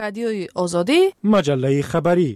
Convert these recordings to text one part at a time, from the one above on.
رادیوی آزادی، مجله خبری.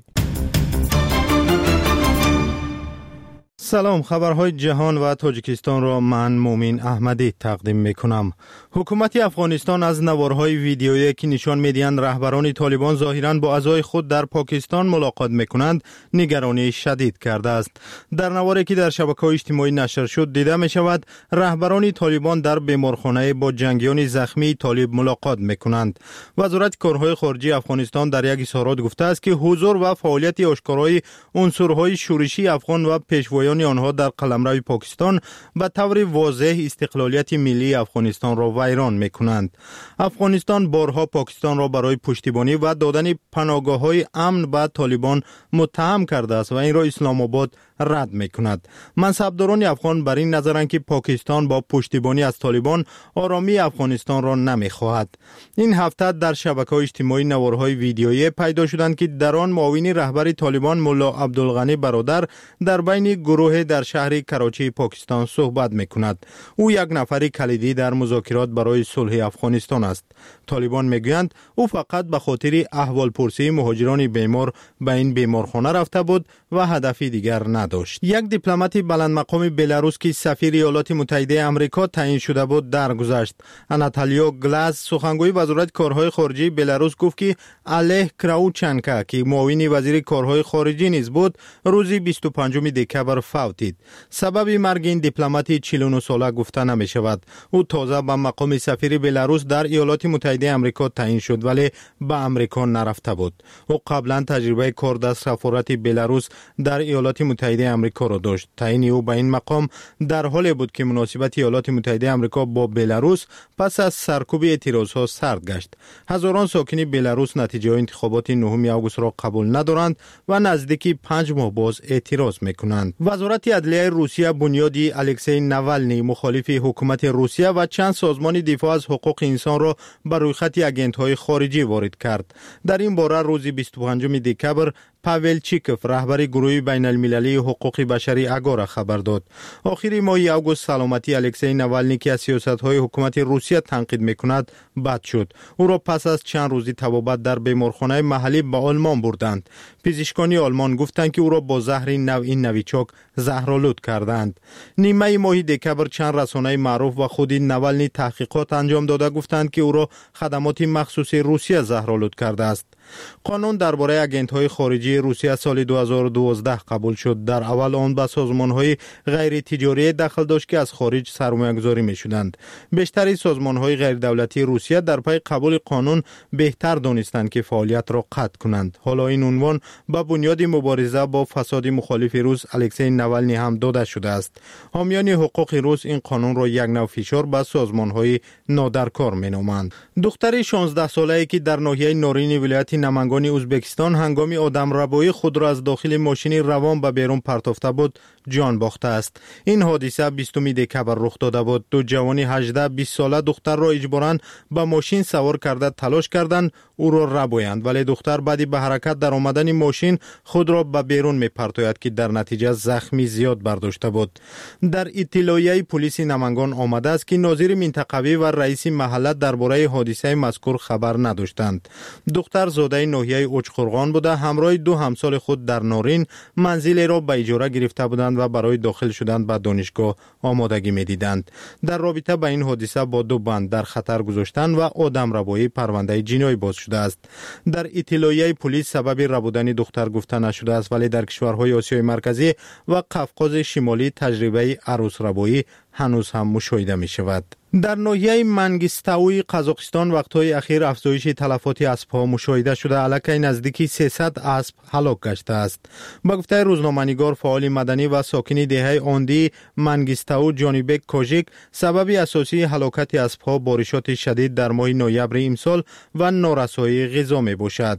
سلام، خبرهای جهان و تاجیکستان را من مومین احمدی تقدیم میکنم. حکومت افغانستان از نوارهای ویدیویی که نشان میدهند رهبران طالبان ظاهراً با اعضای خود در پاکستان ملاقات میکنند نگرانی شدید کرده است. در نواری که در شبکه‌های اجتماعی نشر شد دیده می شود رهبران طالبان در بیمارخانه با جنگیان زخمی طالب ملاقات میکنند. وزارت کارهای خارجه افغانستان در یک اظهارات گفته است که حضور و فعالیت آشکارای عنصرهای شورشی افغان و پیشوایان آنها در قلمرو پاکستان به طور واضح استقلالیت ملی افغانستان را ویران میکنند. افغانستان بارها پاکستان را برای پشتیبانی و دادن پناهگاه‌های امن به طالبان متهم کرده است و این را اسلام آباد رد میکند. منصبداران افغان بر این نظرند که پاکستان با پشتیبانی از طالبان آرامی افغانستان را نمیخواهد. این هفته در شبکه‌های اجتماعی نوارهای ویدیویی پیدا شدند که در آن معاون رهبر طالبان ملا عبدالغنی برادر در بین گروه در شهر کراچی پاکستان صحبت میکند. او یک نفر کلیدی در مذاکرات برای صلح افغانستان است. طالبان میگویند او فقط به خاطر احوالپرسی مهاجران بیمار به این بیمارخانه رفته بود و هدفی دیگر نداشت. یک دیپلمات بلند مقام بلاروس که سفیر ایالات متحده آمریکا تعیین شده بود درگذشت. آناتالیا گلاز سخنگوی وزارت کارهای خارجه بلاروس گفت که الح کراوچنکا که معاون وزیر کارهای خارجه نیز بود روز 25 دکبر فوتید. سبب مرگ این دیپلمات 49 ساله گفته نمی شود. او تازه به مقام سفیر بلاروس در ایالات متحده آمریکا تعیین شد ولی به آمریکا نرفته بود. او قبلا تجربه کار در سفارت بلاروس در ایالات متحده آمریکا را داشت. تعیین او به این مقام در حالی بود که مناسبت ایالات متحده آمریکا با بلاروس پس از سرکوب اعتراضها سرد گشت. هزاران ساکن بلاروس نتیجه انتخابات 9 آگوست را قبول ندارند و نزدیک 5 ماه باز اعتراض میکنند. وزارت عدلیه روسیه بنیادی الکسی ناوالنی مخالف حکومت روسیه و چند سازمان دفاع از حقوق انسان را بر روی خط آگنت‌های خارجی وارد کرد. در این باره روز 25 دکبر پاول چیکوف رهبر گروه بین المللی حقوق بشری آگارا خبر داد. آخر ماه آگوست سلامتی الکسی ناوالنی که از سیاست‌های حکومت روسیه تنقید می‌کند بد شد. او را پس از چند روزی طبابت در بیمارخانه محلی به آلمان بردند. پزشکان آلمان گفتند که او را با زهر نوعی نویچاک زهرآلود کردند. نیمه ماه دکبر چند رسانه معروف و خود ناوالنی تحقیقات انجام داده گفتند که او را خدمات مخصوص روسیه زهرآلود کرده است. قانون درباره آگنت‌های خارجی روسیه سال 2012 قبول شد. در اول آن به سازمان‌های غیر تجاری دخل داشت که از خارج سرمایه‌گذاری می‌شدند. بیشتر سازمان‌های غیر دولتی روسیه در پی قبول قانون بهتر دانستند که فعالیت را قطع کنند. حالا این عنوان به بنیاد مبارزه با فساد مخالف روس الکسی ناوالنی هم داده شده است. حامیان حقوق روس این قانون را یک نوع فشار به سازمان‌های نادرکار می‌نامند. دختر 16 ساله‌ای که در ناحیه نورین ولایت نمنگان ازبکستان هنگام آدمربایی خود را از داخل ماشین روان به بیرون پرتافته بود جان باخته است. این حادثه 20 دکبر رخ داده بود. دو جوان 18-20 ساله دختر را اجباراً به ماشین سوار کرده تلاش کردند او را ربایند ولی دختر بعد به حرکت در آمدن ماشین خود را به بیرون می‌پرتاید که در نتیجه زخمی زیاد برداشته بود. در اطلاعیه پلیس نمنگان آمده است که ناظر منطقوی و رئیس محله درباره حادثه مذکور خبر نداشتند. دختر زاده ناحیه اوچخرغان بوده، همراه دو همسال خود در نورین منزلی را به اجاره گرفته بودند و برای داخل شدن به دانشگاه آمادگی می‌دیدند. در رابطه با این حادثه با دو بند در خطر گذاشتن و آدمربایی پرونده جنایی باز شده است. در اطلاعیه پلیس سبب ربودن دختر گفته نشده است ولی در کشورهای آسیای مرکزی و قفقاز شمالی تجربه عروس ربایی هنوز هم مشاهده می شود. در ناحیه منگیستاوی قزاقستان وقتهای اخیر افزایش تلفات اسب‌ها مشاهده شده. الکی نزدیکی 300 اسب هلاک گشته است. با گفته روزنامه‌نگار فعال مدنی و ساکن دهه آندی منگیستاو جانیبک کوژیک سبب اساسی هلاکت اسب‌ها بارشات شدید در ماه نوامبر امسال و نارسایی غذا می باشد.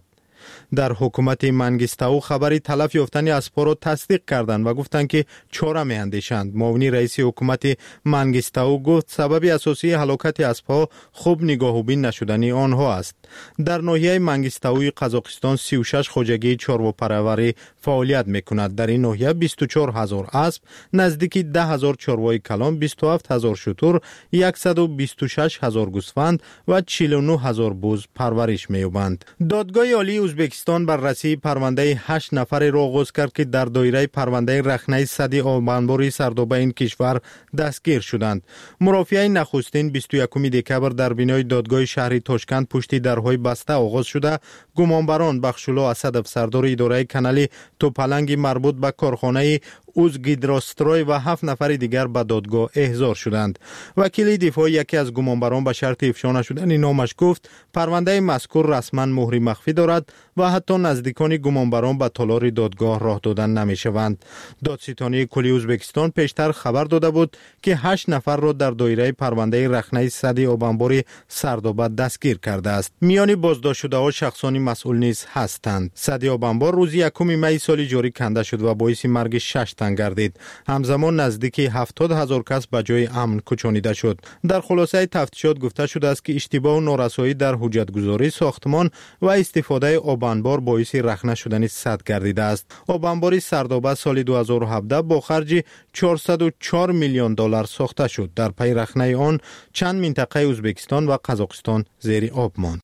در حکومت منگیستاو خبری تلف یافتن اسبها را تصدیق کردند و گفتند که چاره می‌اندیشند. معاون رئیس حکومت منگیستاو گفت سبب اساسی هلاکت اسبها خوب نگاه و بین نشدن آنها است. در ناحیه منگیستاوی قزاقستان 36 خوجگی چارواپروری فعالیت می‌کند. در این ناحیه 24000 اسب، نزدیک 10000 چاروای کلان، 27000 شتر، 126000 گوسفند و 49000 بز پرورش می‌یابند. دادگاه عالی ازبکستان بررسی پرونده 8 نفر را آغاز کرد که در دایره پرونده رخنه صدی آبانبار سردابه این کشور دستگیر شدند. مرافعه نخستین 21 دکبر در بینای دادگاه شهر تاشکند پشتی درهای بسته آغاز شده. گمانبران بخشولا اسدов سردار اداره کانال توپلنگ مربوط به کارخانه اوزگیدراستروی و 7 نفر دیگر به دادگاه احضار شدند. وکیل دفاع یکی از گمانبران به شرط افشا نشدن نامش گفت پرونده مذکور رسما مهر مخفی دارد و حتی نزدیکان گمانبران به تالار دادگاه راه دادن نمیشوند. دادستانی کلی ازبکستان پیشتر خبر داده بود که 8 نفر را در دایره پرونده رخنه صدی آبانبار سردابه دستگیر کرده است. میان بازداشت شده ها شخصانی مسئول نیز هستند. صدی آبانبار روز 1 می سال جاری کنده شد و باعث مرگ 6 تن گردید. همزمان نزدیک 70000 کس به جای امن کوچانیده شد. در خلاصه تفتیشات گفته شده است که اشتباه و نارسایی در حجتگذاری ساختمان و استفاده آبانبار باعث رخنه شدن سد گردیده است. آبانبار سردابه سال 2017 با خرج 404 میلیون دلار ساخته شد. در پی رخنه آن چند منطقه ازبکستان و قزاقستان زیر آب ماند.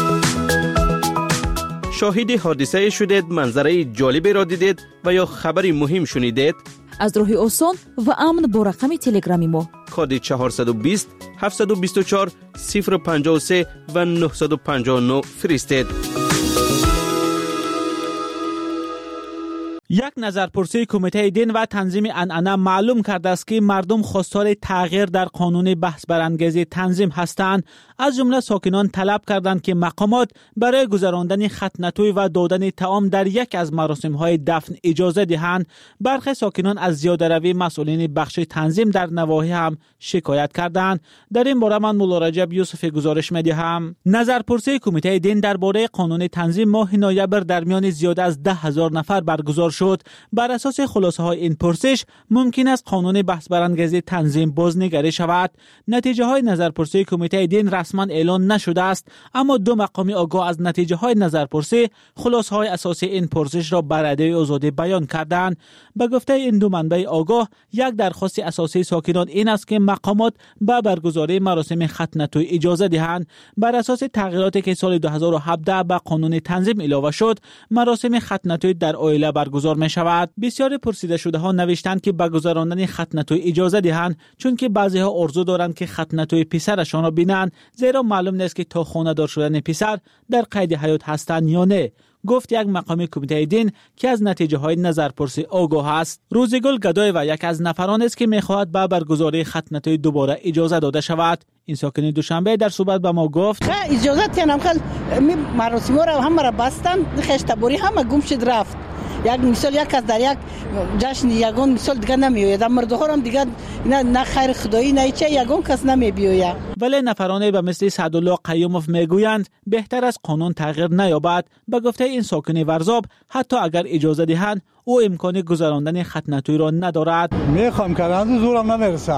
شاهد حادثه شدید، منظره جالبی را دیدید و یا خبری مهم شنیدید؟ از راه آسان و امن با رقم تلگرامی ما کد 420 724 053 و 959 فرستید. یک نظرپرسی کمیته دین و تنظیم عنعنه معلوم کرده است که مردم خواستار تغییر در قانون بحث برانگیز تنظیم هستند. از جمله ساکنان طلب کردند که مقامات برای گذراندن ختنه‌توی و دادن طعام در یک از مراسم‌های دفن اجازه دهند. برخی ساکنان از زیاده‌روی مسئولین بخش تنظیم در نواحی هم شکایت کردند. در این باره من مولا رجب یوسف گزارش می‌دهم. نظرپرسی کمیته دین درباره قانون تنظیم ماه نوامبر در میان زیاد از 10,000 نفر برگزار شد. بر اساس خلاصه های این پرسش ممکن است قانون بحث برانگیز تنظیم بازنگری شود. نتیجه های نظرپرسی کمیته دین رسما اعلان نشده است، اما دو مقامی آگاه از نتیجه های نظرپرسی خلاصه های اساسی این پرسش را بر رادیو آزادی بیان کردند. به گفته این دو منبع آگاه، یک درخواست اساسی ساکنان این است که مقامات به برگزاری مراسم ختنه‌توی اجازه دهند. بر اساس تغییراتی که سال 2017 به قانون تنظیم اضافه شد، مراسم ختنه‌توی در عائله برگزار می شود. بسیاری پرسیده شده ها نوشتند که به گذراندن ختنه‌توی اجازه دهند، چون که بعضی ها آرزو دارند که ختنه‌توی پسرشان را بینند، زیرا معلوم نیست که تا خانه دار شدن پسر در قید حیات هستند یا نه. گفت یک مقام کمیته دین که از نتیجه های نظرپرسی آگاه است. روزگل گدای و یک از نفران است که میخواهد به برگزاری ختنه‌توی دوباره اجازه داده شود. این ساکن دوشنبه در صحبت با ما گفت اجازه تنم خل مراسم را هم را بستن، خشتبوری هم گم شد رفت. یک مثال یک از در یک جشن یگان مثال دیگه نمیوید، مرده ها هم دیگه نه خیر خدایی نه چه یگان کس نمیبیوید. ولی نفرانی به مثل سعدالله قیوموف میگویند بهتر از قانون تغییر نیابد. به گفته این ساکن ورزاب، حتی اگر اجازه دهند او امکان گذراندن ختنه‌توی را ندارد. میخوام کردن زورم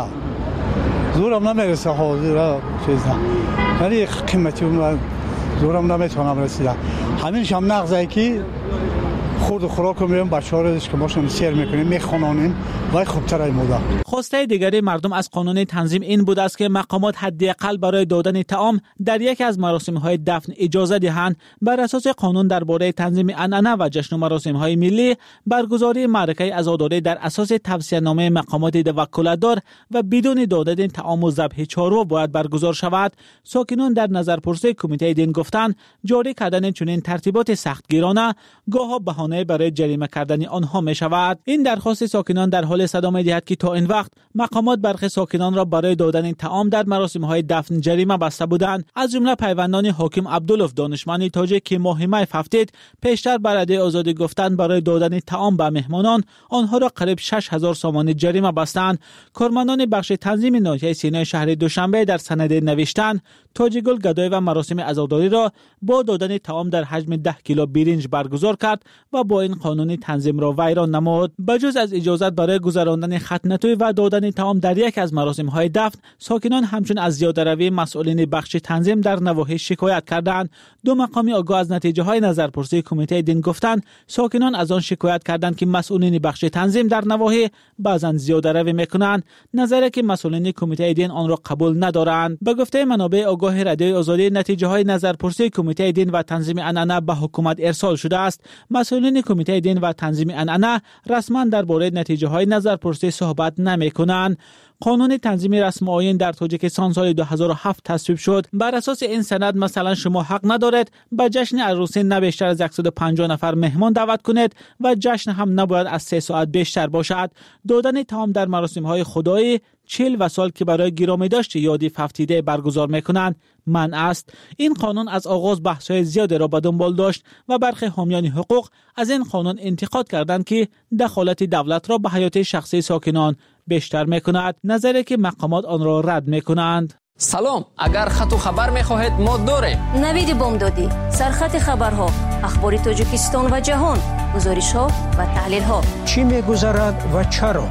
نمیرسه حاضر چیزا، ولی قیمتی زورم نمیتونم رسیدم. همینش هم نغزه که خود خوراک رو میریم بچه‌ها رو که ماشون سیر میکنیم میخونانیم وای خوبتر ای مودا. خواسته دیگری مردم از قانون تنظیم این بود است که مقامات حداقل برای دادن طعام در یکی از مراسم‌های دفن اجازه دهند. بر اساس قانون درباره تنظیم عنعنه و جشن و مراسم‌های ملی، برگزاری معرکه عزاداری در اساس توصیه‌نامه مقامات وکالتدار و بدون دادن طعام و ذبح چاروا باید برگزار شود. ساکنان در نظرپرسی کمیته دین گفتند جاری کردن چنین ترتیبات سختگیرانه گاه بهانه مانع برای جریمه کردن آنها می شود. این درخواست ساکنان در حال صدا می دهد که تا این وقت مقامات برخی ساکنان را برای دادن طعام در مراسم‌های دفن جریمه بسته بودند. از جمله پیوندان حاکم عبدالله دانشمند تاجیک که ماه می هفتید پیشتر بر عده آزادی گفتند برای دادن طعام به مهمانان آنها را قریب 6000 سومان جریمه بستند. کارمندان بخش تنظیم ناحیه سینای شهر دوشنبه در سند نوشتند تاجگل گدای و مراسم عزاداری را با دادن طعام در حجم 10 کیلو برنج برگزار کرد و با این قانون تنظیم را ویران نمود. بجز از اجازت برای گذراندن ختنه‌توی و دادن طعام در یک از مراسم‌های دفن، ساکنان همچون از زیاده‌روی مسئولین بخش تنظیم در نواحی شکایت کردند. دو مقامی آگاه از نتیجه‌های نظرپرسی کمیته دین گفتند ساکنان از آن شکایت کردند که مسئولین بخش تنظیم در نواحی بعضاً زیاده‌روی می‌کنند، نظری که مسئولین کمیته دین آن را قبول ندارند. به گفته منابع آگاه رده آزادی نتیجه‌های نظرپرسی کمیته دین و تنظیم عنعنه به حکومت ارسال شده است. مسئولین کمیته دین و تنظیم عنعنه رسما درباره نتیجه‌های نظرپرسی صحبت نمی‌کنند. قانون تنظیم رسم آیین در تاجیکستان سال 2007 تصویب شد. بر اساس این سند مثلا شما حق ندارید به جشن عروسی نه بیشتر از 150 نفر مهمان دعوت کنید و جشن هم نباید از 3 ساعت بیشتر باشد. دادن طعام در مراسم‌های خدایی 40 و سال که برای گرامیداشت یادی ففتیده برگزار میکنند منع است. این قانون از آغاز بحث‌های زیادی را به دنبال داشت و برخی حامیان حقوق از این قانون انتقاد کردند که دخالت دولت را به حیات شخصی ساکنان بیشتر میکند، نظری که مقامات آن را رد میکنند. سلام، اگر خط و خبر میخواهید ما داریم. نوید بامدادی، سرخط خبرها، اخبار تاجیکستان و جهان، گزارش‌ها و تحلیل‌ها. چی میگذرد و چرا؟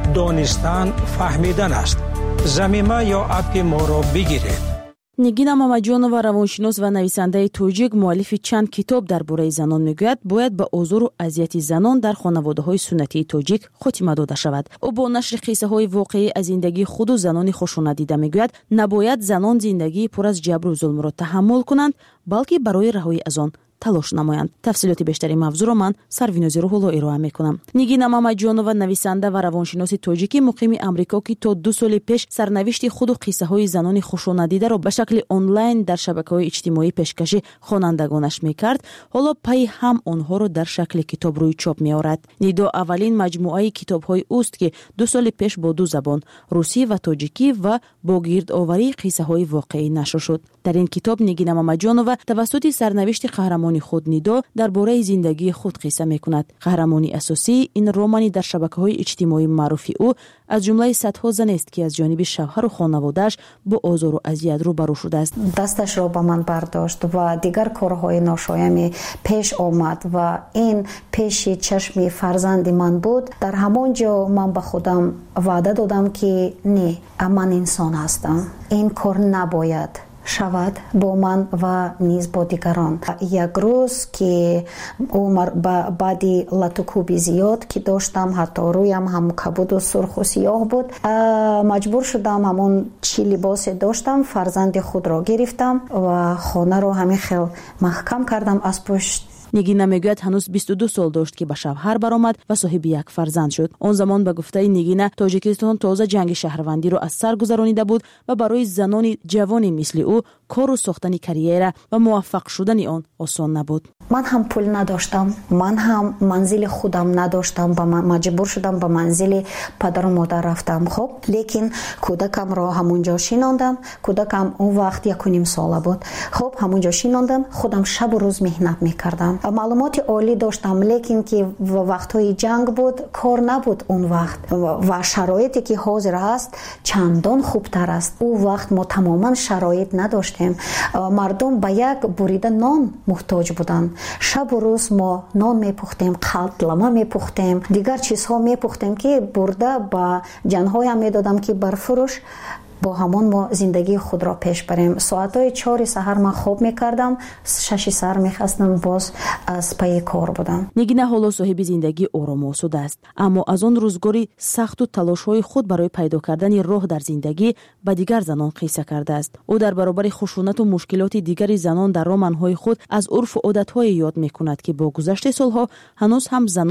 دانستن فهمیدن است. زمینه یا اپ ما را بگیرید. نگینا ماماجانова روانشناس و نویسنده توجیک مؤلف چند کتاب درباره زنان میگوید باید به آزار و اذیت زنان در خانواده‌های سنتی توجیک خاتمه داده شود. او با نشر قصه‌های واقعی از زندگی خود و زنان خودشون دیده میگوید نباید زنان زندگی پر از جبر و ظلم را تحمل کنند بلکه برای رهایی از آن تلاش نمایند. تفصیلات بیشتری موضوع را من سروینوزی روح‌الله ارائه میکنم. نگینا ماماجانова نویسنده و روانشناس توجیکی مقیم آمریکا که تا 2 سال پیش سرنوشت خود و قصه های زنان خوشو ندیده را به شکل آنلاین در شبکه‌های اجتماعی پیشکشی خوانندگانش میکرد، حالا پای هم آنها را در شکل کتاب روی چاپ میآورد. نیدا اولین مجموعه کتاب‌های اوست که 2 سال پیش با 2 زبان روسی و تاجیکی و با گردآوری قصه های واقعی نشر شد. در این کتاب نگینا ماماجانова توسط سرنوشت قهرمان خود نیدا درباره زندگی خود قصه میکند. قهرمانی اساسی این رمانی در شبکه‌های اجتماعی معروف او از جمله صدها زن است که از جانب شوهر و خانواده‌اش با آزار و اذیت روبرو شده است. دستش را به من برداشت و دیگر کارهای ناشایمی پیش آمد و این پیش چشم فرزند من بود. در همون جا من به خودم وعده دادم که نه، من انسان هستم، این کار نباید شود با من و نیز با دیگران. یک روز که عمر بعدی لطوکوبی زیاد که داشتم، حتی رویم هم کبود و سرخ و سیاه بود، مجبور شدم همون چی لباس داشتم فرزند خود را گرفتم و خانه را همین خیل محکم کردم از پشت. نگینا میگوید هنوز 22 سال داشت که به شوهر برآمد و صاحب یک فرزند شد. آن زمان به گفته نگینا تاجیکستان تازه جنگ شهروندی را از سر گذرانیده بود و برای زنان جوانی مثل او کار و ساختن کریره و موفق شدن آن آسان نبود. من هم پول نداشتم، من هم منزل خودم نداشتم، مجبور شدم به منزل پدر و مادر رفتم. خب لیکن کودکم را همونجا شیناندم. کودکم اون وقت 1.5 ساله بود. خب همونجا شیناندم، خودم شب و روز مهنت میکردم. معلومات عالی داشتم، لیکن که وقتهای جنگ بود کار نبود اون وقت و شرایطی که حاضر هست چندان خوبتر است. اون وقت ما تماما شرایط نداشتیم. مردم به یک بریده نان محتاج بودند. شب و روز ما نان میپختیم، قلطلمه میپختیم، دیگر چیزها میپختیم که برده با جنهای میدادم که برفروش با همون ما زندگی خود را پیش بریم. ساعتهای 4 سحر من خواب میکردم، 6 سحر میخواستم باز از پای کار بودم. نگینا حالا صاحب زندگی آرام و آسوده است، اما از آن روزگاری سخت و تلاش‌های خود برای پیدا کردن راه در زندگی به دیگر زنان قصه کرده است. او در برابر خشونت و مشکلات دیگر زنان در رمان‌های خود از عرف و عادت‌های یاد میکند که با گذشت سالها هنوز هم زنان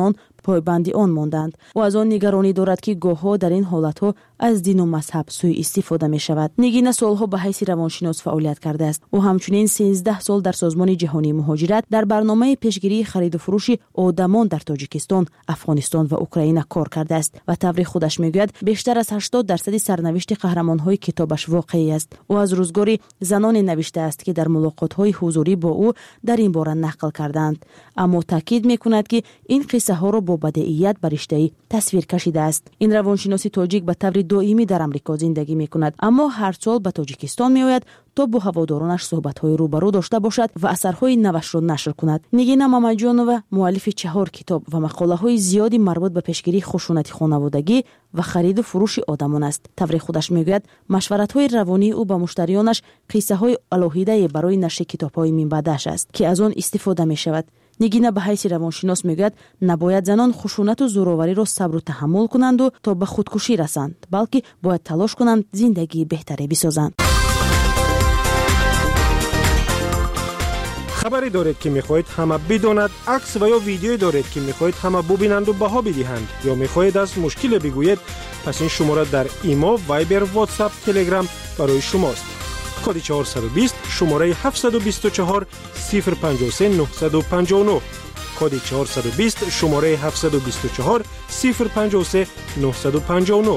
پایبندی آن ماندند و از آن نگرانی دارد که گاه‌ها در این حالت‌ها از دین و مذهب سوء استفاده می‌شود. نگینا سالها به حیث روانشناس فعالیت کرده است و همچنین 13 سال در سازمان جهانی مهاجرت در برنامه پیشگیری خرید و فروش آدمان در تاجیکستان، افغانستان و اوکراین کار کرده است و تبریک خودش میگوید بیشتر از 80% سرنوشت قهرمان‌های کتابش واقعی است و از روزگاری زنان نوشته است که در ملاقات‌های حضوری با او در این باره نقل کردند، اما تاکید می‌کند که این قصه ها را با بدیهیت برشته‌ای تصویر کشیده است. این روانشناس تاجیک به طور دائمی در آمریکا زندگی می‌کند، اما هر سال به تاجیکستان می‌آید تا با هوادارانش صحبت‌های روبرو داشته باشد و اثرهای نوش را نشر کند. نگینا ماماجانова مؤلف 4 کتاب و مقاله‌های زیادی مربوط به پیشگیری خشونت خانوادگی و خرید و فروش آدمان است. تبریک خودش میگوید مشورت‌های روانی او با مشتریانش قصه‌های الهیده برای نشر کتاب‌های منبعدش است که از آن استفاده می‌شود. نگینا به حیث روانشناس میگوید نباید زنان خشونت و زوراوری را صبر و تحمل کنند و تا به خودکشی رسند، بلکه باید تلاش کنند زندگی بهتری بسازند. خبری دارید که میخواهید همه بداند، عکس و یا ویدیویی دارید که میخواهید همه ببینند و بها بدهند، یا میخواهید از مشکل بگویید، پس این شماره در ایما، وایبر، واتساپ، تلگرام برای شماست. کد 420 شماره 724 053 959. کد 420 شماره 724 053 959.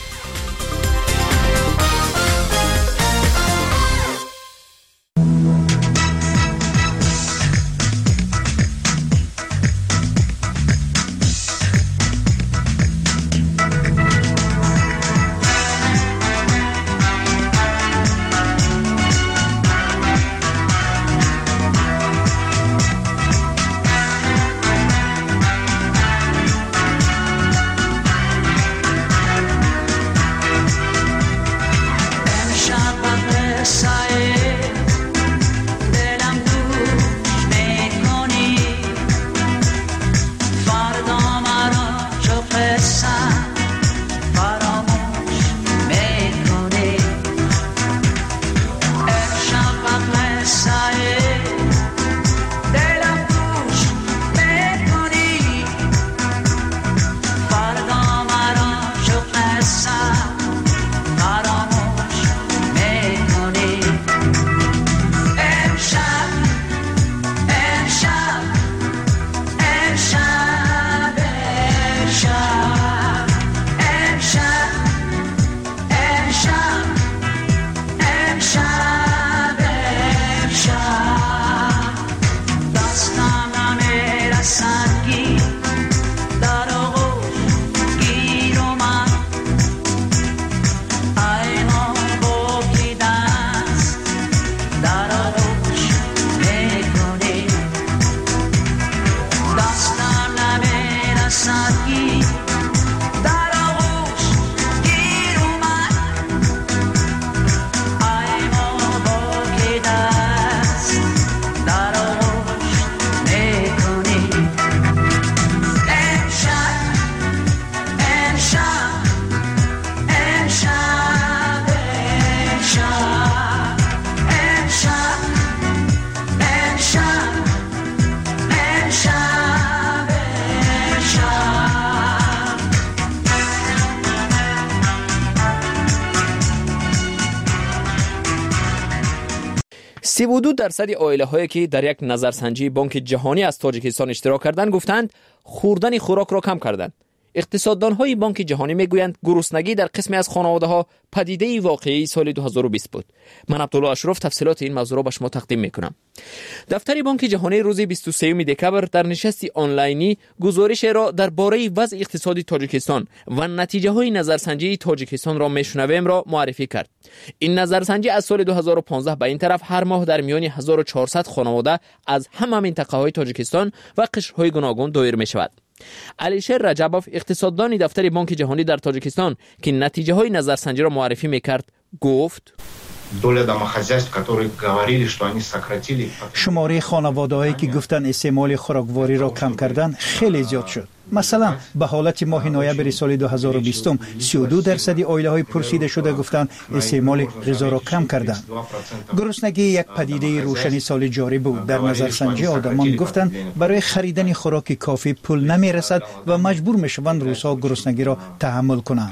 سی و 2% عائله‌هایی که در یک نظرسنجی بانک جهانی از تاجیکستان اشتراک کردند گفتند خوردن خوراک را کم کردند. اقتصاددان‌های بانک جهانی میگویند گرسنگی در قسمی از خانواده‌ها پدیده واقعی سال 2020 بود. من عبدالله اشرف تفصیلات این موضوع را به شما تقدیم میکنم. دفتر بانک جهانی روز 23 دکبر در نشستی آنلاینی گزارش را درباره وضع اقتصادی تاجیکستان و نتیجه‌های نظرسنجی تاجیکستان را میشنویم را معرفی کرد. این نظرسنجی از سال 2015 به این طرف هر ماه در میان 1400 خانواده از همه منطقه‌های تاجیکستان و قشرهای گوناگون دایر می‌شود. علیشیر رجبوف اقتصاددان دفتر بانک جهانی در تاجیکستان که نتیجه های نظرسنجی را معرفی میکرد گفت شماره خانواده‌هایی که گفتن استعمال خوراکواری را کم کردن خیلی زیاد شد. مثلا به حالت ماه نوامبر سال 2020 32% عائله‌های پرسیده شده گفتند استعمال غذا را کم کردند. گرسنگی یک پدیده روشن سال جاری بود. در نظرسنجی آدمان گفتند برای خریدن خوراک کافی پول نمیرسد و مجبور میشوند روزها گرسنگی را تحمل کنند.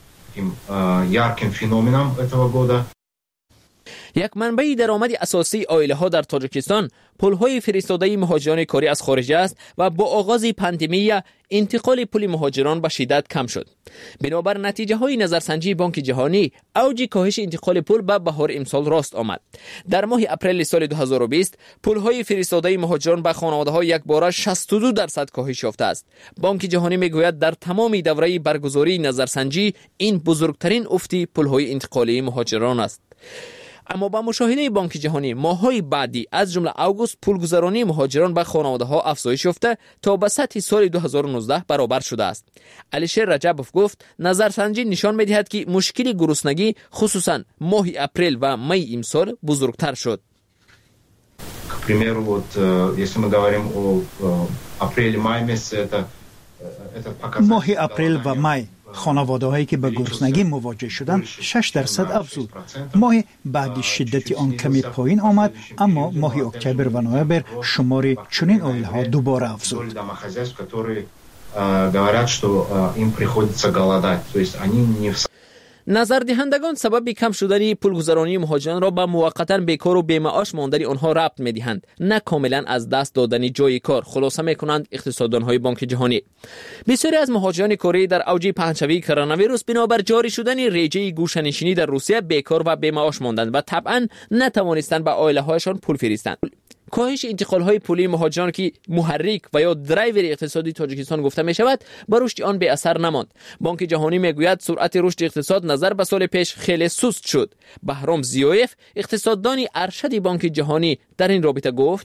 یک منبع درآمد اساسی عائله‌ها در تاجیکستان پول‌های فرستاده مهاجران کاری از خارج است و با آغاز پاندمی انتقال پول مهاجران به شدت کم شد. بنابر نتیجه‌های نظرسنجی بانک جهانی، اوج کاهش انتقال پول به بهار امسال راست آمد. در ماه اپریل سال 2020 پول‌های فرستاده مهاجران به خانواده‌ها یکباره 62% کاهش یافته است. بانک جهانی میگوید در تمام دوره برگزاری نظرسنجی این بزرگترین افت پول‌های انتقالی مهاجران است. اما با مشاهده بانک جهانی ماه‌های بعدی از جمله اوگوست پولگذرانی مهاجران به خانواده‌ها افزایش یافته تا به سطح سال 2019 برابر شده است. علیشیر رجبوف گفت نظرسنجی نشان می‌دهد که مشکل گرسنگی خصوصاً ماه اپریل و می امسال بزرگتر شد. К примеру, вот если мы говорим о апреле-мае месяце, это показатель. ماه اپریل و می خانواده‌هایی که به گرسنگی مواجه شدند 6% افزود. ماه بعد شدت آن کمی پایین آمد، اما ماه اکتبر و نوامبر شمار چنین عائله‌ها دوباره افزود. نظردهندگان سبب کم شدن پولگذرانی مهاجران را به موقتا بیکار و بی‌معاش ماندن آنها ربط می‌دهند، نه کاملا از دست دادن جای کار، خلاصه می‌کنند اقتصاددان‌های بانک جهانی. بسیاری از مهاجران کره در اوج پهنشوی کرونا ویروس بنابر جاری شدن رژه گوشه‌نشینی در روسیه بیکار و بی‌معاش ماندند و طبعا نتوانستند به عائله‌هایشان پول فرستند. کاهش انتقال‌های پولی مهاجران که محرک و یا درایور اقتصادی تاجیکستان گفته می شود به رشد آن به اثر نماند. بانک جهانی میگوید سرعت رشد اقتصاد نظر به سال پیش خیلی سست شد. بهرام زیویف اقتصاددان ارشد بانک جهانی در این رابطه گفت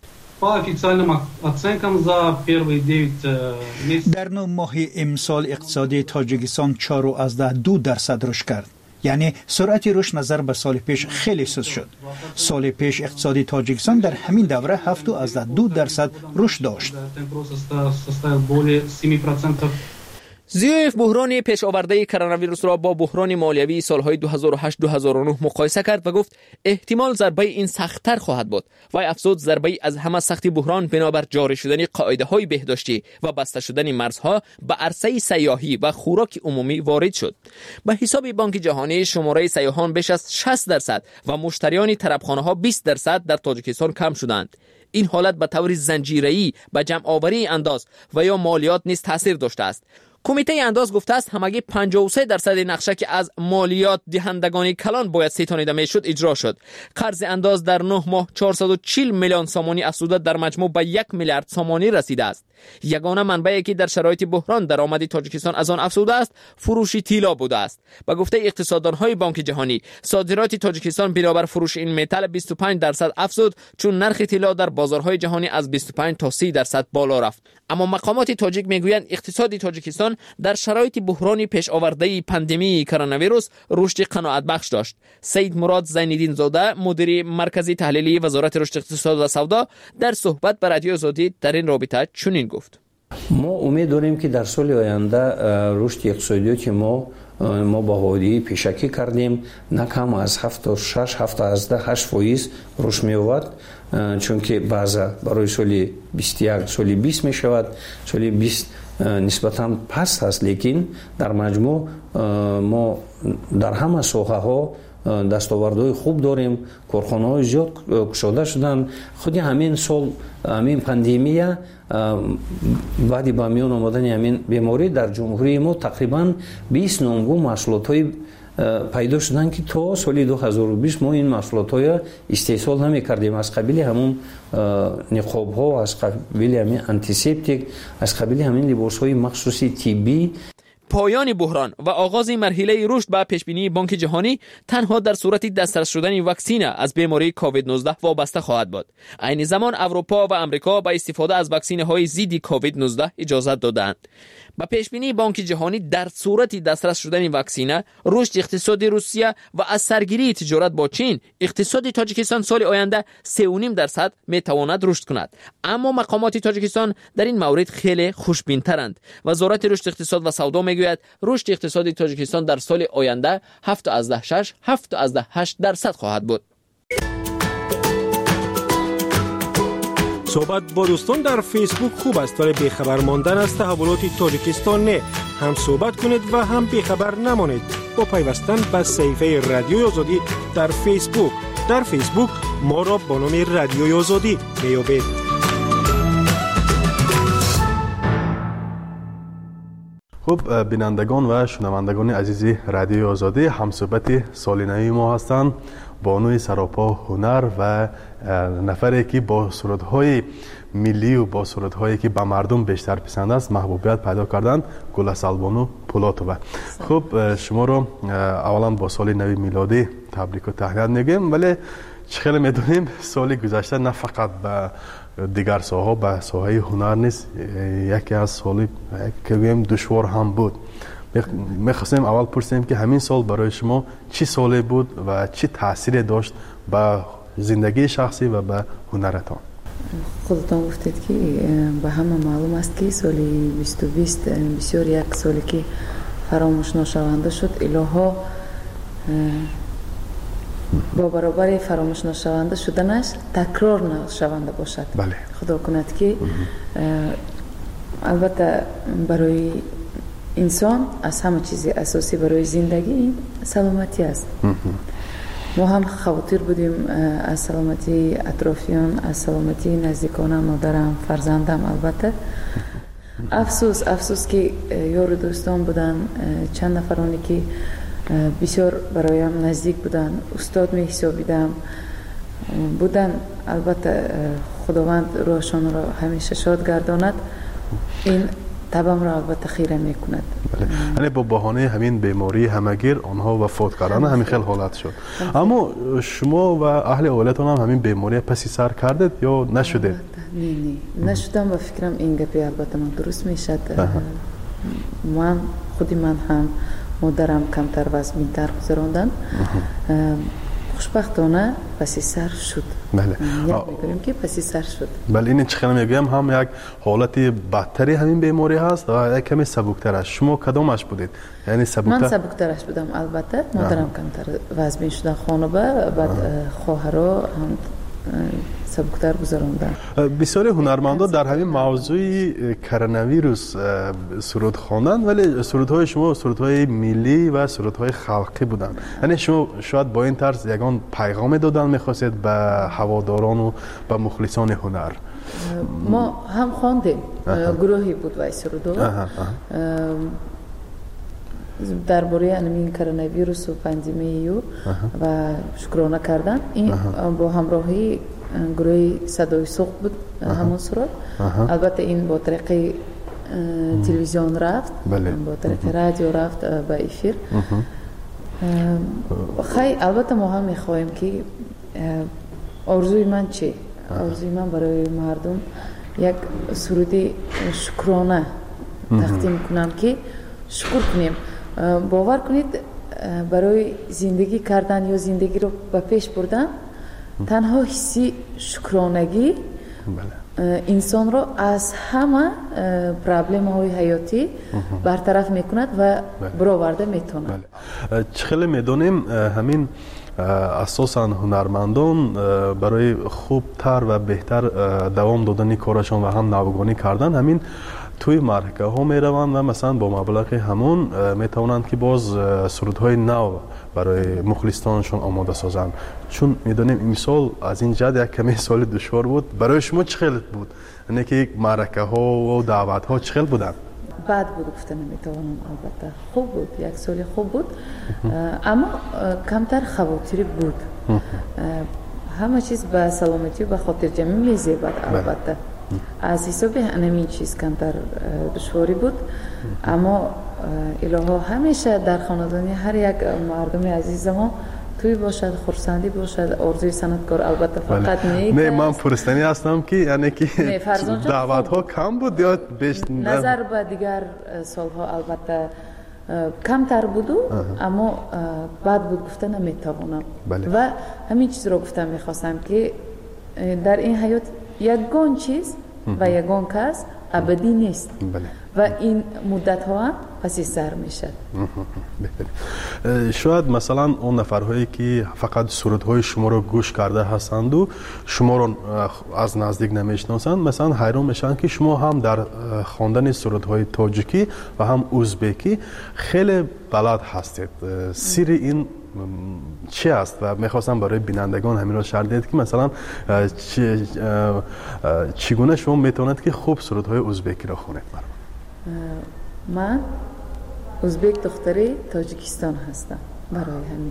در 9 ماه امسال اقتصاد تاجیکستان 4.2% رشد کرد. یعنی سرعت رشد نظر به سال پیش خیلی سست شد. سال پیش اقتصاد تاجیکستان در همین دوره 7.2% رشد داشت. زیویف بحران پیش آورده کرونا ویروس را با بحران مالیوی سالهای 2008-2009 مقایسه کرد و گفت احتمال ضربه این سخت‌تر خواهد بود. و افزود ضربه از همه سختی بحران بنابر جاری شدن قاعده‌های بهداشتی و بسته شدن مرزها به عرصه سیاحی و خوراک عمومی وارد شد. به حساب بانک جهانی شماره سیاحان بیش از 60% و مشتریان طربخانه‌ها 20% در تاجیکستان کم شدند. این حالت به طور زنجیره‌ای به جمع آوری انداز و یا مالیات نیز تاثیر داشته است. کمیته انداز گفته است همگی 53% نقشه که از مالیات دهندگان کلان باید ستانیده میشد اجرا شد. قرض انداز در 9 ماه 440 میلیون سامانی افزوده در مجموع به 1 میلیارد سامانی رسیده است. یگانه منبعی که در شرایط بحران درآمد تاجیکستان از آن افزوده است فروش طلا بوده است. به گفته اقتصاددان‌های بانک جهانی صادرات تاجیکستان بنابر فروش این متل 25% افزود، چون نرخ طلا در بازارهای جهانی از 25 تا 30% بالا رفت. اما مقامات تاجیک میگویند اقتصاد تاجیکستان در شرایط بحران پیش آورده پاندمی کرونا ویروس رشد قناعت بخش داشت. سید مراد زین‌الدین زاده مدیر مرکزی تحلیلی وزارت رشد اقتصاد و سودا در صحبت با رادیو آزادی در این رابطه چنین گفت: ما امید داریم که در سال آینده رشد اقتصادی ما با حوالی پیشکی کردیم نه کم از 7.8% رشد می‌یابد، چون که بعضا برای سال 21 سال 20 می شود، سال 20 نسبتاً پست است، لیکن در مجموع ما در همه ساحه‌ها دستاوردهای خوب داریم. کارخانه‌های زیاد گشوده شدند. خود همین سال همین پاندمی بعد با میان آمدن همین بیماری در جمهوری ما تقریباً 20 نوع محصولات‌های پیدا شدن که تا سال 2020 ما این محصولات‌های استحصال نمی‌کردیم، از قبیل همون نقاب‌ها، از قبیل همین آنتیسپتیک، از قبیل همین لباس‌های مخصوصی طبی. پایان بحران و آغاز مرحله رشد به پیشبینی بانک جهانی تنها در صورت دسترس شدن واکسن از بیماری کووید 19 وابسته خواهد بود. عین زمان اروپا و امریکا با استفاده از واکسن های ضد کووید 19 اجازه دادند. با پیشبینی بانک جهانی در صورت دسترس شدن واکسینه، رشد اقتصادی روسیه و از سرگیری تجارت با چین، اقتصاد تاجیکستان سال آینده 3.5% میتواند رشد کند. اما مقامات تاجیکستان در این مورد خیلی خوشبین‌ترند. وزارت رشد اقتصاد و سودا میگوید رشد اقتصادی تاجیکستان در سال آینده 7.8% خواهد بود. صحبت با دوستان در فیسبوک خوب است، ولی بیخبر ماندن از تحولات تاجیکستان نه. هم صحبت کنید و هم بیخبر نمانید با پیوستن به صفحه رادیوی آزادی در فیسبوک. در فیسبوک ما را با نام رادیوی آزادی میابید. خب بینندگان و شنوندگان عزیزی رادیوی آزادی، همصحبت سالینه ما هستند بانوی سراپا هنر و نفری که با سرودهای ملی و با سرودهایی که به مردم بیشتر پسند است محبوبیت پیدا کردند، گل‌سالبانو پولاتووا. خب شما رو اولا با سال نو میلادی تبریک و تهنیت میگیم، ولی خیلی میدونیم سال گذشته نه فقط به دیگر ساحه، به ساحه هنر نیست، یکی از سالی که بگیم دشوار هم بود. میخواستیم اول پرسیم که همین سال برای شما چی سالی بود و چی تاثیر داشت به زندگی شخصی و به هنرتان؟ خودتان گفتید که به همه معلوم است که سال 2020 بسیار یک سالی که فراموش نشونده شد. الها با برابر فراموش نشونده شدنش تکرار نشونده باشد. بله. خدا کند که البته برای انسان از همه چیز اساسی برای زندگی این سلامتی است. ما هم خواطر بودیم از سلامتی اطرافیان، از سلامتی نزدیکانم، مادرم، فرزندم. البته افسوس که یار دوستان بودن، چند نفرانی که بسیار برایم نزدیک بودن، استاد می حسابیدم بودن. البته خداوند روحشان را همیشه شاد گرداند. این طبعم را البته خیره می کند. یعنی با بهانه همین بیماری همگیر آنها وفات کردن، همین خیلی حالت شد. اما شما و اهل عائلتان هم همین بیماری پسی سر کردید یا نشده؟ نه نشدم و فکرم این گپی البته من درست می شد. خودی من هم مادرم کمتر وزن‌تر گذراندن. خوشبختانه پسی سر شد. بله. میگویم که پسی سر شد. بله، این چه خیلی میگم هم یک حالت بدتری همین بیماری هست و یک کمی سبکترش. شما کدامش بودید؟ یعنی سبکتر؟ من سبکترش بودم. البته مادرم کمتر وزن شدن، خانواده بعد خواهرها هم سبکتر گذراندن. بسیاری هنرمندان در همین موضوع کرونا ویروس سرود خواندن، ولی سرودهای شما سرودهای ملی و سرودهای خلقی بودن. یعنی شما شاید با این طرز یگان پیغام دادن می‌خواستید به هواداران و به مخلصان هنر. ما هم خواندیم، گروهی بود وای سرودها درباره این کرونا ویروس و پاندمی و شکرانه کردن. این با همراهی گروه صدای سوق بود همون سرود. البته این با طریق تلویزیون رفت، با طریق رادیو رفت به افیر. خیلی البته ما هم میخواهیم که آرزوی من چی؟ آرزوی من برای مردم یک سرودی شکرانه تقدیم کنم که شکر کنیم. باور کنید برای زندگی کردن یا زندگی رو به پیش بردن تنها حسی شکرانگی انسان رو از همه پرابلم های حیاتی برطرف میکند و برآورده میتونه. خیلی میدونیم همین اساساً هنرمندان برای خوبتر و بهتر دوام دادن کارشان و هم نوگانی کردن همین توی مرکه ها می روند و مثلا با مبلغ همون می توانند که باز سرودهای نو برای مخلصانشون آماده سازند. چون میدونیم این سال از این جد یک کمی سال دشوار بود. برای شما چه خیلی بود؟ یعنی که مرکه ها و دعوت ها چه خیلی بودن؟ بد بود گفته نمیتوانم. البته خوب بود، یک سال خوب بود، اما کمتر خواطری بود. همه چیز به سلامتی و به خاطر جمعی میزیبد. البته از حساب همین چیز کمتر دشواری بود، اما الها همیشه در خاندانی هر یک مردم عزیز ما توی باشد، خرسندی باشد، آرزوی صنعتکار البته فقط نه من پرستانی هستم که یعنی که دعوت ها کم بود یا نظر به دیگر سالها البته کمتر بود اما بعد بود گفته نمیتوانم و همین چیز رو گفتم میخواستم که در این حیات یگان چیز و یگان کس ابدی نیست و این مدت ها هم پس سر میشه. شاید مثلا اون نفرهایی که فقط سرودهای شما رو گوش کرده هستند و شما رو از نزدیک نمیشناسند مثلا حیران میشن که شما هم در خواندن سرودهای تاجیکی و هم ازبکی خیلی بلد هستید. سر این چی است و میخواستم برای بینندگان همین را شرح دهید که مثلا چگونه شما میتونید که خوب سرودهای ازبکی را خوانید؟ من ازبک دختری تاجیکستان هستم برای همین.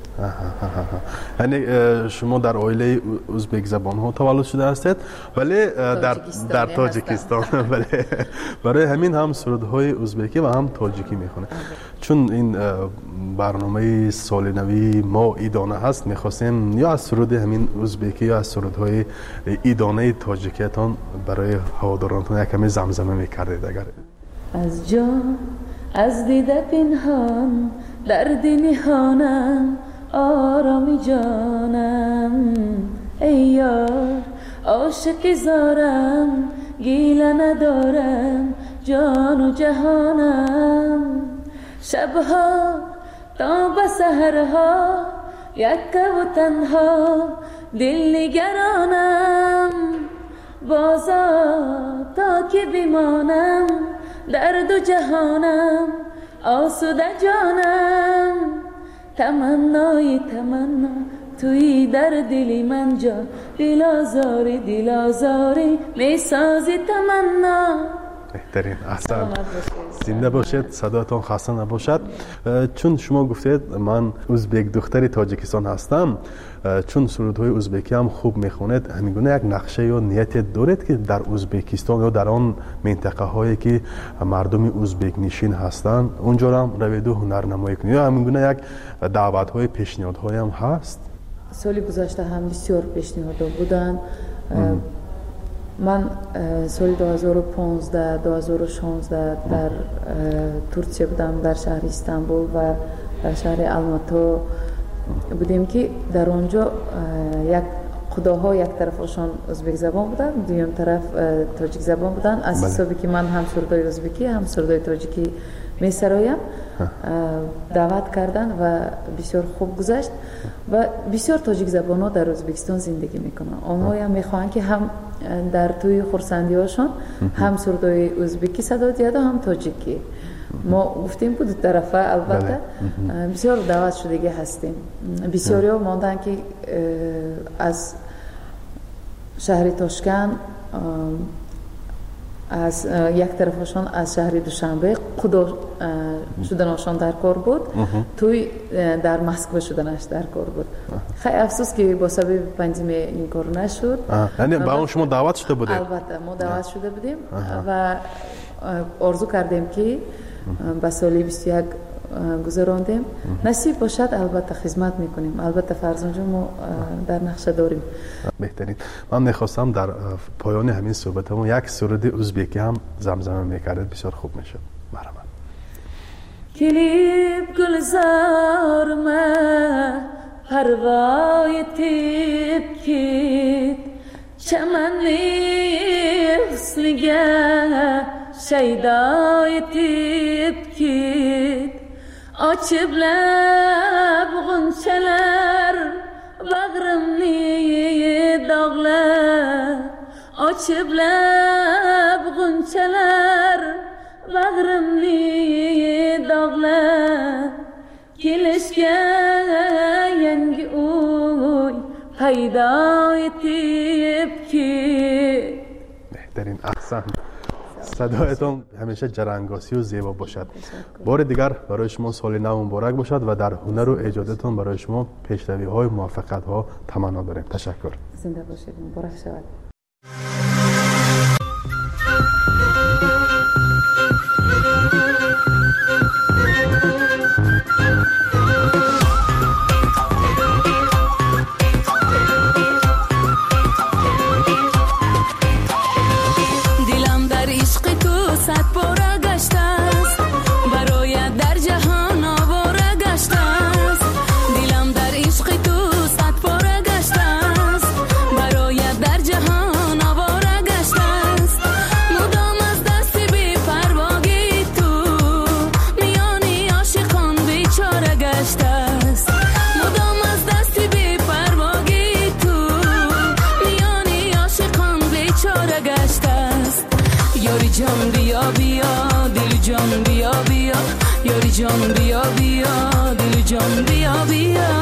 یعنی شما در عائله ازبک زبان ها تولد شده هستید ولی در تاجیکستان ولی برای همین هم سرودهای ازبکی و هم تاجیکی میخونه. چون این برنامه سال نوی ما ایدانه هست میخواستیم یا از سرود همین ازبکی یا از سرودهای ایدانه تاجیکیتان برای هوادارانتون یک کمی زمزمه میکردید. اگر از جان از دیده پنهان درد نهانم آرامی جانم ای یار عاشق زارم گیله ندارم جان و جهانم شبها تا به سحرها یک و تنها دل نگرانم بازا تا که بمانم در دو جهانم آسوده جانم تمنای تمنا توی در دلی من جا دلازاری میسازی تمنا. بهترین احسن زنده باشید صداتون خسته نباشد. چون شما گفتید من ازبک دختری تاجیکستان هستم چون سرودهای ازبکی هم خوب میخونید همینگونه یک نقشه یا نیت دارید که در ازبکستان یا در آن منطقه هایی که مردم ازبک نشین هستند اونجا هم روید و هنرنمایی کنید یا همینگونه یک دعوت های پیشنهاد های هم هست؟ سالی گذشته هم بسیار پیشنهاد بودن. من سال 2015 2016 در ترکیه بودم در شهر استانبول و در شهر الماتو بودیم که در آنجا یک خداها یک طرفشان ازبک زبان بودن دوم طرف تاجیک زبان بودن. از حسابی که من هم سرودای ازبکی هم سرودای تاجیکی می سرایم دعوت کردن و بسیار خوب گذشت و بسیار تاجیک زبان ها در ازبکستان زندگی میکنن. آنها هم میخوان که هم در توی خرسندی هاشون هم سرودای ازبکی صدا دیده هم تاجیکی. ما گفتیم که دو طرفه البته بسیار دعوت شدگی هستیم. بسیاری ها ماندن که از شهر تاشکند از یک طرفشان از شهر دوشنبه خدا شدنشان در کار بود توی در مسکو شدنش در کار بود. خیلی افسوس که با سبب پندمی این کار نشد. یعنی با اون شما دعوت شده بودید؟ البته ما دعوت شده بودیم و آرزو کردیم که به سال 21 گذراندیم. نصیب باشد البته خدمت میکنیم. البته فرزند ما در نقشه داریم. بهترین. من میخواستم در پایان همین صحبتمون یک سرود ازبکی هم زمزمه میکردید بسیار خوب میشه. مرحبا. کلیب گلزار ما پروای تیب کید چمنی حسنگه شیدای تیب کید açıp lab ğunçalar bağrımni dağlar açıp lab ğunçalar bağrımni dağlar kelişke yangi uy payda etip ki. بهترین احسن. صدایتان همیشه جرانگاسی و زیبا باشد. بار دیگر برای شما سال نو مبارک باشد و در هنر و ایجادتان برای شما پیشروی های موفقیت ها تمنا داریم. تشکر. زنده باشید. مبارک شود. جان بیا بیا دل جان بیا بیا یاری جان بیا بیا دل جان بیا بیا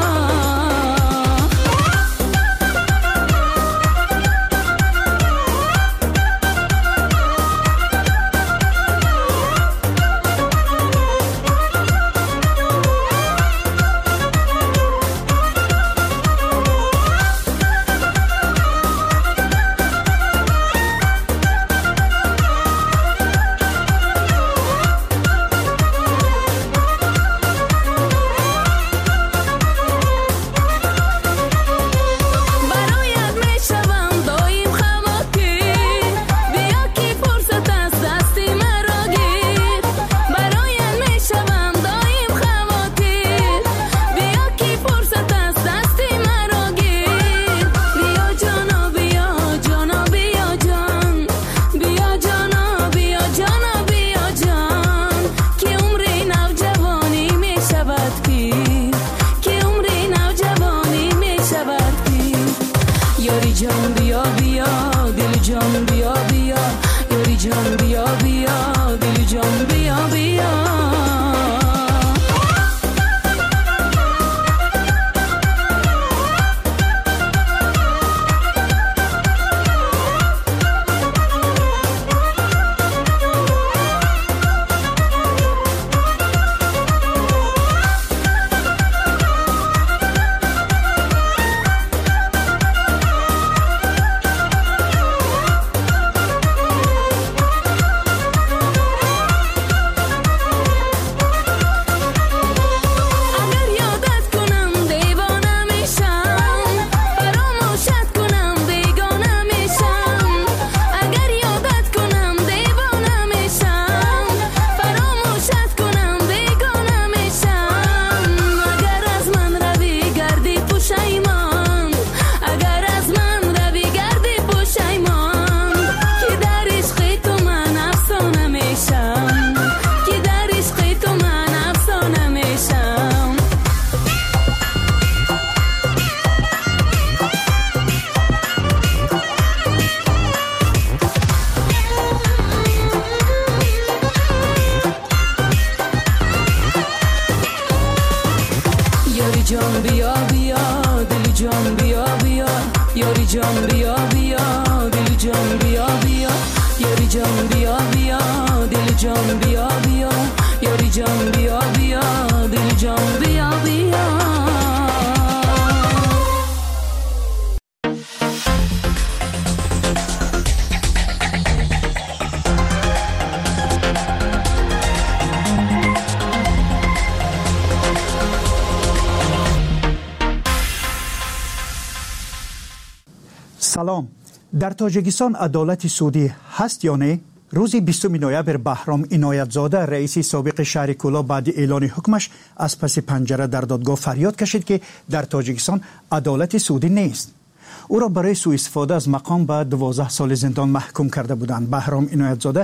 سلام. در تاجیکستان عدالت سعودی هست یا نه؟ روز 20 نوامبر بهرام عنایتزاده رئیس سابق شهر کولا بعد اعلان حکمش از پس پنجره در دادگاه فریاد کشید که در تاجیکستان عدالت سعودی نیست. او را برای سوء استفاده از مقام به 12 سال زندان محکوم کرده بودند. بهرام عنایتزاده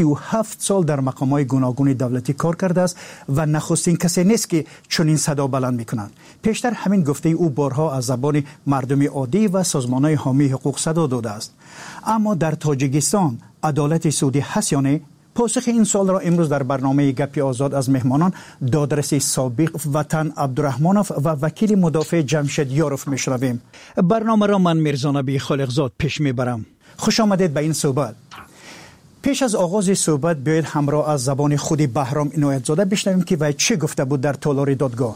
37 سال در مقام‌های گوناگون دولتی کار کرده است و نخستین کسی نیست که چنین صدا بلند می‌کنند. پیشتر همین گفته او بارها از زبان مردم عادی و سازمان‌های حامی حقوق صدا داده است. اما در تاجیکستان عدالت سعودی هست یا نه؟ پاسخ این سوال را امروز در برنامه گپ آزاد از مهمانان دادرس سابق وطن عبدالرحمانوف و وکیل مدافع جمشید یاروف میشنویم. برنامه را من میرزا نبی خالقزاد پیش میبرم. خوش آمدید به این صحبت. پیش از آغاز صحبت بیایید همراه از زبان خود بهرام عنایتزاده بشنویم که وی چه گفته بود در تالار دادگاه.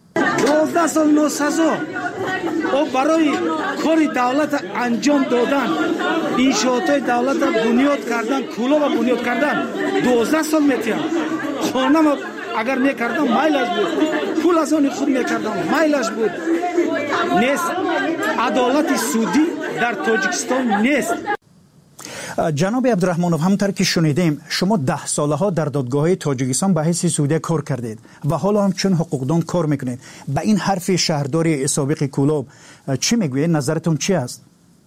12 سال ناسزا او برای کاری دولت انجام دادن، انشاءات دولت بنیاد کردن، کولا و بنیاد کردن 12 سال میتیم. خانه ما اگر میکردم مایلش بود، پول از آن خود میکردم مایلش بود. نیست. عدالت سعودی در تاجیکستان نیست. جناب عبدالرحمانوف، همونطور که شنیدیم شما 10 ساله ها در دادگاه تاجیکستان به حیث سعودی کار کردید و حالا هم چون حقوقدان کار میکنید. به این حرف شهرداری سابق کولاب چی میگوید؟ نظرتون چی است؟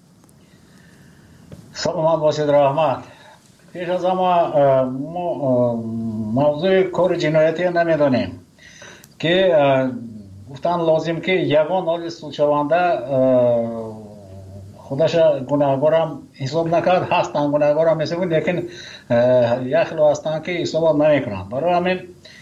سلام باشید رحمت. پیش از ما موضوع کار جنایتی نمیدانیم که گفتن لازم که یگان حال سودشونده خودش گناهکارم حساب نکرد، هستن گناهکارم میسون، لیکن یک خیلی هستن که حساب نمیکنن. برای همین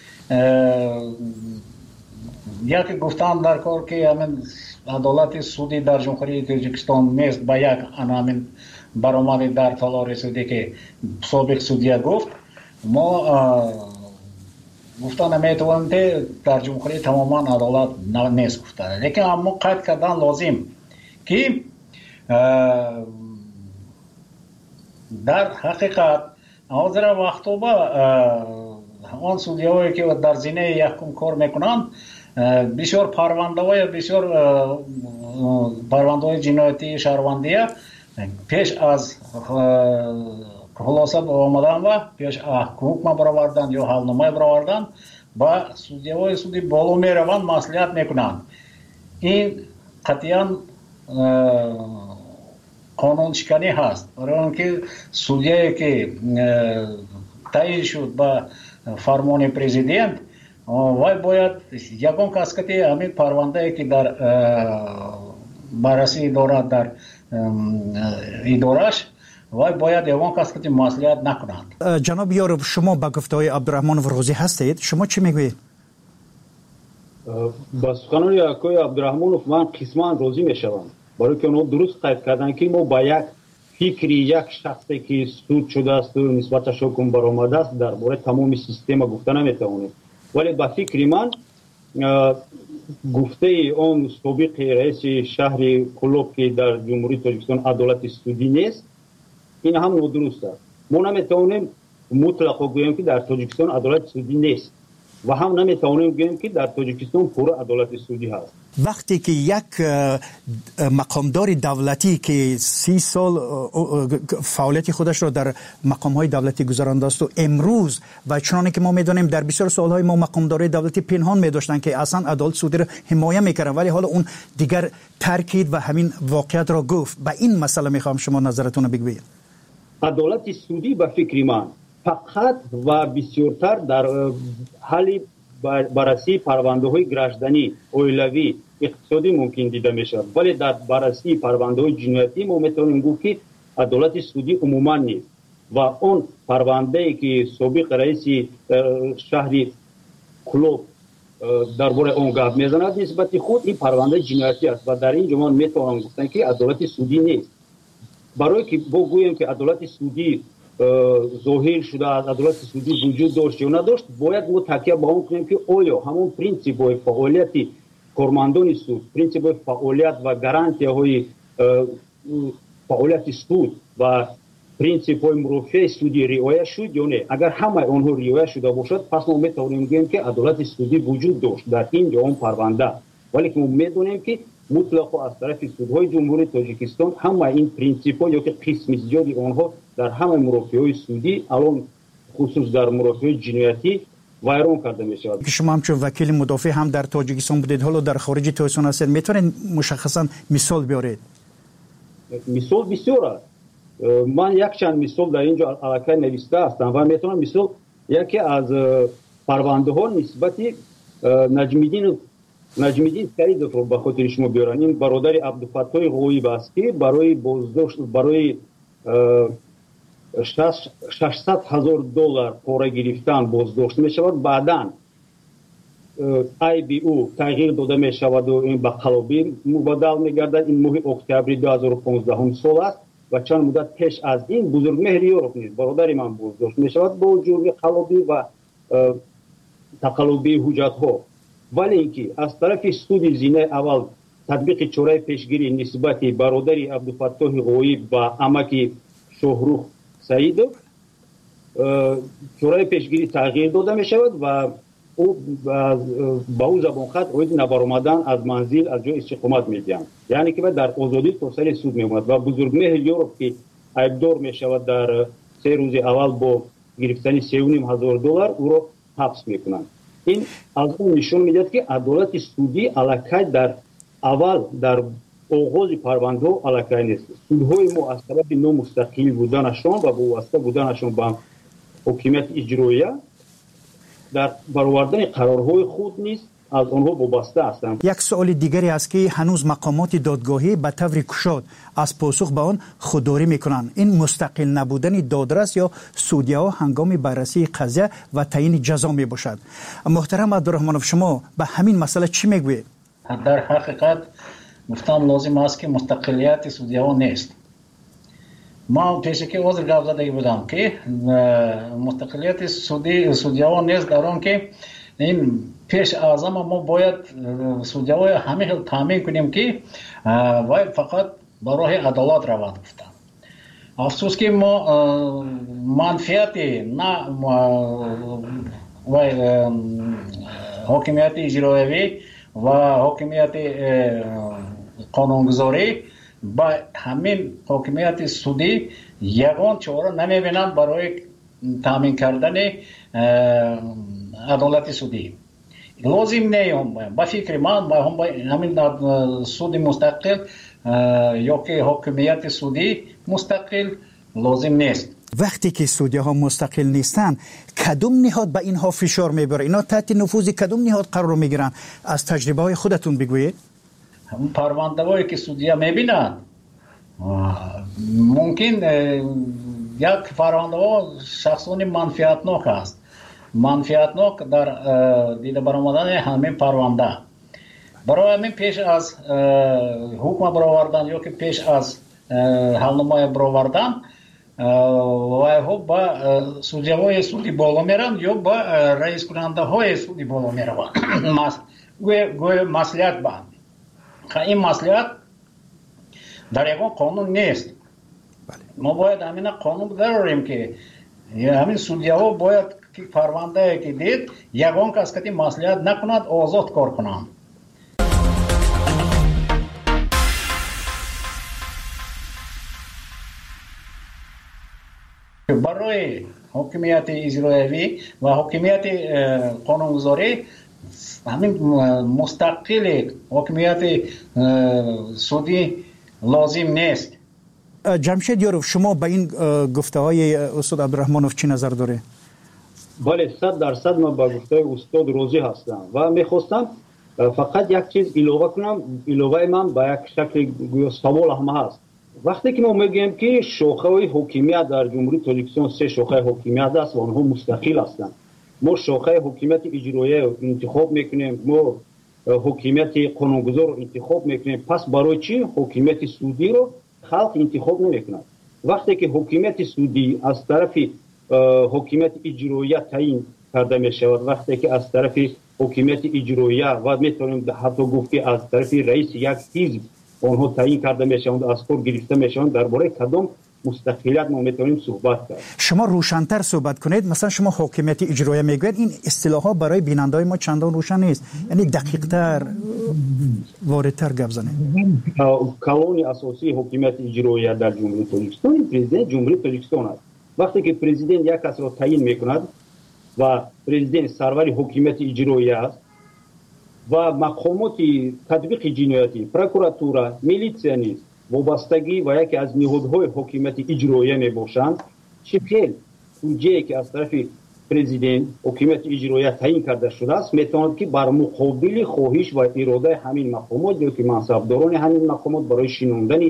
یک گفتن در کار که همین عدالت سودی در جمهوری تاجیکستان نیست، با یک همین برآمد در طلا رسیده که سابق سودیه گفت. ما گفتن نمیتوانیم که در جمهوری تماما عدالت نیست گفتن، لیکن اما قید کردن لازم که در حقیقت حاضر وقتا با آن سودیایی که در زینه یحکم کار میکنند بسیار پرونده جنایتی شهروندیه پیش از خلاصه آمدن و پیش حکم برآوردن یا حلنامه برآوردن با سودیای سودی بالا میروند، مصلحت میکنند. این قطعا قانون شکنی هست، برای اینکه سودیایی که تعیین شد با فرمان پرزیدنت وای باید یگان کس که همین پرونده که در بررسی دارد در ادارش وای باید یگان کس که مصلحت نکنند. جناب یارب، شما با گفته‌های عبدالرحمن ورغوزی هستید، شما چی میگویید؟ با سخنان آقای عبدالرحمن من قسما راضی میشوم، برای که اونها درست قید کردن که ما با یک فکری یک شخصی که سود شده است و نسبتش حکم برآمده است درباره تمام سیستم گفته نمیتوانیم، ولی با فکر من گفته اون سابق رئیس شهر کلوب که در جمهوری تاجیکستان عدالت سودی نیست، این هم نادرست است. ما نمیتوانیم مطلق بگوییم که در تاجیکستان عدالت سودی نیست و هم نمیتوانیم بگوییم که در تاجیکستان پر عدالت سودی هست. وقتی که یک مقامدار دولتی که 30 سال فعالیت خودش را در مقام‌های دولتی گذرانده است و امروز و چنانه که ما می‌دانیم در بسیار سال‌های ما مقامدارای دولتی پنهان می‌داشتند که اصلا عدالت سودی را حمایت می‌کردند، ولی حالا اون دیگر ترکید و همین واقعیت را گفت. به این مسئله می‌خوام شما نظرتون رو بگویید. عدالت سودی به فکر من فقط و بسیارتر در حال بررسی پرونده‌های گردشدنی، اولیوی، اقتصادی ممکن دیده میشود، ولی در بررسی پرونده‌های جنایتی ما میتونیم گفت که عدالت سودی عموما نیست و اون پرونده‌ای که سابق رئیس شهر کلوب درباره اون گپ میزند نسبت خود این پرونده جنایتی است و در این جمله میتونم گفتن که عدالت سودی نیست. برای که بگوییم که عدالت سودی ظاهر شده از عدالت سودی وجود داشت یا نداشت، باید ما تکیه به اون کنیم که آیا همون پرینسیپ‌های فعالیت کارمندان سود، پرینسیپ‌های فعالیت و گارانتی‌های فعالیت سود و پرینسیپ‌های مرافع سودی رعایت شد یا نه. اگر همه آنها رعایت شده باشد پس ما میتوانیم بگوییم که عدالت سودی وجود داشت در این جهان پرونده، ولی که ما میدونیم که مطلق از طرف سودهای جمهوری تاجیکستان همه این پرینسیپ‌ها یا که قسم زیادی آنها در همه مرافع‌های سودی الان خصوص در مرافع جنایتی ویران کرده میشود. شما همچون وکیل مدافع هم در تاجیکستان بودید، حالا در خارج تاجیکستان هستید، میتونید مشخصا مثال بیارید؟ مثال بسیار است. من یک چند مثال در اینجا علاقه نوشته هستم و میتونم مثال یکی از پرونده ها نسبتی نجمیدین سعیدов رو به خاطر شما بیارم. این برادر عبدالفتاح غویب است که برای بازداشت برای $600,000 پاره گرفتن بازداشت می شود، بعداً IBU تغییر داده می شود و این به قلابی مبادل می گردد. این ماه اکتبر 2015 سال است و چند مدت پیش از این بزرگمهر یورپ نیز برادر من بازداشت می شود با جرم قلابی و تقلبی حجت ها، ولی اینکه از طرف سود زینه اول تطبیق چاره پیشگیری نسبت برادر عبدالفتاح غویب و عمک شهروخ سعیدов چاره پیشگیری تغییر داده می شود و او با او زبان خط اوید نبرآمدن از منزل از جای استقامت می دهند، یعنی که در آزادی توسعه سود می آمد و بزرگمهر یورپ که عیبدار می شود در 3 روز اول با گرفتن $3,500 او را حبس می کنند. این از اون نشون میدهد که عدالت سودی علاقه در اول در آغاز پرونده علاقه نیست. سودهای ما از طرف نامستقل بودنشان و وابسته بودنشان به حکومت اجراییه در برآوردن قرارهای خود نیست از آنها وابسته هستند. یک سوال دیگری است که هنوز مقامات دادگاهی به طور کشاد از پاسخ به آن خودداری میکنند. این مستقل نبودن دادرس یا سودیا هنگام بررسی قضیه و تعیین جزا می باشد. محترم عبدالرحمنوف، شما به همین مسئله چی میگویید؟ در حقیقت گفتم لازم است که مستقلیت سودیا نیست. ما پیش که عذر گپ زده بودم که مستقلیت سودیا نیست، در آن که این پیش از همه ما باید سودیای همه تامین کنیم که باید فقط به راه عدالت روند گفتم. افسوس که ما منفعت نه حاکمیت اجرایی و حاکمیت قانونگذاری با همین حاکمیت سودی یگان چاره نمیبینم برای تامین کردن عدالت سودی. لازم نیم با فکر من با همین سود مستقل یا که حاکمیت سودی مستقل لازم نیست. وقتی که سودی ها مستقل نیستند، کدوم نهاد به اینها فشار میبره؟ اینا تحت نفوذ کدوم نهاد قرار میگیرن؟ از تجربه های خودتون بگویید. پرونده هایی که سودی ها میبینن ممکن یک پرونده ها شخصان منفعتناک است، منفعتناک در دیده برآمدن همین پرونده. برای همین پیش از حکم برآوردن یا که پیش از حلنمای برآوردن و با سودیای سودی بالا میرن یا با رئیس کننده های سودی بالا میروند. گوی مسئولیت بند. این مسئولیت در یکان قانون نیست. ما باید همین قانون داریم که همین سودیا باید که پرونده که دید یکان کس که مسئولیت نکند آزاد کار کنند. برای حاکمیت اجرایی و حاکمیت قانونگذاری همین مستقل حاکمیت سودی لازم نیست. جمشید یاروف، شما به این گفته های استاد عبدالرحمنوف چی نظر داره؟ بله 100% من با گفته استاد راضی هستم و میخواستم فقط یک چیز اضافه کنم. اضافه من با یک شکل سوال هم هست. وقتی که ما میگیم که شاخه های حکومت در جمهوری تاجیکستان 3 شاخه حکومت است و آنها مستقل هستند. ما شاخه حکومت اجرایی انتخاب میکنیم، ما حکومت قانونگذار رو انتخاب میکنیم. پس برای چی حکومت سودی رو خلق انتخاب نمیکنند؟ وقتی که حکومت سودی از طرف حکومت اجرایی تعیین کرده می شود، وقتی که از طرف حکومت اجرایی و میتونیم حتی گفت که از طرف رئیس یک حزب آنها تعیین کرده می شوند، از کار گرفته می شوند، درباره کدام مستقلیت ما میتونیم صحبت کرد؟ شما روشن‌تر صحبت کنید. مثلا شما حاکمیت اجرایی میگوید، این اصطلاحات برای بیننده‌های ما چندان روشن نیست، یعنی دقیق‌تر واردتر گپ زنید. کانون اساسی حکومت اجرایی در جمهوری تاجیکستان پرزیدنت جمهوری تاجیکستان است. وقتی که پرزیدنت یک کس را تعیین میکند و پرزیدنت سرور حکومت اجرایی است و مقامات تطبیق جنایتی، پروکراتورا، میلیسیا نیست وابستگی و یکی از نهادهای حکومت اجرایی می باشند، شکل بودجه‌ای که از طرف پرزیدنت حکومت اجرایی تعیین کرده شده است میتواند که بر مقابل خواهش و اراده همین مقامات یا که منصبداران همین مقامات برای شناندن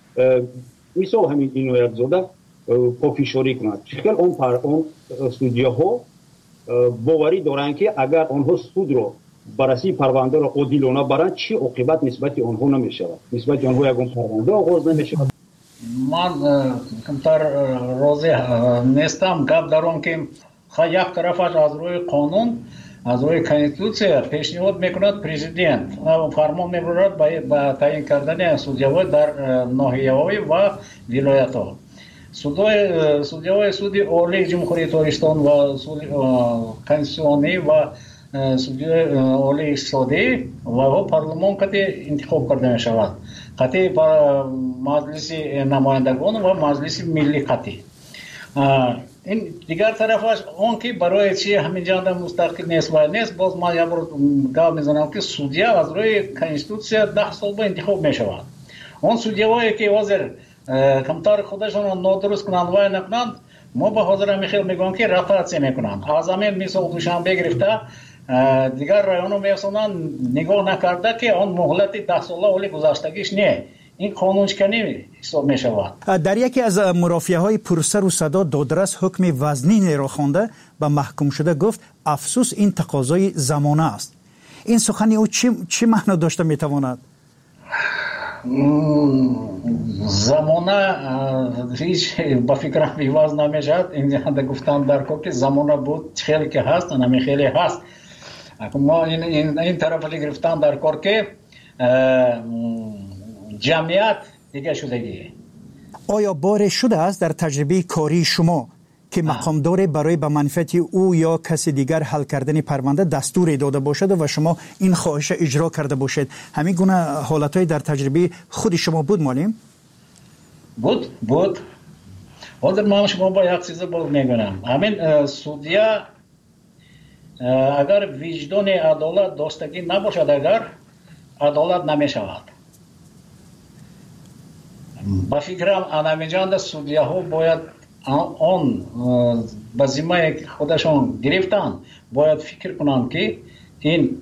مثال همین عنایت زاده پافشاری کند. شکل اون سودیاها باوری دارند که اگر آنها سود را بررسی پرونده را عادلانه برند، چی عاقبت نسبت آنها نمی شود؟ نسبت آنها یگان پرونده آغاز نمی شود. من کمتر راضی نیستم. گپ دارم که یک طرفش از روی قانون، از روی کنستیتوسیا پیشنهاد میکند پرزیدنت فرمان میبرد با تعیین کردن سودیاها در ناحیه‌های و ولایت‌ها. سودیای سودی عالی جمهوری تاجیکستان و کنستیتوسیونی و سودی عالی اقتصادی و پارلمان کتی انتخاب کرده می شود. کتی مجلس نمایندگان و مجلس ملی کتی. این دیگر طرفش اون که برای چی همین جانب مستقل نیست و نیست، باز ما یه بار گپ میزنم که سودیا از روی کنستیتوسیا 10 سال به انتخاب می شود. اون سودیایی که حاضر کمتر خودشون نادرست کنند و نکنند، ما به حاضر میخیل میگم که رفعت میکنند. از همین مثال دوشنبه گرفته دیگر رایانو میسونن نگاه نکرده که آن مهلت 10 ساله ولی گذشتگیش نه، این قانونشکنی حساب می شود. در یکی از مرافعه‌های پرسر و صدا دادرس حکم وزنی را خوانده و محکوم شده گفت افسوس این تقاضای زمانه است. این سخنی او چی معنا داشته میتواند؟ زمانه هیچ با فکرم بیواز نمیشد. این گفتم در که زمانه بود خیلی که هست نمی خیلی هست. ما این طرف گرفتن در کار که جمعیت دیگه شدگی. آیا بار شده است در تجربه کاری شما که مقامدار برای به منفعت او یا کسی دیگر حل کردن پرونده دستور داده باشد و شما این خواهش اجرا کرده باشید؟ همین گونه حالتهای در تجربه خود شما بود معلم؟ بود. حاضر من شما با یک چیز بود میگم. همین سودیا اگر وجدان عدالت داشتگی نباشد، اگر عدالت نمیشود. با فکرم انامجان سودیا ها باید آن به ذمه خودشان گرفتن باید فکر کنند که این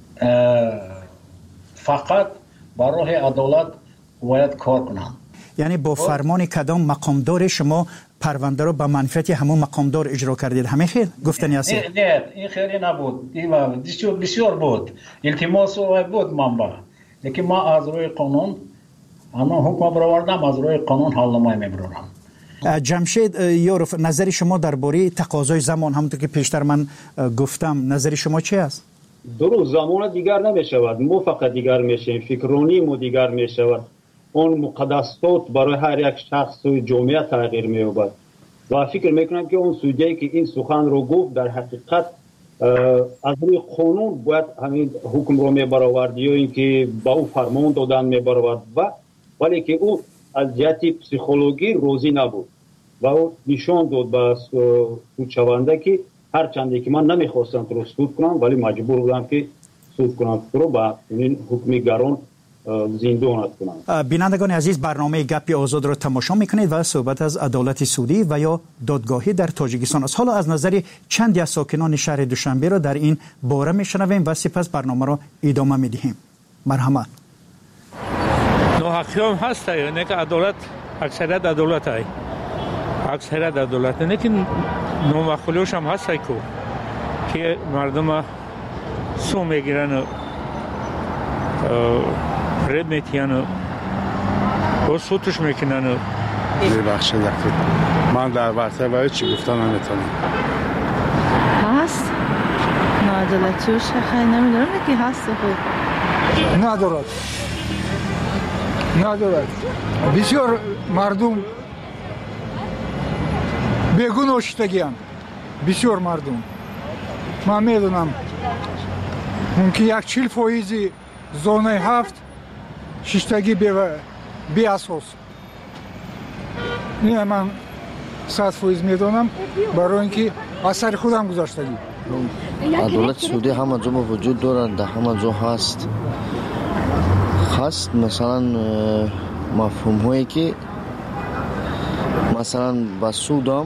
فقط برای عدالت باید کار کنند. یعنی با فرمان کدام مقامدار شما پرونده رو به منفعت همون مقامدار اجرا کردید؟ همه خیر گفتنی است؟ نه این خیلی نبود. بسیار بود. التماس بود منبع. لیکن ما از روی قانون اما حکم برآوردم، از روی قانون حل نمایی میبرم. جمشید یوروف، نظر شما درباره تقاضای زمان همونطور که پیشتر من گفتم نظر شما چی است؟ درست، زمان دیگر نمیشود، ما فقط دیگر میشیم، فکرانی ما دیگر میشود، اون مقدسات برای هر یک شخص و جامعه تغییر مییابد و فکر میکنم که اون سودیایی که این سخن رو گفت در حقیقت از روی قانون باید همین حکم رو میبرآورد یا اینکه با او فرمان دادن میبرآورد ولی که او از جهت پسیکولوژی روزی نبود و او نشان داد به سودشونده که هرچند که من نمیخواستم تو رو سود کنم ولی مجبور بودم که سود کنم تو رو با این حکمی گران زندانت کنم. بینندگان عزیز، برنامه گپی آزاد را تماشا میکنید و صحبت از عدالت سودی و یا دادگاهی در تاجیکستان است. حالا از نظر چندی از ساکنان شهر دوشنبه را در این باره میشنویم و سپس برنامه را ادامه میدهیم. مرحمت. ناحقی هم هست، نه که عدالت اکثریت عدالت های اکثریت عدالت نه که نامخولیوش هم هست که مردم سو میگیرن رد میتین و سوتش میکنن. ببخشید من در ورطه باید چی گفتم نمیتونم. هست ناعدالتیوش خیلی نمیدارم که هست خوب ندارد. بسیار مردم بگون شدگیان، بسیار مردم من میدونم ممکن 40% زونه 7 ششتگی بی اساس. نه من 100% میدونم برای اینکه اثر خودم گذاشتگی. عدالت سودی همه جا وجود دارد، در همه جا هست مثلا مفهوم هایی که مثلا با سودم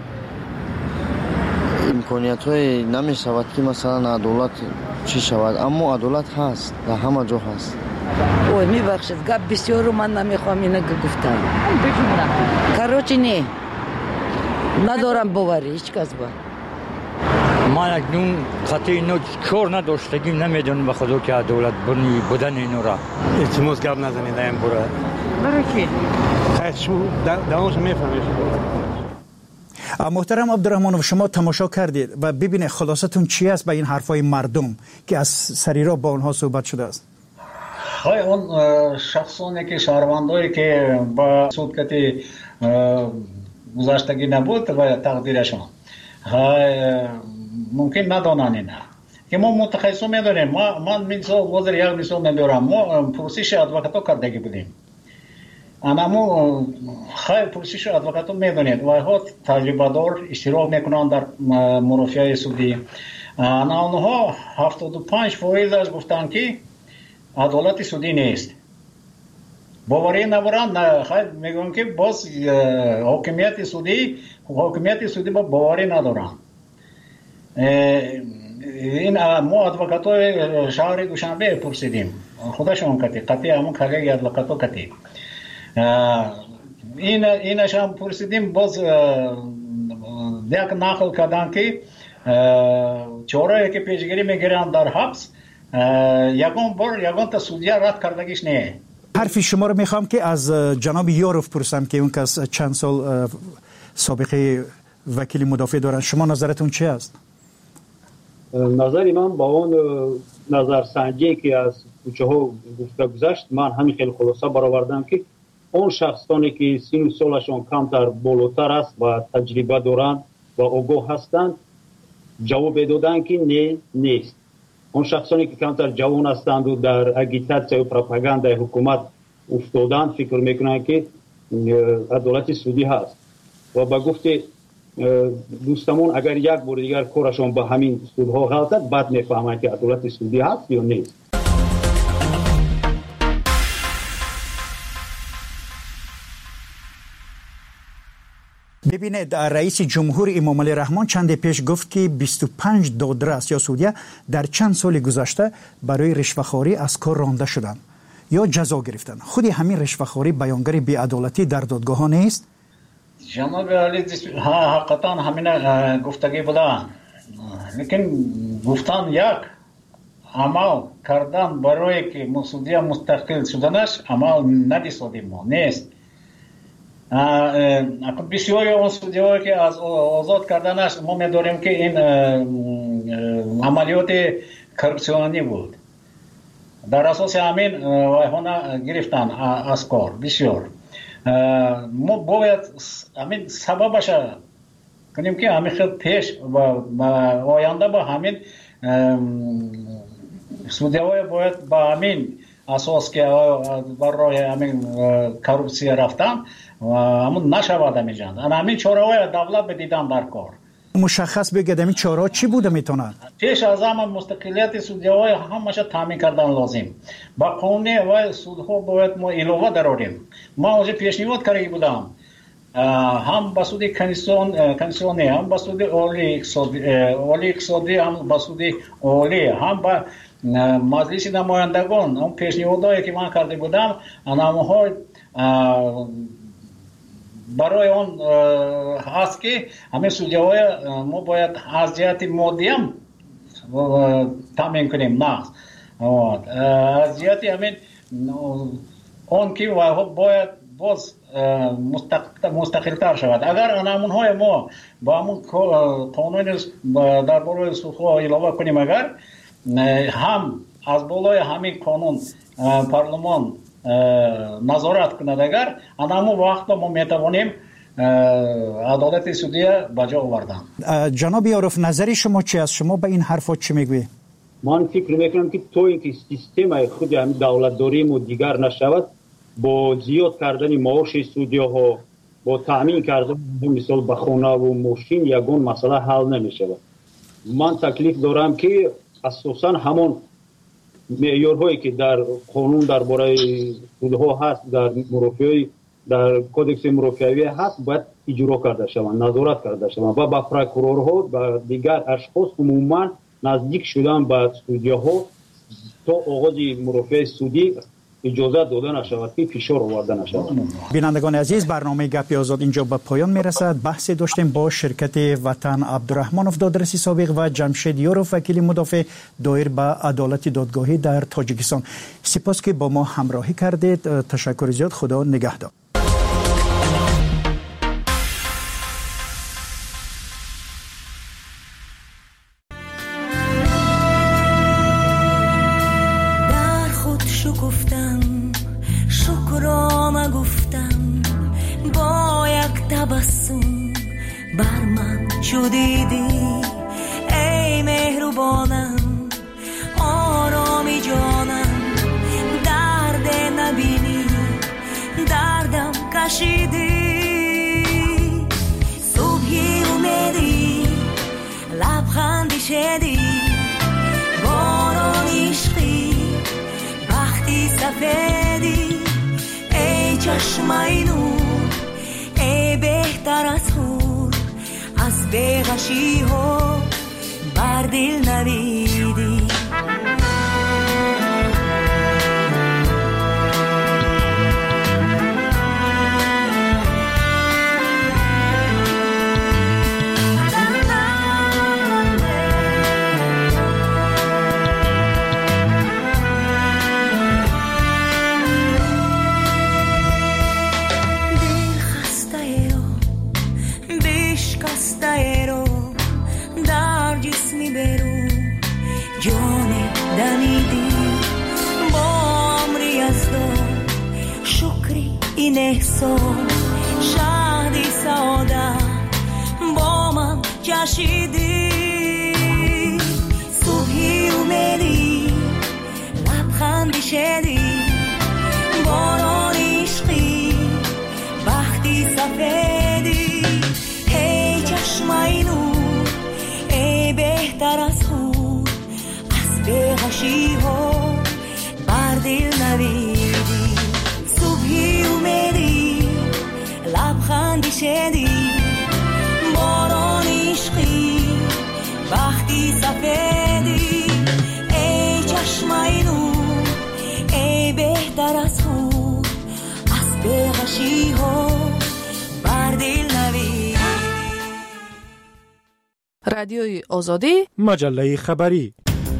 امکانیت های نمی شود که مثلا عدالت چی شود، اما عدالت هست، در همه جا هست. اوه میبخشید گپ بسیار رو من نمیخوام اینه گفتم کاروچی نه ندارم باوری هیچ کس با من اکنون خطی اینو کار نداشتگیم نمیدونم به خدا که عدالت بودن اینو را التماس گپ نزنید این بوره برای کی؟ خیلی شما دوامش میفهمید. محترم عبدالرحمنوف، شما تماشا کردید و ببینید خلاصتون چی است به این حرفای مردم که از سریرا با اونها صحبت شده است. های اون شخصانی که شهروندایی که با سودکتی گذاشتگی نبود و تقدیرشان ممکن ندانن اینا که ما متخصص میدونیم. من مثال وزیر یک مثال میبرم، ما پرسش ادوکاتو کردگی بودیم. انامو خیلی پرسش ادوکاتو میدونید و ها تجربه دار اشتراک میکنن در مرافعه سودی. اونها 75% گفتن که عدالت سودی نیست. باوری ندارن، خیلی میگن که باز حاکمیت سودی با باوری ندارن. این ما ادوکاتای شهر دوشنبه پرسیدیم خودشون کتی قطعی همون کلیگ ادوکاتو کتی اینش هم پرسیدیم باز یک نقل کردن که چهارایی که پیشگیری میگیرن در حبس یگان تا سودیا رد کردگیش نه. حرف شما رو میخوام که از جناب یاروف پرسم که اون کس چند سال سابقه وکیل مدافع دارن. شما نظرتون چی است؟ نظر من با اون نظرسنجی که از کوچه ها گفته گذشت من همین خیلی خلاصه برآوردم که اون شخصانی که سن و سالشون کمتر بالاتر است و تجربه دارند و آگاه هستند جواب دادن که نه نیست. اون شخصانی که کمتر جوان هستند و در اگیتاسیا و پروپاگاندای حکومت افتادند فکر میکنند که عدالت سودی هست و با گفت دوستمون اگر یک بار دیگر کارشون با همین سودها غلطه بعد میفهمند که عدالت سودی هست یا نیست. ببینید رئیس جمهور امام علی رحمان چند پیش گفت که 25 دادرس یا سودیه در چند سال گذشته برای رشوه‌خواری از کار رانده شدند یا جزا گرفتند. خود همین رشوه‌خواری بیانگر بی‌عدالتی در دادگاه ها نیست؟ جناب علی حقیقتا همین گفتگی بودن لیکن گفتن یک عمل کردن برای که سودیه مستقل شدنش عمل ندیسادیم ما نیست. بسیاری اون سودیهایی که از آزاد کردنش ما می‌داریم که این عملیات کرپسیونی بود. در اساس همین وایهانا گرفتن از کار بسیار. ما باید همین سببش کنیم که همین خیلی پیش و آینده با همین سودیهایی باید با همین اساس که برای همین کرپسی رفتن و همون نشود میجند. همین چاره‌های دولت بدیدن در کار. مشخص بگید همین چاره‌ها چی بوده میتونن؟ پیش از همه مستقلیت سودیه‌های همش تامین کردن لازم. با قانون و سودها باید ما علاوه داریم. ما اوج پیشنهاد کردی بودم. هم با سود کنسیونی هم با سود اولی اقتصادی هم با سود اولی هم با مجلس نمایندگان اون پیشنهادایی که من کرده بودم آنها برای اون هست که همه سودیه‌های ما باید از جهت مادی هم تامین کنیم نه از جهت همین اون که باید باز مستقل‌تر شود. اگر آنها ما با همون قانون درباره سودها علاوه کنیم اگر هم از بالای همین قانون پارلمان نظارت کند اگر همون وقت ما میتوانیم عدالت سودی بجا آوردن. جناب یاروف نظری شما چی است؟ شما به این حرفا چی میگویید؟ من فکر میکنم که تو اینکه سیستم خود همین دولت داریم و دیگر نشود با زیاد کردن معاش سودی‌ها با تامین کردن مثلا به خانه و ماشین یگان مسئله حل نمیشود. من تکلیف دارم که اساساً همون معیارهایی که در قانون درباره سودها هست در مرافعه در کدکس مرافعه هست باید اجرا کرده شوند نظارت کرده شوند و با پروکورورها و دیگر اشخاص عموما نزدیک شدن به سودی‌ها تا آغاز مرافعه سودی اجازه داده نشود که فشار آورده نشود. بینندگان عزیز برنامه گپی آزاد اینجا به پایان میرسد. بحثی داشتیم با شرکت وطن عبدالرحمنوف دادرسی سابق و جمشید یاروف وکیل مدافع دایر به عدالت دادگاهی در تاجیکستان. سپاس که با ما همراهی کردید. تشکر زیاد. خدا نگهدار. بر من چو دیدی ای مهربانم آرامی جانم درد نبینی دردم کشیدی صبحی اومدی لبخندی شدی باران عشقی وقتی سفیدی ای چشمای نور ای بهتر از هور از بیغشی ها بر دل نویدی. این احسان شادی سعادت با من جشیدی. صبحی اومدی لبخندی شدی، باران عشقی بختی سفیدی. ای چشمای نور ای بهتر از خود، از بی‌غشی ها بر دل نویدی. لبخندی شدی، باران عشقی بختی سفیدی. ای چشمای نور ای بهتر از خود، از بی‌غشی ها بر دل نویدی. رادیوی آزادی، مجله خبری.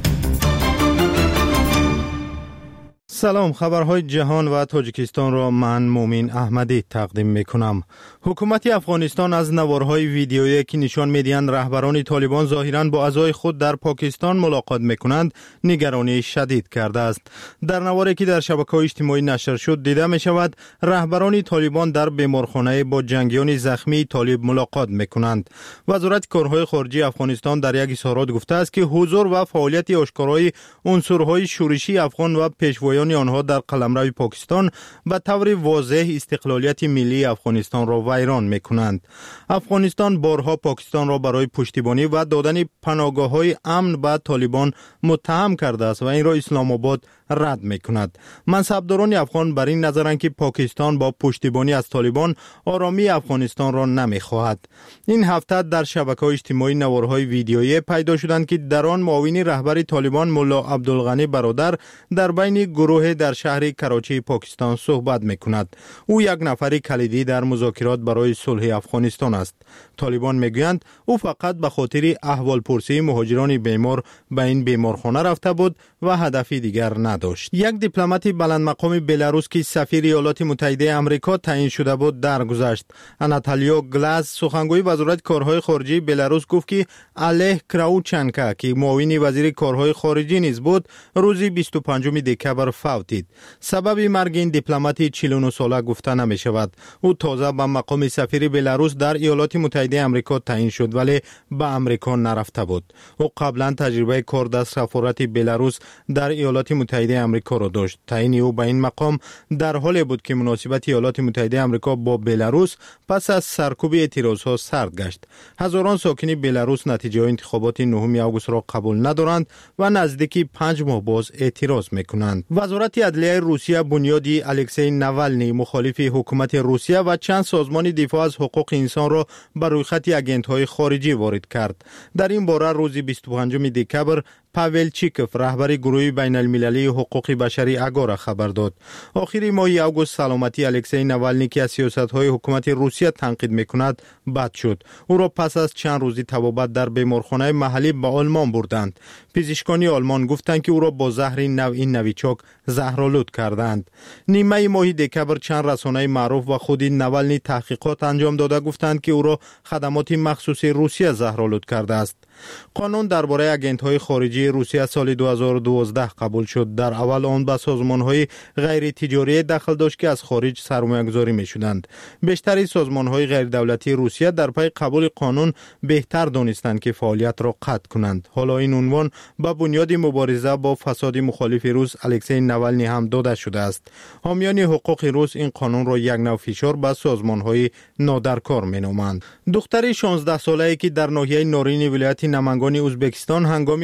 سلام، خبرهای جهان و تاجیکستان را من مومین احمدی تقدیم میکنم. حکومت افغانستان از نوارهای ویدیویی که نشان میدهند رهبران طالبان ظاهراً با اعضای خود در پاکستان ملاقات میکنند نگرانی شدید کرده است. در نواری که در شبکه‌های اجتماعی نشر شد دیده می شود رهبران طالبان در بیمارخانه با جنگیان زخمی طالب ملاقات میکنند. وزارت کارهای خارجه افغانستان در یک اظهارات گفته است که حضور و فعالیت آشکارای عنصرهای شورشی افغان و پیشوایان آنها در قلمرو پاکستان به طور واضح استقلالیت ملی افغانستان را ویران میکنند. افغانستان بارها پاکستان را برای پشتیبانی و دادن پناهگاه‌های امن به طالبان متهم کرده است و این را اسلام آباد رد میکند. منصبداران افغان بر این نظرند که پاکستان با پشتیبانی از طالبان آرامی افغانستان را نمیخواهد. این هفته در شبکه‌های اجتماعی نوارهای ویدیویی پیدا شدند که در آن معاون رهبر طالبان ملا عبدالغنی برادر در بین گروه در شهر کراچی پاکستان صحبت میکند. او یک نفر کلیدی در مذاکرات برای صلح افغانستان است. طالبان میگویند او فقط به خاطر احوالپرسی مهاجران بیمار به این بیمارخانه رفته بود و هدفی دیگر نداشت. یک دیپلمات بلند مقام بلاروس که سفیر ایالات متحده آمریکا تعیین شده بود درگذشت. آناتالیا گلاس سخنگوی وزارت کارهای خارجه بلاروس گفت که الیه کراوچنکا که معاون وزیر کارهای خارجه نیز بود روز 25 دکبر فوتید. سبب مرگ این دیپلمات 49 ساله گفته نمی شود. او تازه به مقام سفیر بلاروس در ایالات متحده آمریکا تعیین شد ولی به آمریکا نرفته بود. او قبلا تجربه کار در سفارت بلاروس در ایالات متحده آمریکا را داشت. تعیین او به این مقام در حالی بود که مناسبت ایالات متحده آمریکا با بلاروس پس از سرکوب اعتراضها سرد گشت. هزاران ساکن بلاروس نتیجه انتخابات 9 آگوست را قبول ندارند و نزدیکی 5 ماه باز اعتراض میکنند. وزارت عدلیه روسیه بنیادی الکسی ناوالنی مخالف حکومت روسیه و چند سازمان دفاع از حقوق انسان را بر روی خط آگنت‌های خارجی وارد کرد. در این باره روز 25 دکبر پاول چیکوف رهبر گروه بین المللی حقوق بشری آگارا خبر داد. آخر ماه آگوست سلامتی الکسی ناوالنی که از سیاست‌های حکومت روسیه تنقید می‌کند بد شد. او را پس از چند روزی طبابت در بیمارخانه محلی به آلمان بردند. پزشکان آلمان گفتند که او را با زهر نوعی نویچاک زهرآلود کردند. نیمه ماه دکبر چند رسانه معروف و خود ناوالنی تحقیقات انجام داده گفتند که او را خدمات مخصوص روسیه زهرآلود کرده است. قانون درباره آگنت‌های خارجی روسیه سال 2012 قبول شد. در اول آن به سازمان‌های غیر تجاری دخل داشت که از خارج سرمایه‌گذاری می‌شدند. بیشتر سازمان‌های غیر دولتی روسیه در پی قبول قانون بهتر دانستند که فعالیت را قطع کنند. حالا این عنوان با بنیاد مبارزه با فساد مخالف روس الکسی ناوالنی هم داده شده است. حامیان حقوق روس این قانون را یک نوع فشار به سازمان‌های نادرکار می‌نامند. دختر 16 ساله‌ای که در ناحیه نارین ولایت نمنگان ازبکستان هنگام آدم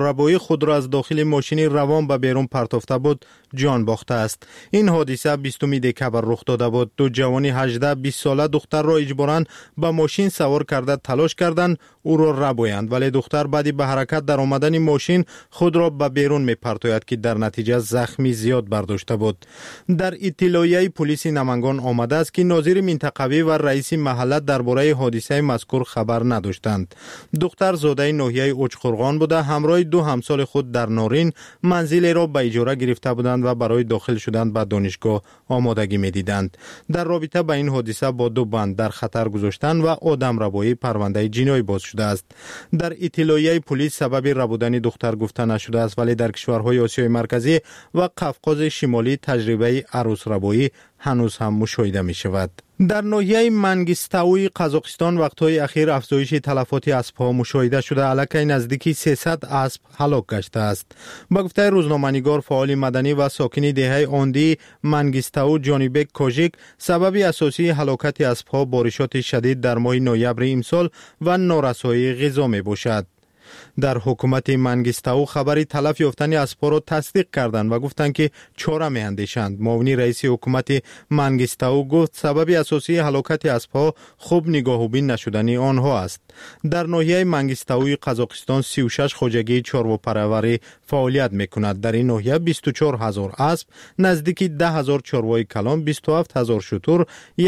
ربایی خود را از داخل ماشین روان به بیرون پرتافته بود جان باخته است. این حادثه 20 دکبر رخ داده بود. دو جوانی 18-20 ساله دختر را اجباراً به ماشین سوار کرده تلاش کردند او را ربایند، ولی دختر بعد به حرکت در آمدن ماشین خود را به بیرون می‌پرتاید که در نتیجه زخمی زیاد برداشته بود. در اطلاعیه پلیس نمنگان آمده است که ناظر منطقوی و رئیس محله درباره حادثه مذکور خبر نداشتند. دختر زاده ناحیه اوچخرغان بوده، همراه دو همسال خود در نارین منزلی را به اجاره گرفته بودند و برای داخل شدن به دانشگاه آمادگی می‌دیدند. در رابطه با این حادثه با دو بند در خطر گذاشتن و آدم ربایی پرونده جنایی باز شده است. در اطلاعیه پلیس سبب ربودن دختر گفته نشده است، ولی در کشورهای آسیای مرکزی و قفقاز شمالی تجربه عروس ربایی هنوز هم مشاهده می شود. در ناحیه منگیستاوی قزاقستان وقتهای اخیر افزایش تلفات اسب‌ها مشاهده شده. علاکه نزدیکی 300 اسب هلاک گشته است. با گفته روزنامه‌نگار فعال مدنی و ساکن دهه آندی منگیستاو جانیبک کوژیک، سبب اساسی هلاکت اسب‌ها بارشات شدید در ماه نوامبر امسال و نارسایی غذا می باشد. در حکومت منگیستاو خبری تلف یافتن اسب‌ها را تصدیق کردند و گفتند که چاره می‌اندیشند. معاون رئیس حکومت منگیستاو گفت سبب اساسی هلاکت اسب‌ها خوب نگاه و بین نشدن آنها است. در ناحیه منگیستاوی قزاقستان 36 خواجگی چارواپروری فعالیت می‌کند. در این ناحیه 24000 اسب، نزدیک 10000 چاروای کلان، 27000 شتر،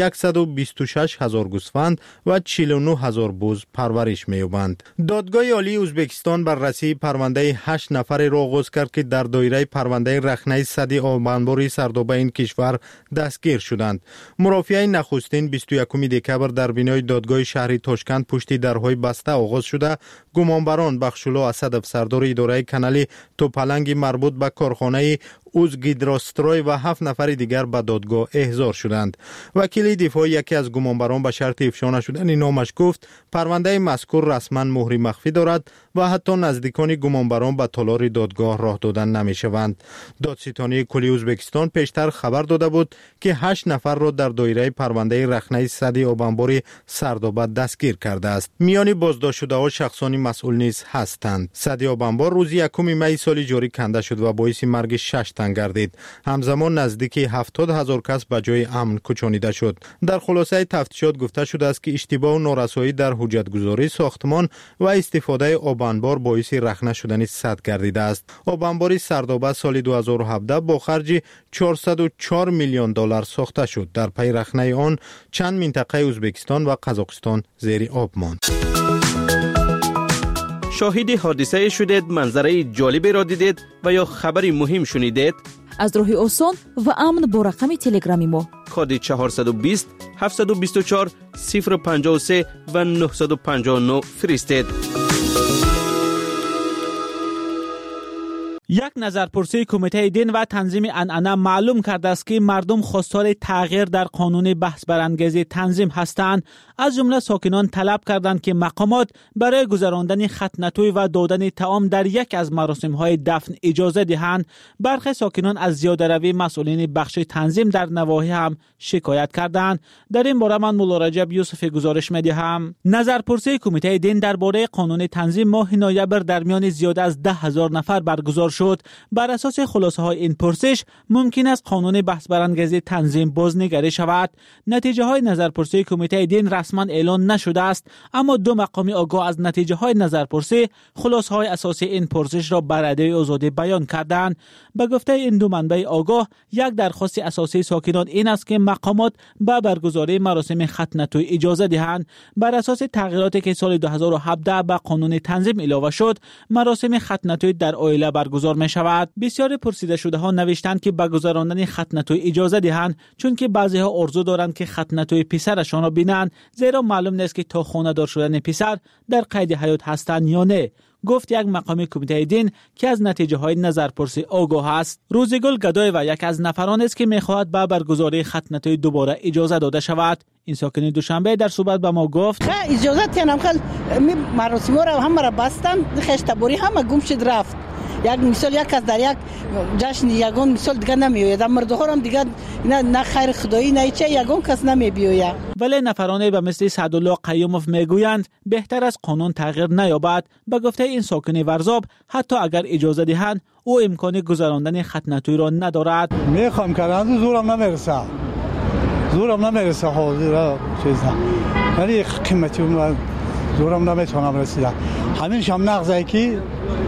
126000 گوسفند و 49000 بز پرورش می‌یابند. دادگاه عالی ازبکستان بررسی پرونده 8 نفر را آغاز کرد که در دایره پرونده رخنه صدی آبانباری سردابه این کشور دستگیر شدند. مرافعه نخستین 21 دکبر در بینای دادگاه شهری تاشکند پشت درهای بسته آغاز شده. گمانبران بخشولا اسدов سردار اداره کانال توپلنگ مربوط به کارخانه اوزگیدراستروی و 7 نفر دیگر به دادگاه احضار شدند. وکیل دفاع یکی از گمانبران به شرط افشا نشدن نامش گفت پرونده مذکور رسما مهر مخفی دارد و حتی نزدیکان گمانبران به تالار دادگاه راه دادن نمیشوند. دادستانی کلی ازبکستان پیشتر خبر داده بود که 8 نفر را در دایره پرونده رخنه صدی آبانباری سردابه دستگیر کرده است. میان بازداشت شده‌ها شخصانی مسئول نیز هستند. صدی آبانبار روز 1 می سال جاری کنده شد و باعث مرگ 6 تن گردید. همزمان نزدیک 70000 کس به جای امن کوچانیده شد. در خلاصه تفتیشات گفته شده است که اشتباه و نارسایی در حجتگذاری ساختمان و استفاده آبانبار باعث رخنه شدن سد گردیده است. آبانبار سردابه سال 2017 با خرج 404 میلیون دلار ساخته شد. در پی رخنه آن چند منطقه ازبکستان و قزاقستان زیر آب ماند. شاهد حادثه شدید، منظره جالبی را دیدید و یا خبری مهم شنیدید؟ از راه آسان و امن با رقم تلگرامی ما کد 420 724 053 و 959 فرستید. یک نظرپرسی کمیته دین و تنظیم عنعنه معلوم کرده است که مردم خواستار تغییر در قانون بحث برانگیز تنظیم هستند. از جمله ساکنان طلب کردند که مقامات برای گذراندن ختنه‌توی و دادن طعام در یک از مراسم‌های دفن اجازه دهند. برخی ساکنان از زیاده‌روی مسئولین بخش تنظیم در نواحی هم شکایت کردند. در این باره من مولا رجب یوسفی گزارش می‌دهم. نظرپرسی کمیته دین درباره قانون تنظیم ماه نوامبر در میان زیاد از 10,000 نفر برگزار شد. بر اساس خلاصه های این پرسش ممکن است قانون بحث برانگیز تنظیم بازنگری شود. نتیجه های نظرپرسی کمیته دین رسما اعلان نشده است، اما دو مقامی آگاه از نتیجه های نظرپرسی خلاصه های اساسی این پرسش را بر رادیوی آزادی بیان کردند. به گفته این دو منبع آگاه، یک درخواست اساسی ساکنان این است که مقامات به برگزاری مراسم ختنه‌توی اجازه دهند. بر اساس تغییراتی که سال 2017 به قانون تنظیم علاوه شد، مراسم ختنه‌توی در عائله برگزار می شود. بسیاری پرسیده شده ها نوشتند که به گذراندن ختنه‌توی اجازه دهند، چون که بعضی ها آرزو دارند که ختنه‌توی پسرشان را بینند، زیرا معلوم نیست که تا خانه دار شدن پسر در قید حیات هستند یا نه. گفت یک مقام کمیته دین که از نتیجه های نظرپرسی آگاه است. روزگل گدای و یک از نفران است که میخواهد به برگزاری ختنه‌توی دوباره اجازه داده شود. این ساکن دوشنبه در صحبت به ما گفت اجازه تنم خل مراسم را هم را بستن، خشتباری همه گم شد رفت. یک مثال یک کس در یک جشن یگان مثال دیگه نمیآید، مردها هم دیگه نه خیر خدایی نه چه یگان کس نمیبیاید. ولی نفرانی به مثل سعدالله قیوموف میگویند بهتر از قانون تغییر نیابد. به گفته این ساکن ورزاب حتی اگر اجازه دهند او امکان گذراندن ختنه‌تویی را ندارد. میخوام کردن زورم نمیرسه حاضر چیزا، ولی قیمتی زورم نمیتونم رسیدن. همینش هم نغزه که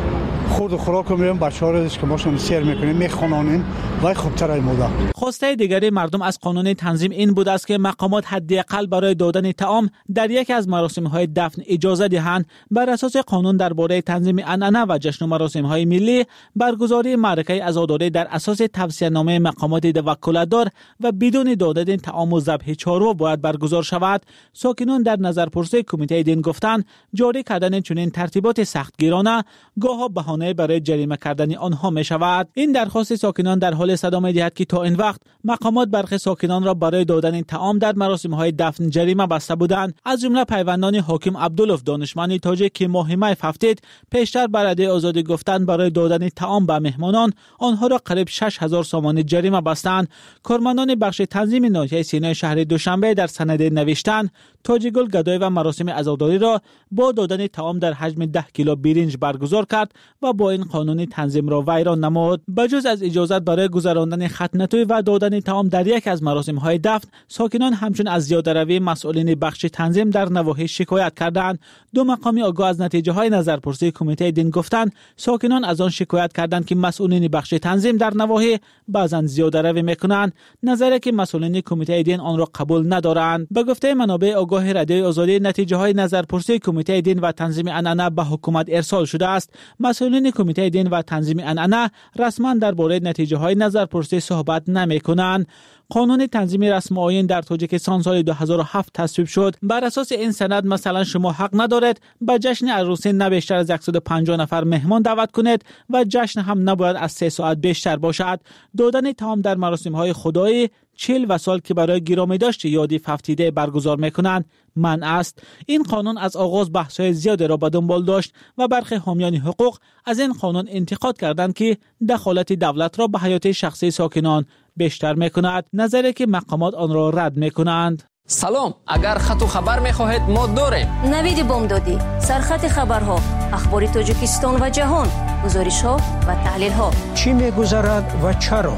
خود خوراک رو میریم بچه‌ها رو که ماشون سیر میکنیم میخونانیم و خوبتر ایمودا. خواسته دیگری مردم از قانون تنظیم این بود است که مقامات حداقل برای دادن طعام در یکی از مراسم‌های دفن اجازه دهند. بر اساس قانون درباره تنظیم عنعنه و جشن و مراسم‌های ملی، برگزاری معرکه عزاداری در اساس توصیه‌نامه مقامات توکل‌دار و بدون دادن طعام و ذبح چاروا باید برگزار شود. ساکنان در نظرپرسی کمیته دین گفتند جاری کردن چنین ترتیبات سختگیرانه گاه بهانه برای جریمه کردن آنها می شود. این درخواست ساکنان در حال صدا می دهد که تا این وقت مقامات برخی ساکنان را برای دادن طعام در مراسم‌های دفن جریمه بسته بودند. از جمله پیوندان حاکم عبدالله دانشمند تاجیک که ماه می هفتید پیشتر بر عده آزادی گفتند برای دادن طعام به مهمانان آنها را قریب 6000 سومان جریمه بستند. کارمندان بخش تنظیم ناحیه سینای شهر دوشنبه در سند نوشتند تاجگل گدای و مراسم عزاداری را با دادن طعام در حجم 10 کیلو برنج برگزار کرد و با این قانون تنظیم را ویران نمود. بجز از اجازت برای گذراندن ختنه‌تویی و دادن طعام در یک از مراسم‌های دفن، ساکنان همچون از زیاده‌روی مسئولین بخش تنظیم در نواحی شکایت کردند. دو مقامی آگاه از نتیجه‌های نظرپرسی کمیته دین گفتند ساکنان از آن شکایت کردند که مسئولین بخش تنظیم در نواحی بعضن زیاده‌روی می‌کنند، نظری که مسئولین کمیته دین آن را قبول ندارند. به گفته منابع آگاه رادیوی آزادی نتیجه‌های نظرپرسی کمیته دین و تنظیم عنعنه به حکومت ارسال شده است. مسئولین کمیته دین و تنظیم عنعنه رسما درباره نتیجه‌های نظرپرسی صحبت نمی‌کنند. قانون تنظیم رسم آیین در تاجیکستان سال 2007 تصویب شد. بر اساس این سند مثلا شما حق ندارید به جشن عروسی نه بیشتر از 150 نفر مهمان دعوت کنید و جشن هم نباید از 3 ساعت بیشتر باشد. دادن طعام در مراسم‌های خدایی 40 وسال که برای گرامیداشت یادی ففتیده برگزار می‌کنند منع است. این قانون از آغاز بحث‌های زیادی را به دنبال داشت و برخی حامیان حقوق از این قانون انتقاد کردند که دخالت دولت را به حیات شخصی ساکنان بیشتر می‌کند، نظری که مقامات آن را رد می‌کنند. سلام، اگر خط و خبر می‌خواهید ما داریم. نوید بامدادی، سرخط خبرها، اخبار تاجیکستان و جهان، گزارش‌ها و تحلیل‌ها. چی می‌گذرد و چرا؟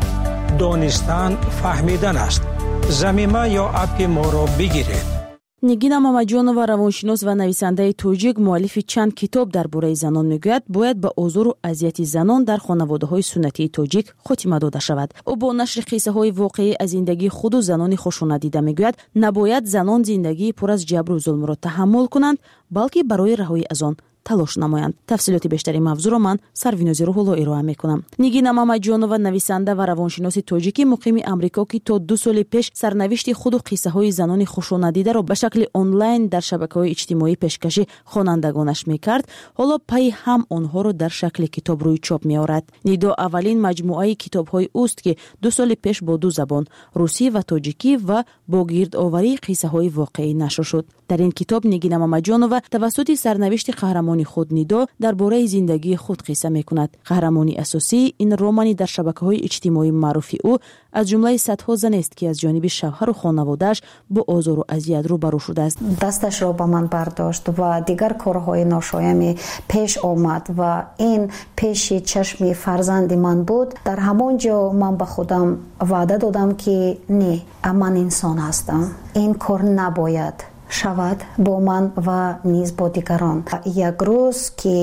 دانستن فهمیدن است. زمینه یا اپ ما را بگیرید. نگینا ماماجونова равоншинос ва нависандаи тоҷик муаллифи чанд китоб дар бораи занон мегӯяд бояд ба озору азияти занон дар хонаводаҳои суннатии тоҷик хотима дода шавад. ӯ бо нашри қиссаҳои воқеӣ аз зиндагии худу занони хушонадида мегӯяд набояд занон зиндагии пур аз ҷабру зулмро таҳаммул кунанд, балки барои раҳоӣ аз он талош намоянд. тафсилоти бештари мавзӯъро ман Сарвинози Рӯҳулло ироа мекунам. Нигина Мамаҷонова нависанда ва равоншиноси тоҷикӣ муқими Амрико ки то 2 соли пеш сарнавишти худу қиссаҳои занони хушонадидаро ба шакли онлайн дар шабакаҳои иҷтимоӣ пешкашӣ хонандагонаш мекард, ҳоло пайи ҳам онҳоро дар шакли китоб рӯи чоп меорад. Нидо аввалин маҷмуаи китобҳои уст ки 2 соли пеш бо 2 забон русӣ ва тоҷикӣ ва бо гирдоварии қиссаҳои воқеӣ нашр шуд. дар ин китоб Нигина Мамаҷонова тавассути сарнавишти қаҳрамони худ Нидо дар бораи зиндагии худ қисса мекунад. қаҳрамони асосии ин романи дар шабакаҳои иҷтимоӣ маъруфи ӯ аз ҷумлаи садҳо занест ки аз ҷониби шавҳару хонаводааш бо озору азият рӯбарӯ шудааст. дасташро ба ман бардошт ва дигар корҳои ношояме пеш омад ва ин пеши чашми фарзанди ман буд. дар ҳамон ҷо ман ба худам ваъда додам ки не, ман инсон ҳастам, ин кор набояд шавад бо ман ва низ бо дигарон. як рӯз ки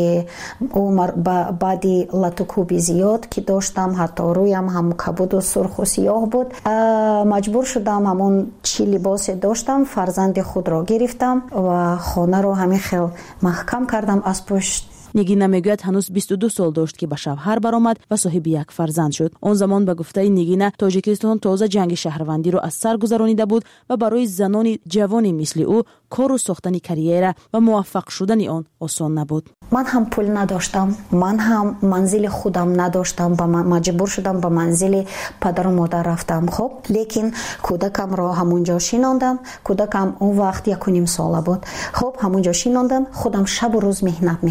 баъди латукуби зиёд ки доштам, ҳатто рӯям ҳам кабуду сурху сиёҳ буд, маҷбур шудам ҳамон чӣ либосе доштам фарзанди худро гирифтам ва хонаро ҳамин хел маҳкам кардам аз пушт. Нигина мегӯяд ҳанӯз 22 сол дошт ки ба шавҳар баромад ва соҳиби як фарзанд шуд. он замон ба гуфтаи Нигина тоҷикистон тоза ҷанги шаҳрвандиро аз сар гузаронида буд ва барои занони ҷавоне мисли ӯ кору сохтани карьера ва муваффақ шудани он осон набуд. ман ҳам пул надоштам, ман ҳам манзили худам надоштам, маҷбур шудам ба манзили падару модар рафтам. хоб лекин кӯдакамро ҳамунҷо шинондам. кӯдакам он вақт 1.5 сола буд. хоб ҳамунҷо шинондам, худам шабу рӯз меҳнат мекардам.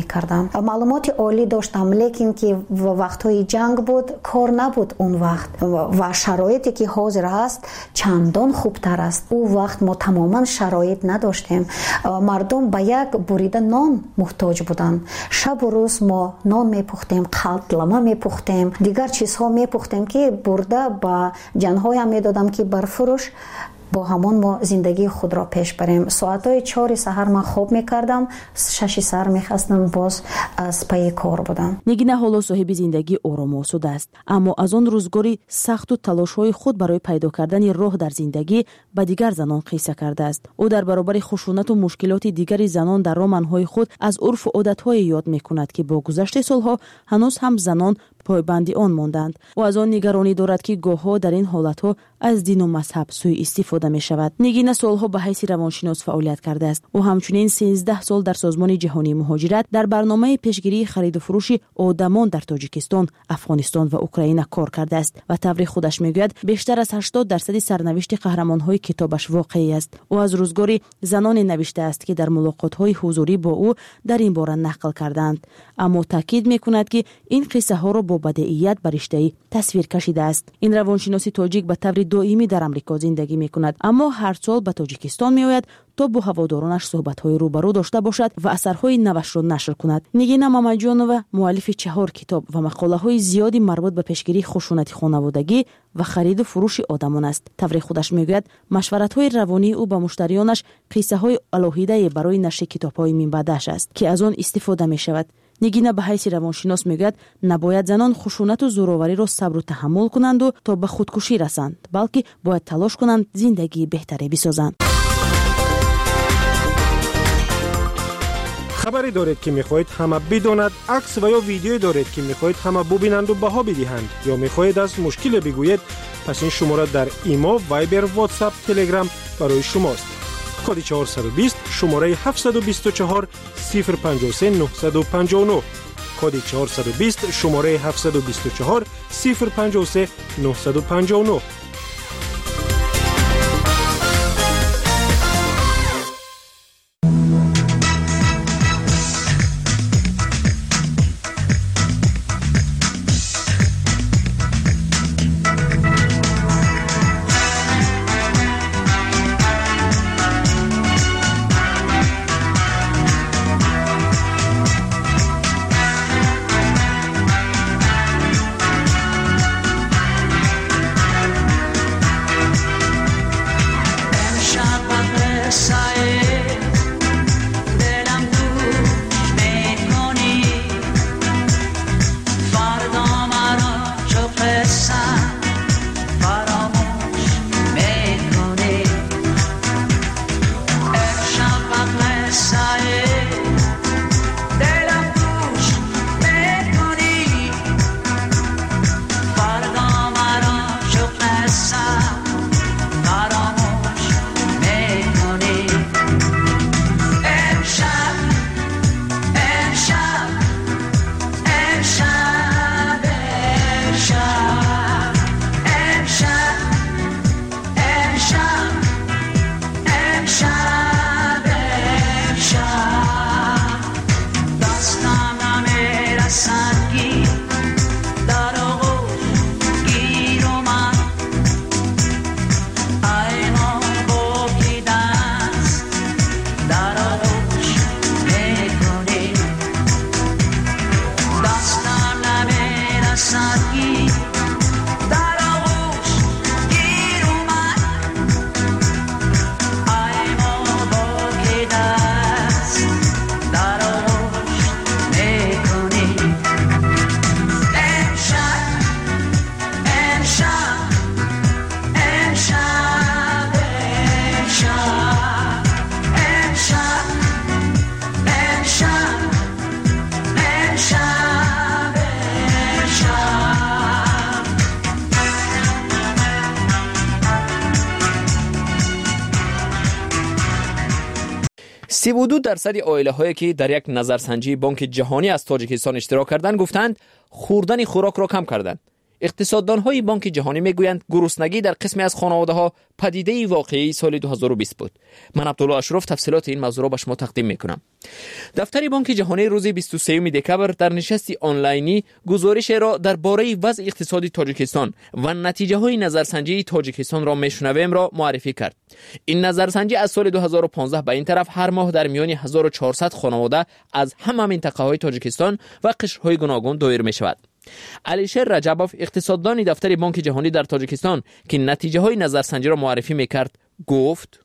معلومات عالی داشتم، لیکن که وقتهای جنگ بود کار نبود اون وقت و شرایطی که حاضر است چندان خوبتر است. اون وقت ما تماما شرایط نداشتیم، مردم به یک بریده نان محتاج بودن. شب و روز ما نان میپختیم، قلمه میپختیم، دیگر چیزها میپختیم که برده با جنهایم میدادم که برفروش با همون ما زندگی خود را پیش بریم. ساعتهای 4 سحر من خواب میکردم، 6 سحر میخواستم باز از پای کار بودم. نگینه حالا صاحب زندگی آرام و آسوده است، اما از آن روزگاری سخت و تلاش‌های خود برای پیدا کردن راه در زندگی به دیگر زنان قصه کرده است. او در برابر خشونت و مشکلات دیگر زنان در رمان‌های خود از عرف و عادت‌های یاد میکند که با گذشت سالها هنوز هم زنان پایبندی آن ماندند و از آن نگرانی دارد که گاه‌ها در این حالت‌ها از دین و مذهب سوء استفاده می‌شود. نگینه سالها به حیث روانشناس فعالیت کرده است و همچنین 13 سال در سازمان جهانی مهاجرت در برنامه پیشگیری خرید و فروش آدمان در تاجیکستان، افغانستان و اوکراین کار کرده است و طور خودش میگوید بیشتر از 80% سرنوشت قهرمان‌های کتابش واقعی است. او از روزگاری زنان نوشته است که در ملاقات‌های حضوری با او در این باره نقل کردند، اما تاکید می‌کند که این قصه‌ها را با بدیهیت برشته‌ای تصویر کشیده است. این روانشناس تاجیک به طور دائمی در آمریکا زندگی می‌کند، اما هر سال به تاجیکستان می‌آید تا با هوادارانش صحبت‌های روبرو داشته باشد و اثرهای نوش را نشر کند. نگینه مامجانова مؤلف 4 کتاب و مقاله‌های زیادی مربوط به پیشگیری خشونت خانوادگی و خرید و فروش آدمان است. طور خودش میگوید مشورت‌های روانی او به مشتریانش قصه‌های الهیده برای نشر کتاب‌های منبعدش است که از آن استفاده می‌شود. نگینه به حیث روانشناس میگوید نباید زنان خشونت و زورآوری را صبر و تحمل کنند و تا به خودکشی رسند، بلکه باید تلاش کنند زندگی بهتری بسازند. خبری دارید که میخواهید همه بداند، عکس و یا ویدیویی دارید که میخواهید همه ببینند و بها بدهند یا میخواهید از مشکل بگویید، پس این شماره در ایما، وایبر، واتساپ، تلگرام برای شماست. کد 420 شماره 724 053 959. کد 420 شماره 724 053 959. درصد عائله‌هایی که در یک نظرسنجی بانک جهانی از تاجیکستان اشتراک کردند گفتند خوردن خوراک را کم کردند. اقتصاددان‌های بانک جهانی میگویند گرسنگی در قسمی از خانواده‌ها پدیده واقعی سال 2020 بود. من عبدالله اشرف تفصیلات این موضوع را به شما تقدیم میکنم. دفتر بانک جهانی روز 23 دکبر در نشستی آنلاینی گزارش را درباره وضع اقتصادی تاجیکستان و نتیجه‌های نظرسنجی تاجیکستان را میشنویم را معرفی کرد. این نظرسنجی از سال 2015 به این طرف هر ماه در میان 1400 خانواده از همه منطقه‌های تاجیکستان و قشرهای گوناگون دایر می‌شود. علیشیر رجبوف اقتصاددان دفتر بانک جهانی در تاجیکستان که نتیجه های نظرسنجی را معرفی میکرد گفت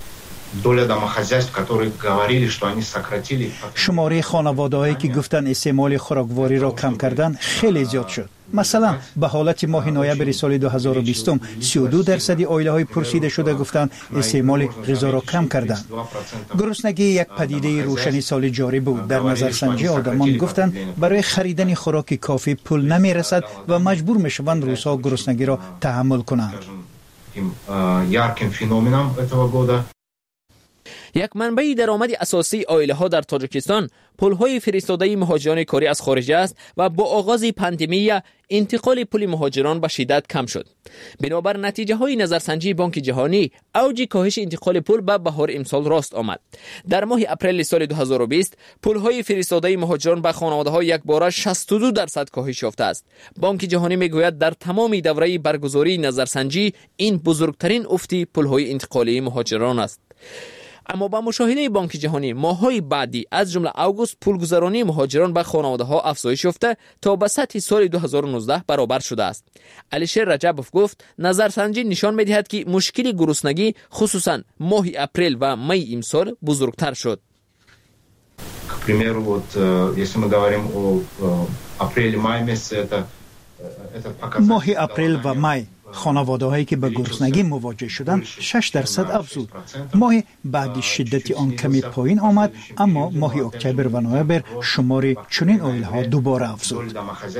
شماره خانواده‌هایی که گفتن استعمال خوراکواری را کم کردن خیلی زیاد شد. مثلا به حالت ماه نوامبر سال 2020 32% عائله‌های پرسیده شده گفتن استعمال غذا را کم کردند. گرسنگی یک پدیده روشنی سال جاری بود. در نظرسنجی آدمان گفتند برای خریدن خوراک کافی پول نمیرسد و مجبور میشوند روزها گرسنگی را تحمل کنند. یک منبع درآمد اساسی عائله‌ها در تاجیکستان پول‌های فرستاده مهاجران کاری از خارج است و با آغاز پاندمی انتقال پول مهاجران به شدت کم شد. بنابر نتیجه‌های نظرسنجی بانک جهانی اوج کاهش انتقال پول به بهار امسال راست آمد. در ماه اپریل سال 2020 پول‌های فرستاده مهاجران به خانواده‌ها یکباره 62% کاهش یافته است. بانک جهانی میگوید در تمام دوره برگزاری نظرسنجی این بزرگترین افت پول‌های انتقالی مهاجران است. اما با مشاهده بانک جهانی ماه‌های بعدی از جمله اوگوست پولگذرانی مهاجران به خانواده‌ها افزایش یافته تا به سطح سال 2019 برابر شده است. علیشیر رجبوف گفت نظرسنجی نشان می‌دهد که مشکل گرسنگی خصوصاً ماه اپریل و می امسال بزرگتر شد. К примеру, вот если мы говорим о апреле-мае месяце, это показатель. ماه اپریل و می خانواده‌هایی که به گرسنگی مواجه شدند 6% افزود. ماه بعد شدت آن کمی پایین آمد، اما ماه اکتبر و نوامبر شمار چنین عائله‌ها دوباره افزود.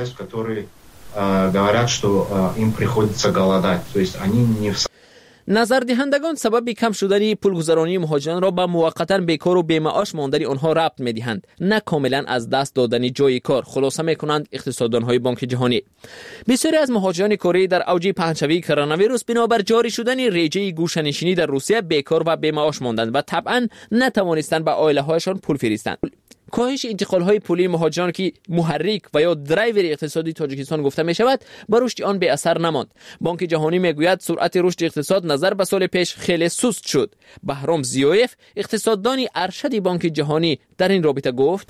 نظردهندگان سبب کم شدن پولگذرانی مهاجران را به موقتا بیکار و بی‌معاش ماندن آنها ربط می‌دهند، نه کاملا از دست دادن جای کار. خلاصه می‌کنند اقتصاددان‌های بانک جهانی. بسیاری از مهاجران کره در اوج پهنشوی کرونا ویروس بنابر جاری شدن رژه گوشه‌نشینی در روسیه بیکار و بی‌معاش ماندند و طبعا نتوانستند به عائله‌هایشان پول فرستند. کاهش انتقال‌های پولی مهاجران که محرک و یا درایور اقتصادی تاجیکستان گفته می شود بر رشد آن به اثر نماند. بانک جهانی میگوید سرعت رشد اقتصاد نظر به سال پیش خیلی سست شد. بهرام زیویف اقتصاددان ارشد بانک جهانی در این رابطه گفت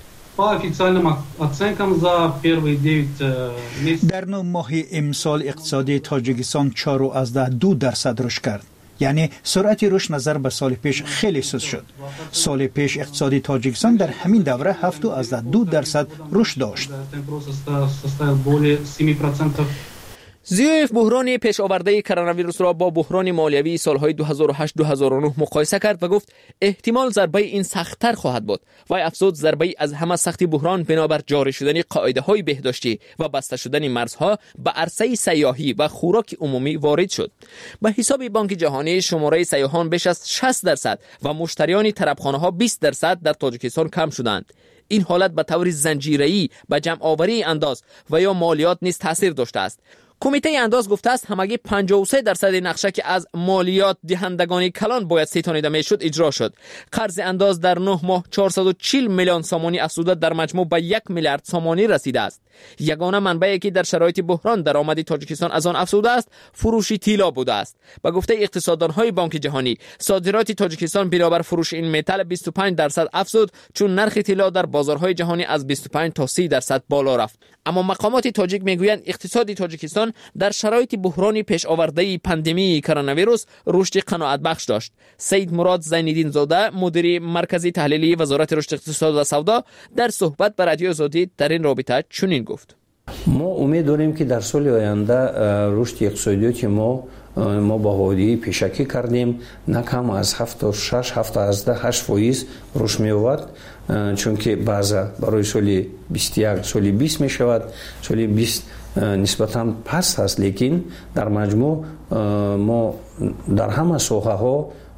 در 9 ماه امسال اقتصاد تاجیکستان 4.2% رشد کرد. یعنی سرعت رشد نظر به سال پیش خیلی سست شد. سال پیش اقتصاد تاجیکستان در همین دوره 7.2% رشد داشت. زیویف بحران پیش آورده کرونا ویروس را با بحران مالیوی سالهای 2008-2009 مقایسه کرد و گفت احتمال ضربه این سخت‌تر خواهد بود. و افزود ضربه از همه سختی بحران بنابر جاری شدن قاعده‌های بهداشتی و بسته شدن مرزها به عرصه سیاحی و خوراک عمومی وارد شد. به حساب بانک جهانی شماره سیاحان بیش از 60% و مشتریان طربخانه‌ها 20% در تاجیکستان کم شدند. این حالت به طور زنجیره‌ای به جمع آوری انداز و یا مالیات نیز تاثیر داشته است. کمیته انداز گفته است همگی 53% نقشه که از مالیات دهندگان کلان باید ستانیده میشد اجرا شد. قرض انداز در 9 ماه 440 میلیون سامانی افزوده در مجموع به 1 میلیارد سامانی رسیده است. یگانه منبعی که در شرایط بحران درآمد تاجیکستان از آن افزوده است فروش طلا بوده است. به گفته اقتصاددان‌های بانک جهانی صادرات تاجیکستان برابر فروش این متل 25% افزود، چون نرخ طلا در بازارهای جهانی از 25 تا 30% بالا رفت. اما مقامات تاجیک میگویند اقتصاد تاجیکستان در شرایط بحرانی پیش آورده پاندمی کرونا ویروس رشد قناعت بخش داشت. سید مراد زین‌الدین زاده مدیر مرکزی تحلیلی وزارت رشد اقتصاد و سودا در صحبت با رادیو آزادی در این رابطه چنین گفت: ما امید داریم که در سال آینده رشد اقتصادی که ما با حادیه پیشکی کردیم نه کم از 7.6-7.8% رشد می‌یابد، چون که بعضا برای سال 21 سال 20 می شود، سال 20 نسبتاً پست است، لیکن در مجموع ما در همه ساحه ها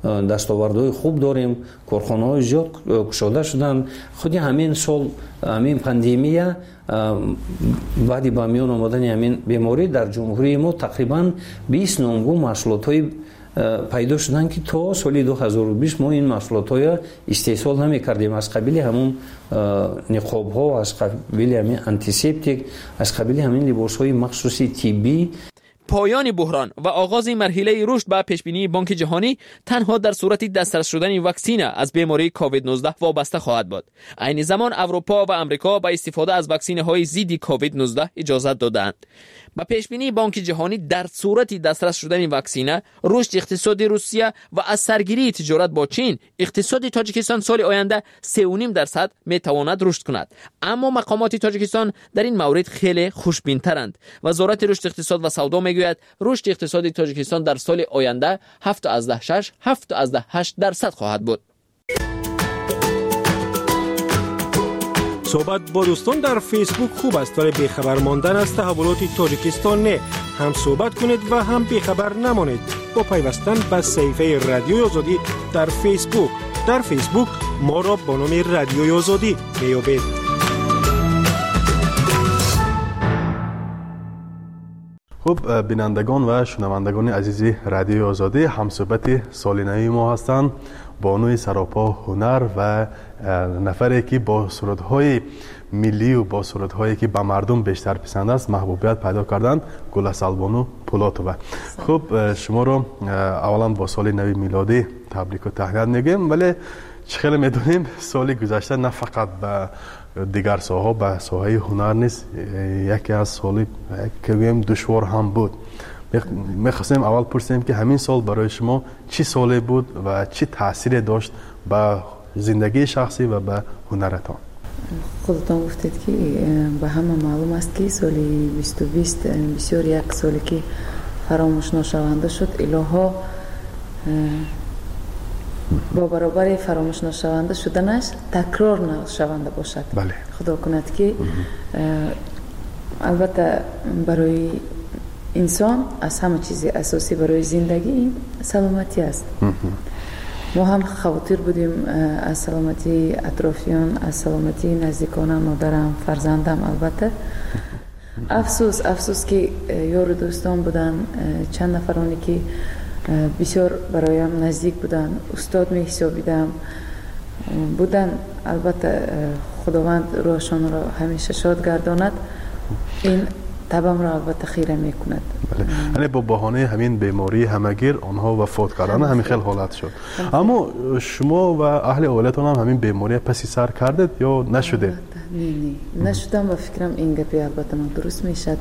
دستاوردهای خوب داریم، کارخانه‌های زیاد گشوده شدن. خود همین سال همین پاندمیه بعد با میان آمدن همین بیماری در جمهوری ما تقریبا 20 نوع محصولات‌های پیدا شدن که تا سال 2020 ما این محصولات‌های استحصال نمی‌کردیم. از قبیل همون نقاب‌ها، از قبیل همین آنتیسپتیک، از قبیل همین لباس‌های مخصوصی طبی. پایان بحران و آغاز مرحله رشد به پیشبینی بانک جهانی تنها در صورت دسترس شدن واکسن از بیماری کووید 19 وابسته خواهد بود. عین زمان اروپا و امریکا به استفاده از واکسن های ضد کووید 19 اجازه دادند. با پیشبینی بانک جهانی در صورت دسترس شدن واکسن، رشد اقتصادی روسیه و از سرگیری تجارت با چین، اقتصاد تاجیکستان سال آینده 3.5% میتواند رشد کند. اما مقامات تاجیکستان در این مورد خیلی خوشبین‌ترند. وزارت رشد اقتصاد و سودا میگوید رشد اقتصادی تاجیکستان در سال آینده 7.8% خواهد بود. صحبت با دوستان در فیسبوک خوب است، ولی بیخبر ماندن از تحولات تاجیکستان نه. هم صحبت کنید و هم بیخبر نمانید با پیوستن به صفحه رادیوی آزادی در فیسبوک. در فیسبوک ما را با نام رادیوی آزادی میابید. خب بینندگان و شنوندگان عزیز رادیوی آزادی، همصحبت سالانه ما هستند بانوی سراپا هنر و نفری که با سرودهای ملی و با سرودهایی که به مردم بیشتر پسند است محبوبیت پیدا کردند، گل‌سالبانو پولاتووا. خب شما رو اولا با سال نو میلادی تبریک و تهنیت میگیم، ولی چه خیلی میدونیم سال گذشته نه فقط به دیگر ساحه، به ساحه هنر نیست، یکی از سالی که بگیم دشوار هم بود. میخواستیم اول پرسیم که همین سال برای شما چی سالی بود و چی تاثیر داشت به زندگی شخصی و به هنرتان؟ خودتان گفتید که به همه معلوم است که سالی 2020 بسیار یک سالی که فراموش نشونده شد. الها با برابر فراموش نشونده شدنش تکرار نشونده باشد. بله. خدا کند که البته برای انسان از همه چیز اساسی برای زندگی سلامتی است. ما هم خواطر بودیم از سلامتی اطرافیان، از سلامتی نزدیکانم، مادرم، فرزندم. البته افسوس که یار دوستان بودن، چند نفرانی که بسیار برایم نزدیک بودن، استاد می حسابیدم بودن. البته خداوند روحشان را همیشه شاد گرداند. این تبم را البته خیره می کند. یعنی با بهانه همین بیماری همگیر آنها وفات کردن همین خیلی حالت شد. اما شما و اهل عائلتان هم همین بیماری پسی سر کردید یا نشده؟ نه نشدم و فکرم این گپی البته درست میشد.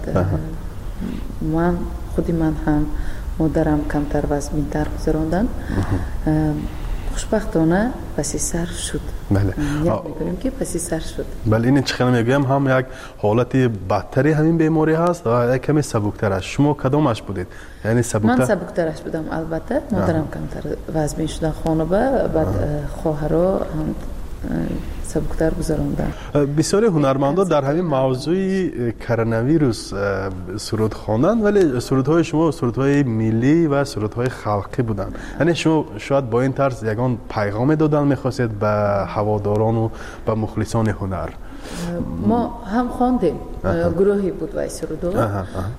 من هم مادرم کمتر وزن‌تر گذراندن. خوشبختانه پسی سر شد. بله. میگوییم که پسی سر شد. بله، این چه میگم هم یک حالت بدتری همین بیماری هست و یک کمی سبکتر است. شما کدامش بودید؟ یعنی سبکتر؟ من سبکترش بودم. البته مادرم کمتر وزن شدن، خانواده بعد خواهرها هم سبکتر گذراندن. بسیاری هنرمندان در همین موضوع کرونا ویروس سرود خواندند، ولی سرودهای شما سرودهای ملی و سرودهای خلقی بودند. یعنی شما شاید با این طرز یگان پیغام دادن می‌خواستید به هواداران و به مخلصان هنر. ما هم خواندیم، گروهی بود وای سرودها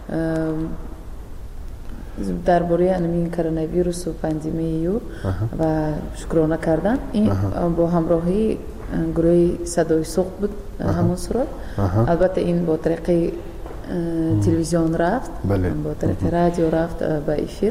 درباره همین کرونا ویروس و پاندمی و شکرانه کردن. این با همراهی گروه صدای سوخت بود همون سرود. البته این با طریق تلویزیون رفت، با طریق رادیو رفت به افیر.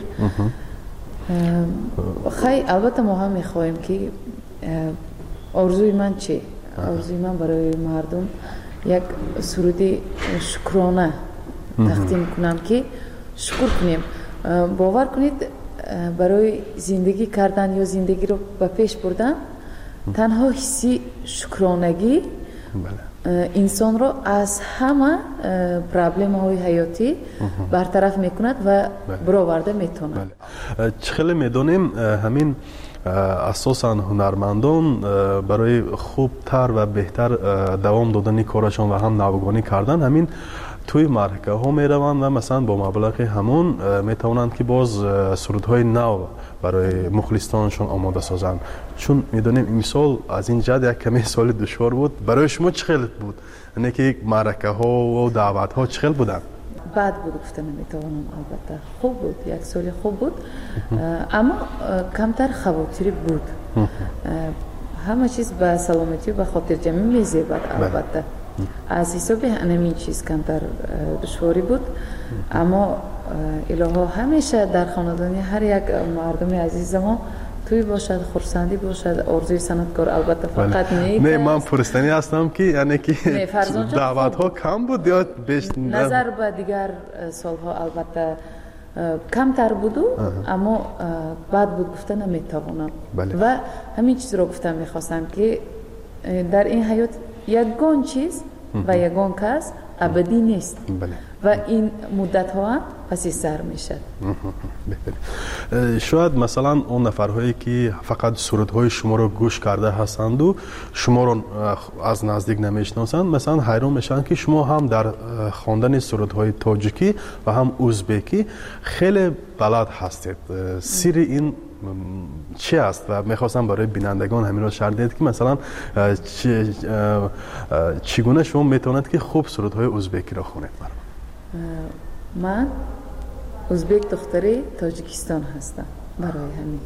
خیلی البته ما هم میخواهیم که آرزوی من چی؟ آرزوی من برای مردم یک سرودی شکرانه تقدیم کنم که شکر کنیم. باور کنید برای زندگی کردن یا زندگی رو به پیش بردن تنها حسی شکرانگی انسان رو از همه پرابلم های حیاتی برطرف میکند و برآورده میتونه. خیلی میدونیم همین اساساً هنرمندان برای خوبتر و بهتر دوام دادن کارشان و هم نوگانی کردن همین توی معرکه ها می روند و مثلا با مبلغ همون می توانند که باز سرودهای نو برای مخلصانشون آماده سازند. چون میدونیم این مثال از این جهت یک کمی سال دشوار بود. برای شما چه خیلی بود؟ یعنی که معرکه ها و دعوت ها چه خیلی بودن؟ بد بود گفتن نمیتوانم، البته خوب بود، یک سال خوب بود، اما کمتر خواطری بود. همه چیز به سلامتی و به خاطر جمعی میزیبد. البته از حساب همین چیز کمتر دشواری بود، اما الهی همیشه در خاندانی هر یک مردم عزیز ما توی باشد، خرسندی باشد، آرزوی صنعتکار. البته فقط نه من پرستانی هستم که یعنی که دعوت ها کم بود یا بیشتر؟ نظر به دیگر سالها البته کمتر بود، اما بعد بود گفتن نمیتوانم. و همین چیز رو گفتم میخواستم که در این حیات یگان چیز و یگان کس ابدی نیست و این مدت ها هم پسی سر میشه. شاید مثلا اون نفرهایی که فقط سرودهای شما رو گوش کرده هستند و شما رو از نزدیک نمیشناسند، مثلا حیران میشن که شما هم در خواندن سرودهای تاجیکی و هم ازبکی خیلی بلد هستید. سر این چی است؟ و میخواستم برای بینندگان همین رو شرح دهید که مثلا چگونه شما میتونید که خوب سرودهای ازبکی را خونید؟ من ازبک دختری تاجیکستان هستم. برای همین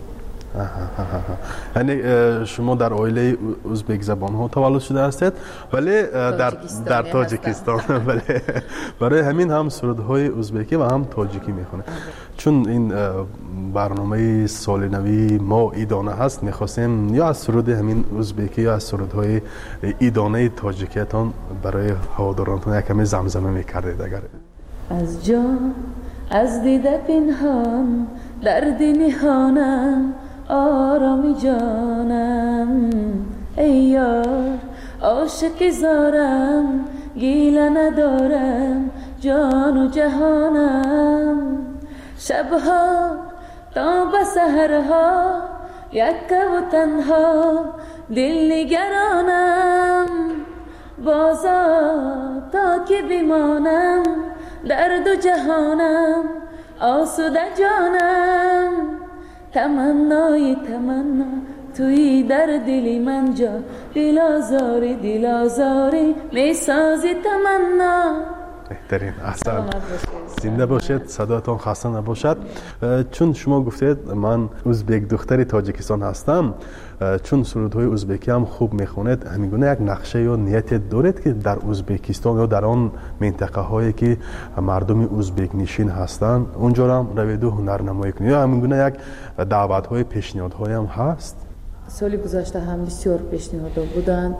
یعنی شما در عائله ازبک زبان ها تولد شده هستید ولی در تاجیکستان. ولی برای همین هم سرودهای ازبکی و هم تاجیکی میخونه. چون این برنامه سال نوی ما ایدانه هست، میخواستیم یا از سرود همین ازبکی یا از سرودهای ایدانه تاجیکیتان برای هوادارانتون یک کمی زمزمه میکردید. اگر از جان از دیده پنهان در نهانم آرامی جانم، ای یار عاشق زارم گیله ندارم جان و جهانم. شبها تا به سحرها یک و تنها دل نگرانم، بازا تا که بمانم در دو جهانم آسوده جانم. تمنای تمنا توی در دلی من جا، دل آزاری می سازی تمنا. بهترین. احسن. زنده باشید، صداتون خسته نباشد. چون شما گفتید من ازبک دختری تاجیکستان هستم، چون سرودهای ازبکی هم خوب میخونید، همینگونه یک نقشه یا نیت دارید که در ازبکستان یا در آن منطقه هایی که مردم ازبک نشین هستند اونجا هم روید و هنرنمایی کنید، یا همینگونه یک دعوت های پیشنهاد های هم هست؟ سالی گذشته هم بسیار پیشنهاد بودن.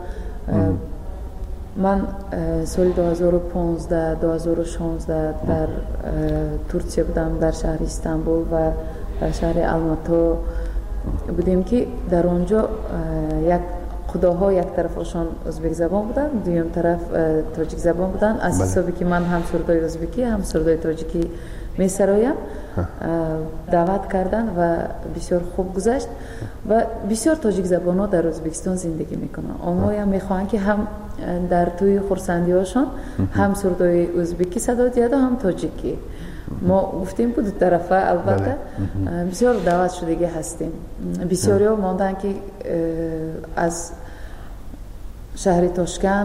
من سال 2015 2016 در ترکیه بودم، در شهر استانبول و در شهر الماتو بودیم که در اونجا یک خداها یک طرفشان ازبک زبان بودن، دویم طرف تاجیک زبان بودن. از حسابی که من هم سرودای ازبکی هم سرودای تاجیکی می سرایم دعوت کردن و بسیار خوب گذشت و بسیار تاجیک زبان ها در ازبکستان زندگی میکنن. آنها هم میخوان که هم در توی خرسندی هاشان هم سرودای ازبکی صدا دیده هم تاجیکی. ما گفتیم بود دو طرفه. البته بسیار دعوت شدگی هستیم. بسیاری ها ماندن که از شهر تاشکند،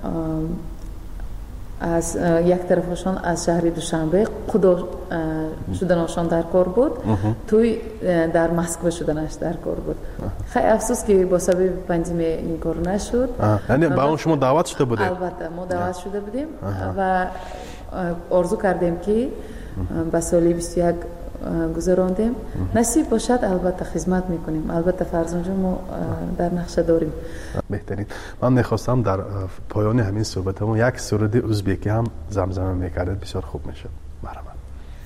از یک طرفشان از شهر دوشنبه خدا شدنشان در کار بود، توی در مسکو شدنش در کار بود. خیلی افسوس که با سبب پاندمی این کار نشد. یعنی با اون شما دعوت شده بودید؟ البته ما دعوت شده بودیم و آرزو کردیم که به سال 21 گذراندیم. نصیب باشد البته خدمت میکنیم. البته فرزند ما در نقشه داریم. بهترین. من میخواستم در پایان همین صحبتمون یک سرود ازبکی هم زمزمه میکردید، بسیار خوب میشد. مرحبا.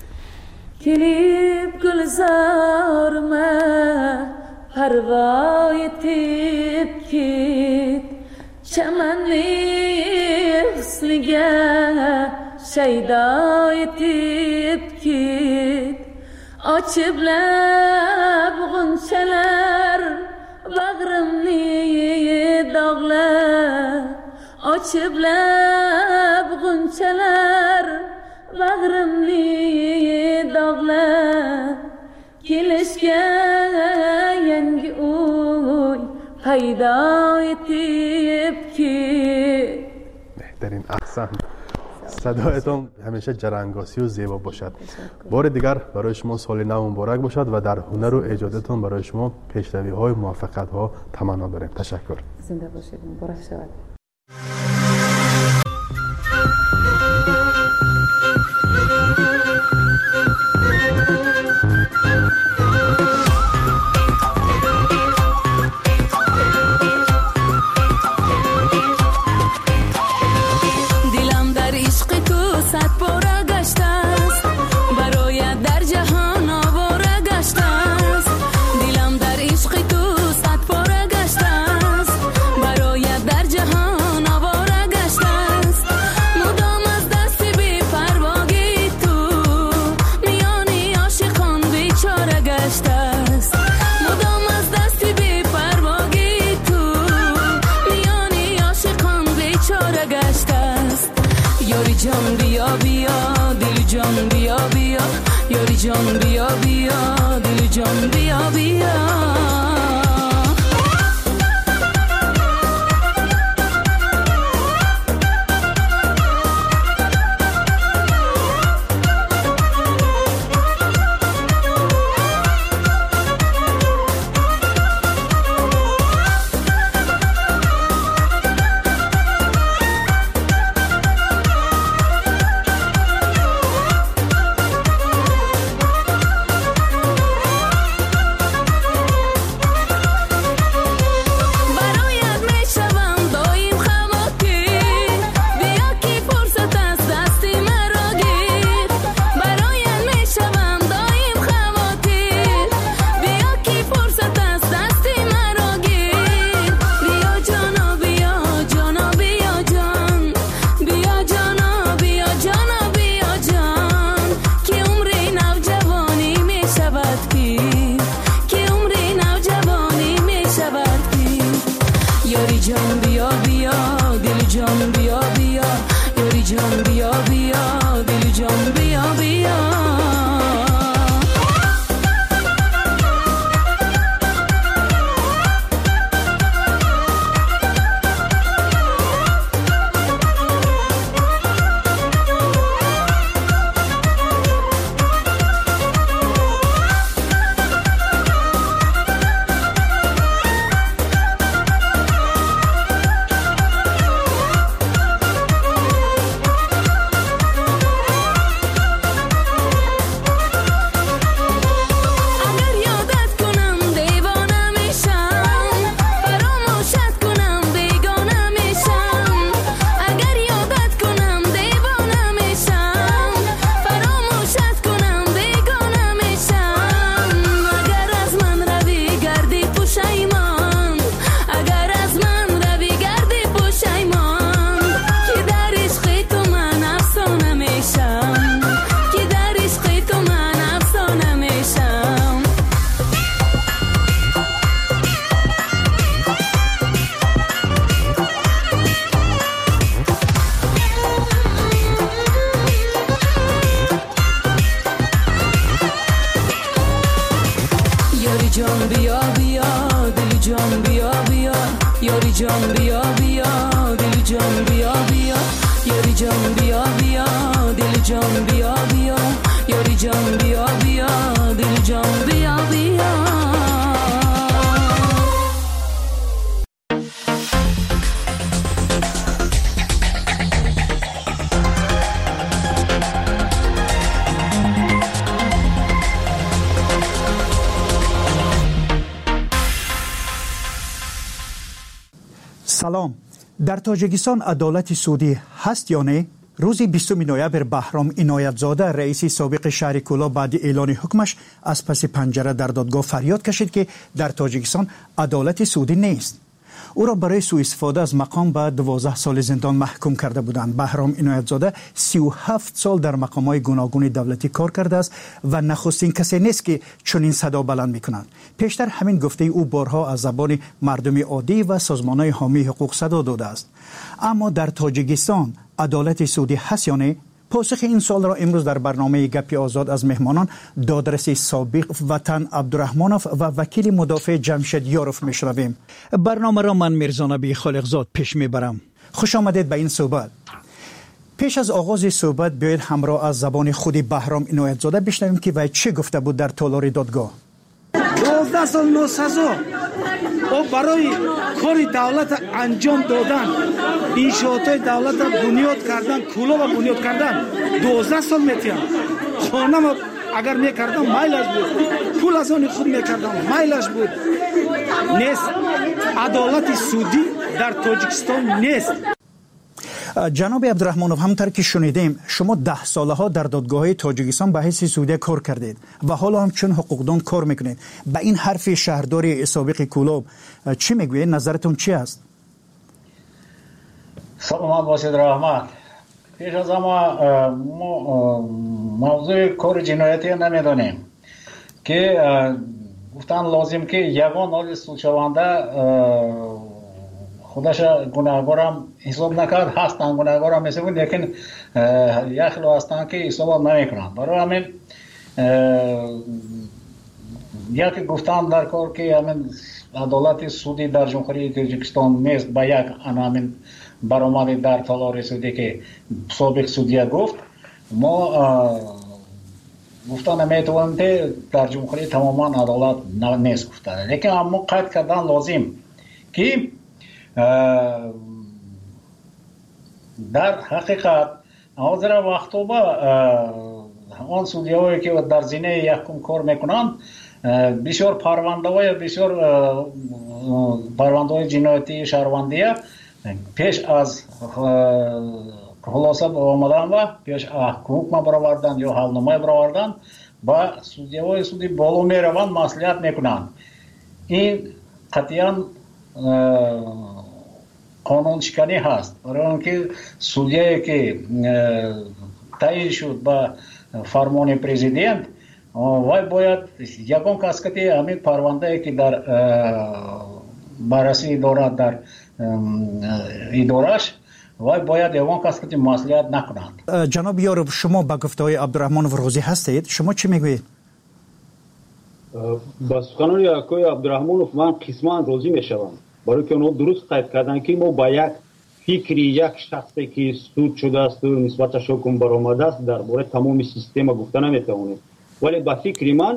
کلیب گلزار ما پروای تیب کید، چمنی حسنگه شیدای تیب کید. Açıp lab ğunçeler bağrımni dağlar, açıp lab ğunçeler bag'rimni dog'lar kelishga yangi uy paydo etibki. بهترین احسن. صدایتان همیشه جرانگاسی و زیبا باشد. بار دیگر برای شما سال نو مبارک باشد و در هنر و ایجادتان برای شما پیشروی های موفقیت ها تمنا داریم. تشکر. زنده باشید. مبارک شود. جان بیا بیا دل جان بیا بیا یاری جان بیا بیا دل جان بیا بیا سلام. در تاجیکستان عدالت سعودی هست یا نه؟ روز 20 نوامبر بهرام عنایتزاده رئیس سابق شهر کولا بعد اعلان حکمش از پس پنجره در دادگاه فریاد کشید که در تاجیکستان عدالت سعودی نیست. او را برای سوء استفاده از مقام به 12 سال زندان محکوم کرده بودند. بهرام عنایتزاده 37 سال در مقام‌های گوناگون دولتی کار کرده است و نخستین کسی نیست که چنین صدا بلند می‌کند. پیشتر همین گفته او بارها از زبان مردم عادی و سازمان‌های حامی حقوق صدا داده است. اما در تاجیکستان عدالت سعودی هست یا نه؟ پاسخ این سوال را امروز در برنامه گپی آزاد از مهمانان دادرسی سابق وطن عبدالرحمانوف و وکیل مدافع جمشید یاروف میشنویم. برنامه را من میرزا نبی خالقزاد پیش میبرم. خوش آمدید به این صحبت. پیش از آغاز صحبت بیایید همراه از زبان خود بهرام عنایت زاده بشنویم که وی چه گفته بود در تالار دادگاه. 12 سال نوسازا او برای کاری دولت انجام دادن، انشاءات دولت بنیاد کردن، کلوب بنیاد کردن 12 سال میتیم. خانه ما اگر میکردم مایلش بود، پول از آن خود میکردم مایلش بود. نیست عدالت سودی در تاجیکستان نیست. جناب عبدالرحمانوف، همونطور که شنیدیم شما 10 ساله ها در دادگاه تاجیکستان به حیث سودی کار کردید و حالا هم چون حقوقدان کار میکنید. به این حرف شهرداری سابق کلوب چی میگویید؟ نظرتون چی است؟ سلام باشید رحمت. پیش از ما موضوع کار جنایتی نمیدونیم که گفتن لازم که یگان حال سودشونده خودش گناهگارم حساب نکرد، هستن گناهگارم میسوند، لیکن یک خیلی هستن که حساب نمیکنن. برای همین یک گفتن در کار که همین عدالت سودی در جمهوری تاجیکستان نیست به یک همین برآمد در تالار سودی که سابق سودی گفت. ما گفتن نمیتوانیم که در جمهوری تماما عدالت نیست گفتن، لیکن اما قید کردن لازم که در حقیقت حاضر وقتا با آن سودیایی که در زینه یکم کار میکنند بسیار پرونده های جنایتی شهروندیه پیش از خلاصه آمدن و پیش حکم برآوردن یا حلنامه برآوردن با سودیای سودی بالا میروند، مصلحت میکنند. این قطعاً قانون شکنی هست. برای اینکه سودیایی که تعیین شد با فرمان پرزیدنت وای باید یگان کس که همین پرونده که در بررسی دارد در ادارش وای باید یگان کس که مصلحت نکنند. جناب یاروف، شما با گفته‌های عبدالرحمانوف راضی هستید؟ شما چی میگویید؟ با سخنان آقای عبدالرحمانوف من قسما راضی میشوم، برای که اونها درست قید کردن که ما با یک فکری یک شخصی که سود شده است و نسبتش حکم برآمده است درباره تمام سیستم گفته نمیتوانیم. ولی با فکر من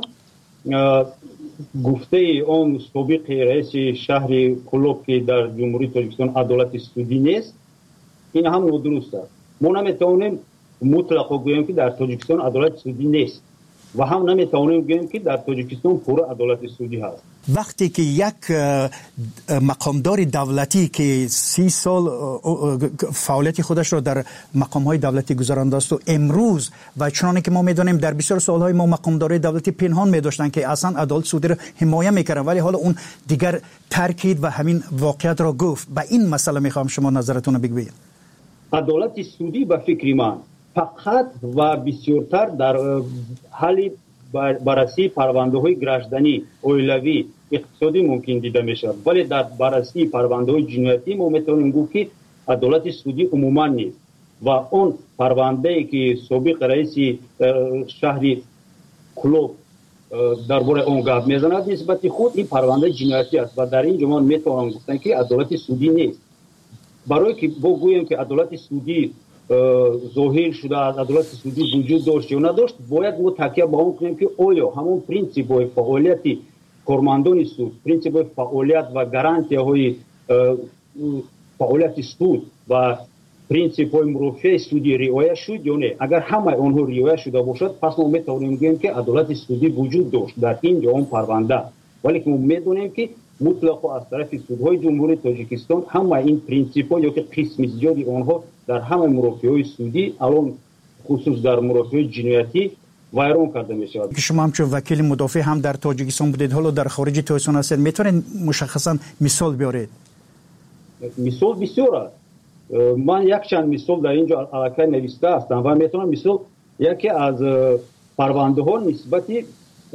گفته اون سابق رئیس شهر کلوب که در جمهوری تاجیکستان عدالت سودی نیست، این هم نادرست است. ما نمیتوانیم مطلق بگوییم که در تاجیکستان عدالت سودی نیست و هم نمیتوانیم بگوییم که در تاجیکستان پر عدالت سودی هست. وقتی که یک مقامدار دولتی که 30 سال فعالیت خودش را در مقام‌های دولتی گذرانده است و امروز و چنانه که ما می‌دانیم در بسیار سال‌های ما مقامدارای دولتی پنهان می‌داشتن که اصلا عدالت سودی را حمایت می‌کردن، ولی حالا اون دیگر ترکید و همین واقعیت را گفت. به این مسئله می‌خوام شما نظرتون رو بگویید. عدالت سودی به فکر من فقط و بسیارتر در حال بررسی پرونده های گردشدنی، اولیوی، اقتصادی ممکن دیده میشد، ولی در بررسی پرونده های جنایتی ما میتونیم گفت که عدالت سودی عموما نیست و اون پرونده که سابق رئیس شهر کلوب درباره اون گپ میزند نسبت خود این پرونده جنایتی است و در این جمله میتونم گفتن که عدالت سودی نیست. برای که بگوییم که عدالت سودی ظاهر شده از عدالت سودی وجود داشت یا نداشت، باید ما تکیه به اون کنیم که آیا همون پرینسیپ های فعالیت کارمندان سود، پرینسیپ های فعالیت و گارانتی های فعالیت سود و پرینسیپ های مرافع سودی رعایت شد یا نه. اگر همه اونها رعایت شده باشد پس ما میتونیم بگیم که عدالت سودی وجود داشت در اینجا اون پرونده. ولی که ما میدونیم که مطلق از طرف سودهای جمهوری تاجیکستان همه این پرینسیپ ها یا که قسم زیادی آنها در همه مرافع های سودی الان خصوص در مرافع جنایتی ویران کرده می شود. شما همچون وکیل مدافع هم در تاجیکستان بودید، حالا در خارج تاجیکستان هستید، میتونید مشخصا مثال بیارید؟ مثال بسیار است. من یک چند مثال در اینجا علاقه نوشته هستم و میتونم مثال یکی از پرونده ها نسبتی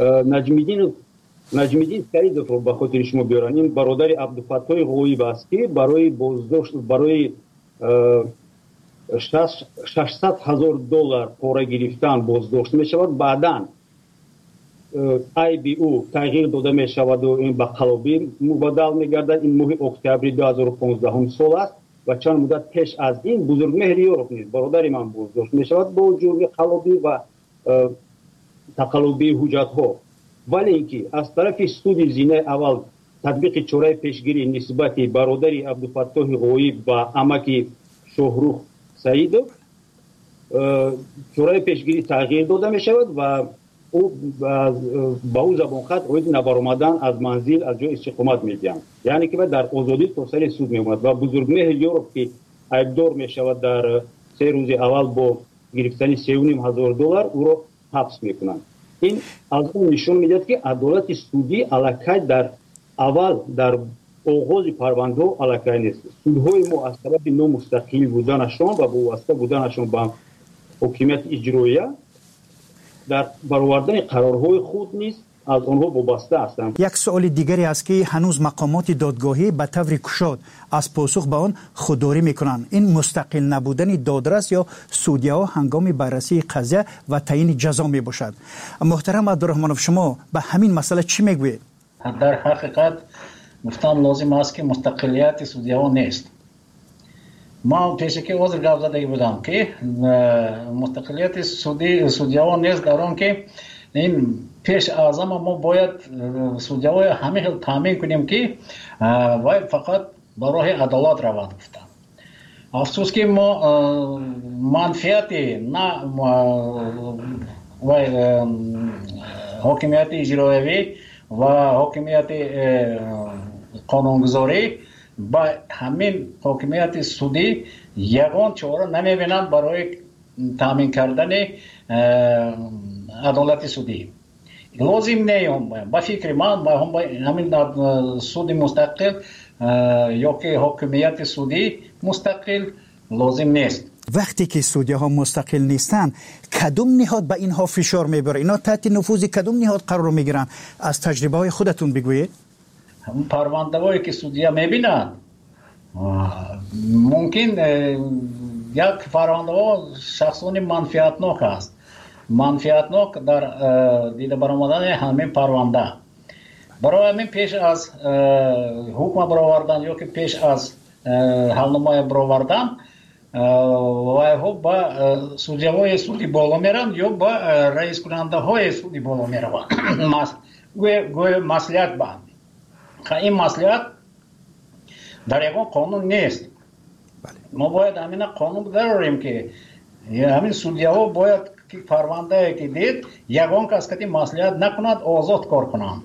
نجمیدین سعیدов رو به خاطر شما بیارم. این برادر عبدالفتاح غویب است که برای بازداشت برای $600,000 پاره گرفتن بازداشت می شود. بعداً IBU تغییر داده می شود و این به قلابی مبادل می گردد. این ماه اکتبر 2015 سال است و چند مدت پیش از این بزرگمهر یوروپ نیز برادر من بازداشت می شود با جرم قلابی و تقلبی حجت ها. ولی اینکه از طرف سود زینه اول تطبیق چاره پیشگیری نسبت برادری عبدالفتاح غویب و عمک شهروخ سعیدов چاره پیشگیری تغییر داده می شود و او با او زبان خط اوید نبرآمدن از منزل از جای استقامت می دهند. یعنی که در آزادی تا سر سود می آمد و بزرگمهر یوروپ که عیبدار می شود در 3 روز اول با گرفتن $3,500 او را حبس می کنند. این از اون نشون میدهد که عدالت سودی علاقه در اول در آغاز پرونده علاقه نیست. سودهای ما از طرف نامستقل بودنشان و وابسته بودنشان به حکومت اجراییه در برآوردن قرارهای خود نیست از آنها وابسته هستند. یک سوال دیگری است که هنوز مقامات دادگاهی به طور گشاد از پاسخ به آن خودداری میکنند. این مستقل نبودن دادرس یا سودیه‌ها هنگام بررسی قضیه و تعیین جزا می باشد. محترم عبدالرحمنوف، شما به همین مسئله چی میگویید؟ در حقیقت گفتم لازم است که مستقلیت سودیه‌ها نیست. ما پیش که عذر گفت زده بودم که مستقلیت سودیه‌ها نیست در آن که این پیش از همه ما باید سودیه‌های همه تامین کنیم که وای فقط برای عدالت رود گفتم. افسوس که ما منفعتی نه حاکمیت اجرایی و حاکمیت قانونگذاری با همین حاکمیت سودی یگان چاره نمیبینند برای تامین کردن عدالت سودی. لازم نیم با فکر من با همین سود مستقل یا که حاکمیت سودی مستقل لازم نیست. وقتی که سودی‌ها مستقل نیستند کدوم نهاد به اینها فشار میبره؟ اینا تحت نفوذ کدوم نهاد قرار میگیرن؟ از تجربه های خودتون بگویید. پرونده‌هایی که سودی‌ها میبینند ممکن یک پرونده شخصان منفعتناک است. منفعتناک در دیده برآمدن همین پرونده برای همین پیش از حکم برآوردن یا که پیش از حلنمای برآوردن و با سودی‌های سودی بالا میرن یا با رئیس کننده های سودی بالا میروند. گوی مسئولیت بند. این مسئولیت در یکان قانون نیست. ما باید همین قانون داریم که همین سودی‌ها باید که پرونده که دید یکان کس که مسئولیت نکند آزاد کار کنند.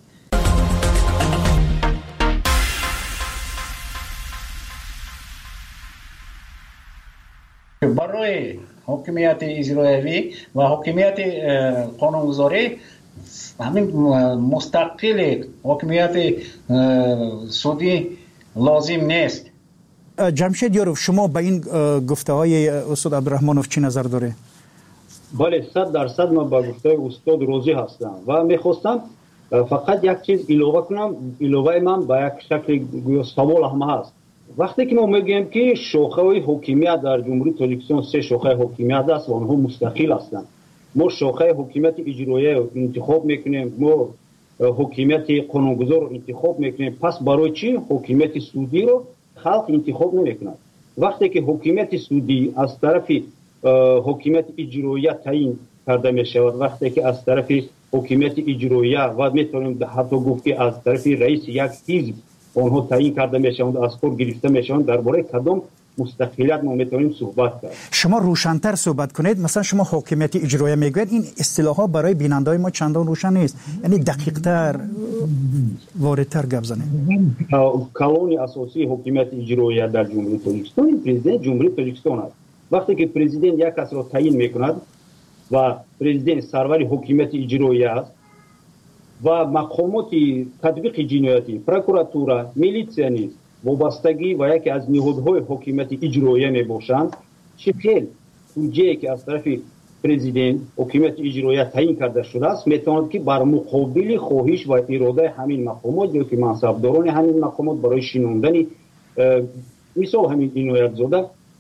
برای حکومت اجرایی و حکومت قانونگذاری همین مستقل حکومت سودی لازم نیست. جمشید یاروف، شما به این گفته های استاد عبدالرحمنوف چی نظر داره؟ بله 100% من با گفته استاد راضی هستم و میخواستم فقط یک چیز اضافه کنم. اضافه من با یک شکل سوال هم هست. وقتی که ما میگیم که شاخه های حکومت در جمهوری تاجیکستان 3 شاخه حکومت است و آنها مستقل هستند. ما شاخه حکومت اجرایی انتخاب میکنیم، ما حکومت قانونگذار انتخاب میکنیم. پس برای چی حکومت سودی رو خلق انتخاب نمیکند؟ وقتی که حکومت سودی از طرف حکومت اجرایی تعیین کرده می شود، وقتی که از طرف حکومت اجرایی و میتونیم حتی گفت که از طرف رئیس یک حزب آنها تعیین کرده می شوند، از کار گرفته می شوند، درباره کدام مستقلیت ما میتونیم صحبت کرد؟ شما روشن‌تر صحبت کنید. مثلا شما حاکمیت اجرایی میگوید، این اصطلاحات برای بیننده‌های ما چندان روشن نیست، یعنی دقیق‌تر واردتر گپ زنید. کانون اساسی حکومت اجرایی در جمهوری تاجیکستان پرزیدنت جمهوری تاجیکستان است. وقتی که پرزیدنت یک کس را تعیین میکند و پرزیدنت سرور حکومت اجرایی است و مقامات تطبیق جنایتی پروکراتورا میلیسیا نیز وابستگی و یکی از نهادهای حکومت اجرایی می باشند، چه خیلی توجیهی که از طرف پرزیدنت حکومت اجرایی تعیین کرده شده است میتواند که بر مقابل خواهش و اراده همین مقامات یا که منصبداران همین مقامات برای شناندن مثال همین عنایت زاده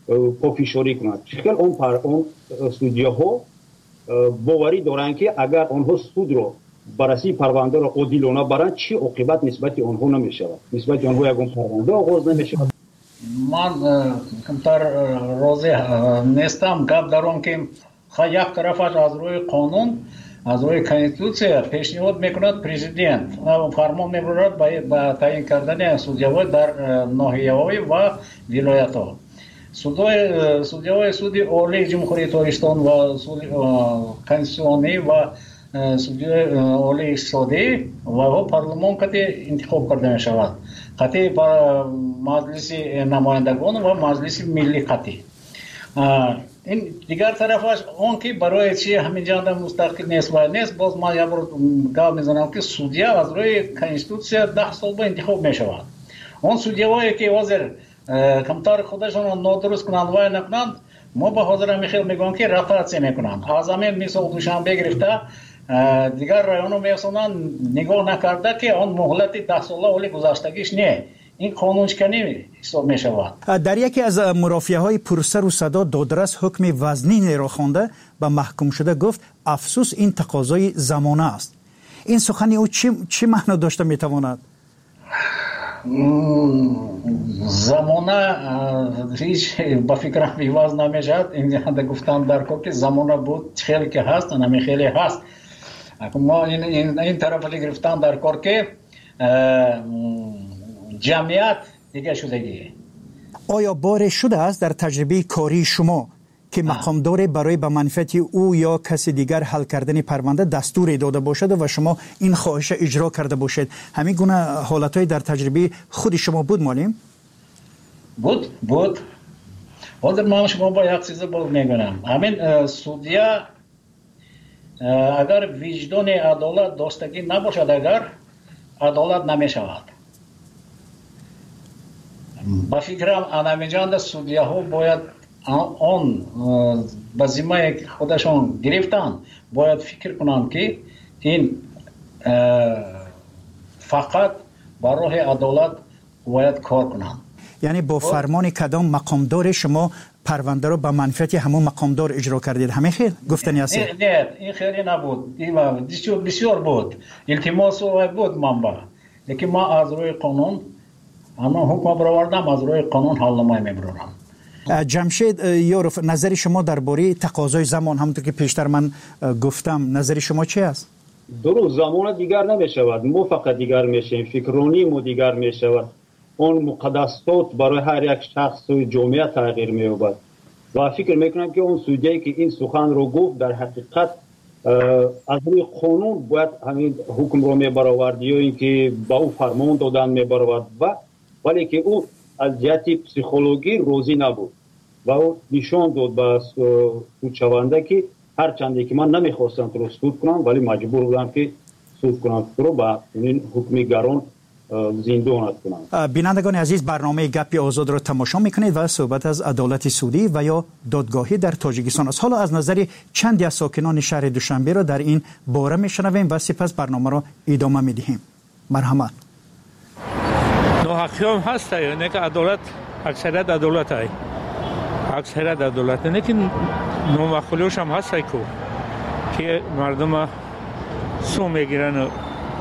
پافشاری کنند. شکل اون سودیاها باوری دارند که اگر آنها سود رو بررسی پرونده را عادلانه برند چی عاقبت نسبت آنها نمیشود، نسبت آنها یگان پرونده آغاز نمیشود. من کمتر راضی نیستم گپ در آن که یک طرفش از روی قانون از روی کنستیتوسیا پیشنهاد میکند پرزیدنت فرمان میبرد با تعیین کردن سودیاها در ناحیه‌های و ولایت‌ها. سودیاهای سود عالی جمهوری تاجیکستان و کنستیتوسیونی و سودیای عالی اقتصادی و پارلمان کتی انتخاب کرده می شود. کتی مجلس نمایندگان و مجلس ملی کتی. این دیگر طرفش اون که برای چی همین جانب مستقل نیست و نیست، باز ما یه بار گپ میزنم که سودیا از روی کنستیتوسیا 10 سال به انتخاب می شود. اون سودیایی که حاضر کمتر خودشون نادرست کنند و نکنند، ما به حاضر میخیل میگم که رفرت میکنند. از همین مثال دوشنبه گرفته دیگر رایونو میسونن نگاه نکرده که آن مهلت 10 ساله ولی گذشتگیش نه، این قانونشکنی حساب می شود. در یکی از مرافعه‌های پرسر و صدا دادرس حکم وزنی را خوانده و محکوم شده گفت افسوس این تقاضای زمانه است. این سخن او چه معنا داشته میتواند؟ زمانه هیچ با فکرم بیواز نمیشد. این گفتم در کل که زمانه بود خیلی که هست نمی خیلی هست. ما این طرف گرفتم در کار که جمعیت دیگه شدگی. آیا بار شده است در تجربه کاری شما که مقامدار برای به منفعت او یا کسی دیگر حل کردن پرونده دستور داده باشد و شما این خواهش اجرا کرده باشید؟ همین گونه حالتهای در تجربه خود شما بود معلم؟ بود. حاضر من شما با یک چیز بود میگم. همین سودیا اگر وجدان عدالت داشتگی نباشد، اگر عدالت نمیشود. با فکرم انامجان سودیاها باید آن به ذمه خودشون گرفتن باید فکر کنند که این فقط برای عدالت باید کار کنند. یعنی با فرمان کدام مقامدار شما پرونده رو به منفعت همون مقامدار اجرا کردید؟ همین خیلی گفتنی است؟ نه این خیلی نبود. این بسیار بود. التماس بود منبع. لیکن ما از روی قانون اما حکم برآوردم، از روی قانون حل نمایی میبرم. جمشید یاروف، نظر شما درباره تقاضای زمان همونطور که پیشتر من گفتم نظر شما چی است؟ درست، زمان دیگر نمیشود، ما فقط دیگر میشیم، فکرانی ما دیگر میشود، اون مقدسات برای هر یک شخص و جامعه تغییر مییابد و فکر میکنم که اون سودیایی که این سخن رو گفت در حقیقت از روی قانون باید همین حکم رو میبرآورد یا اینکه با او فرمان دادن میبرآورد ولی که او از جهت پسیخولوژی روزی نبود و او نشان داد به سودشونده که هرچندی که من نمیخواستم تو رو سود کنم ولی مجبور بودم که سود کنم تو رو با این حکم گران زندانت کنم. بینندگان عزیز، برنامه گپ آزاد را تماشا میکنید و صحبت از عدالت سودی و یا دادگاهی در تاجیکستان است. حالا از نظر چندی از ساکنان شهر دوشنبه را در این باره میشنویم و سپس برنامه را ادامه میدهیم. مرحمت. ناحقی هم هست، نه که عدالت اکثریت عدالت های اکثریت عدالت، نه که نامخولیوش هم هست که مردم سو میگیرن و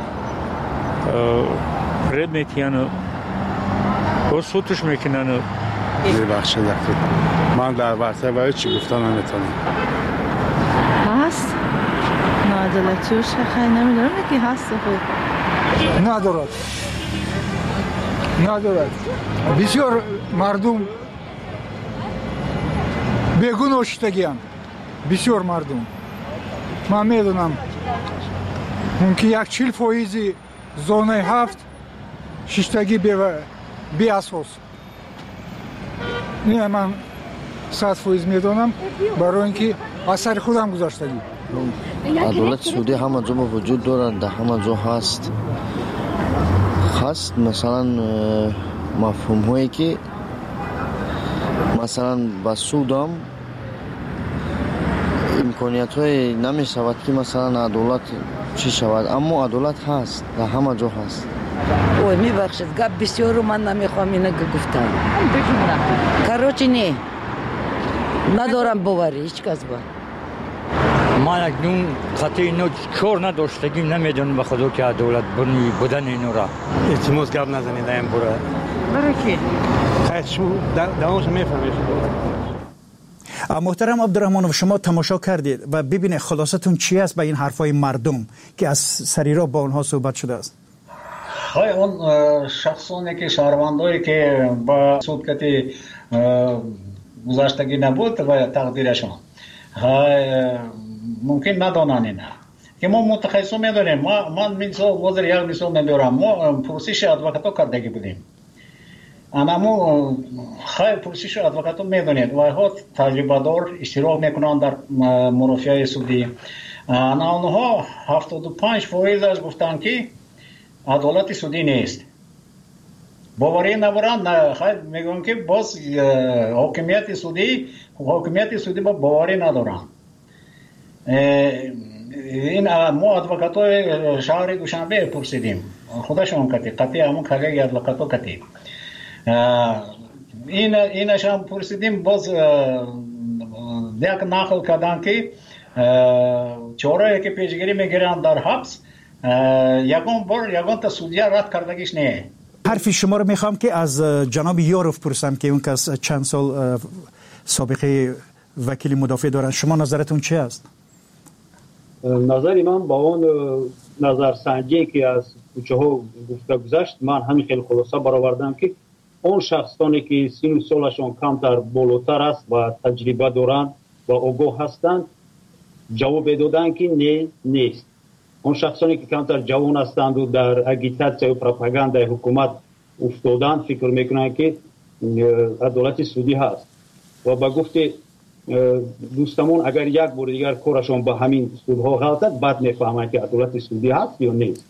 رد میتین و سوتش میکنن و ببخشید من در ورطه باید چی گفتم نمیتونم هست نادالتیوش خیلی نمیدارم که هست خوب ندارد بسیار مردم بگون آشتگیان، بسیار مردم من میدونم ممکن 40% زونه 7 ششتگی بی اساس. نه من 100% میدونم برای اینکه اثر خودم گذاشتگی. عدالت سودی همه جا وجود دارد، در همه جا هست مثلا مفهوم هایی که مثلا با سودم امکانیت های نمی شود که مثلا عدالت چی شود، اما عدالت هست، در همه جا هست. اوه میبخشید گپ بسیار رو من نمیخوام اینه گفتم کاروچی نه ندارم باوری هیچ کس با من اکنون خطی اینو کار نداشتگیم نمیدونم به خدا که دولت بودن اینو را اعتماد گپ نزنید این برای کی؟ خیلی شما دوامش میفهمید. محترم عبدالرحمنوف، شما تماشا کردید و ببینید خلاصتون چی است به این حرفای مردم که از سریرا با اونها صحبت شده است. های اون شخصانی که شهروندایی که با سودکتی گذاشتگی نبود و تقدیرشون ممکن ندانند که ما متخصص میدونیم. من مثال وزیر یک مثال میبرم. ما پرسش ادوکاتو کردگی بودیم. اما خیلی پرسش ادوکاتو میدونید و ها تجربه دار اشتراک میکنند در مرافعه سودی. اونها 75% گفتند که عدالت سودی نیست. باوری ندارند. خیلی میگن که باز حاکمیت سودی با باوری ندارند. این ما ادوکاتوی شهر دوشنبه پرسیدیم. خودشون قطعی همون کلیگ ادوکاتو قطعی. اینش هم پرسیدیم. باز یک نقل کردن که چهارایی که پیشگیری میگیرند در حبس یگان تا سودیا رد کردگیش نه. حرفی شما رو میخوام که از جناب یاروف پرسم که اون کس چند سال سابقه وکیل مدافع دارن. شما نظرتون چی است؟ نظر من با اون نظرسنجی که از کوچه ها گفته گذشت، من همین خیلی خلاصه برآوردم که اون شخصانی که سن و سالشون کمتر بالاتر است و تجربه دارند و آگاه هستند جواب دادن که نه نیست. اون شخصانی که کمتر جوان هستند و در اگیتاسیا و پروپاگاندای حکومت افتادند فکر میکنند که عدالت سودی هست و با گفت دوستمون اگر یک بار دیگر کارشون با همین سودها غلطه بعد میفهمند که عدالت سودی هست یا نیست.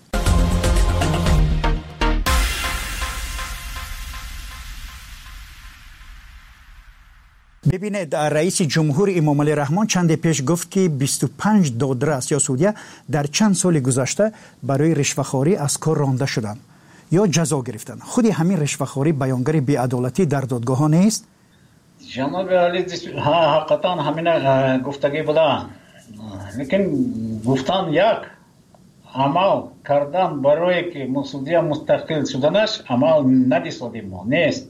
ببینید، رئیس جمهور امام علی رحمان چند پیش گفت که 25 دادرس یا سودیه در چند سال گذشته برای رشوه‌خواری از کار رانده شدند یا جزا گرفتند. خودی همین رشوه‌خواری بیانگر بی‌عدالتی در دادگاه ها نیست؟ جناب علی حقیقتا همین گفتگی بودن، لیکن گفتن یک عمل کردن برای که سودیه مستقل شدنش عمل ندیدیم ما نیست.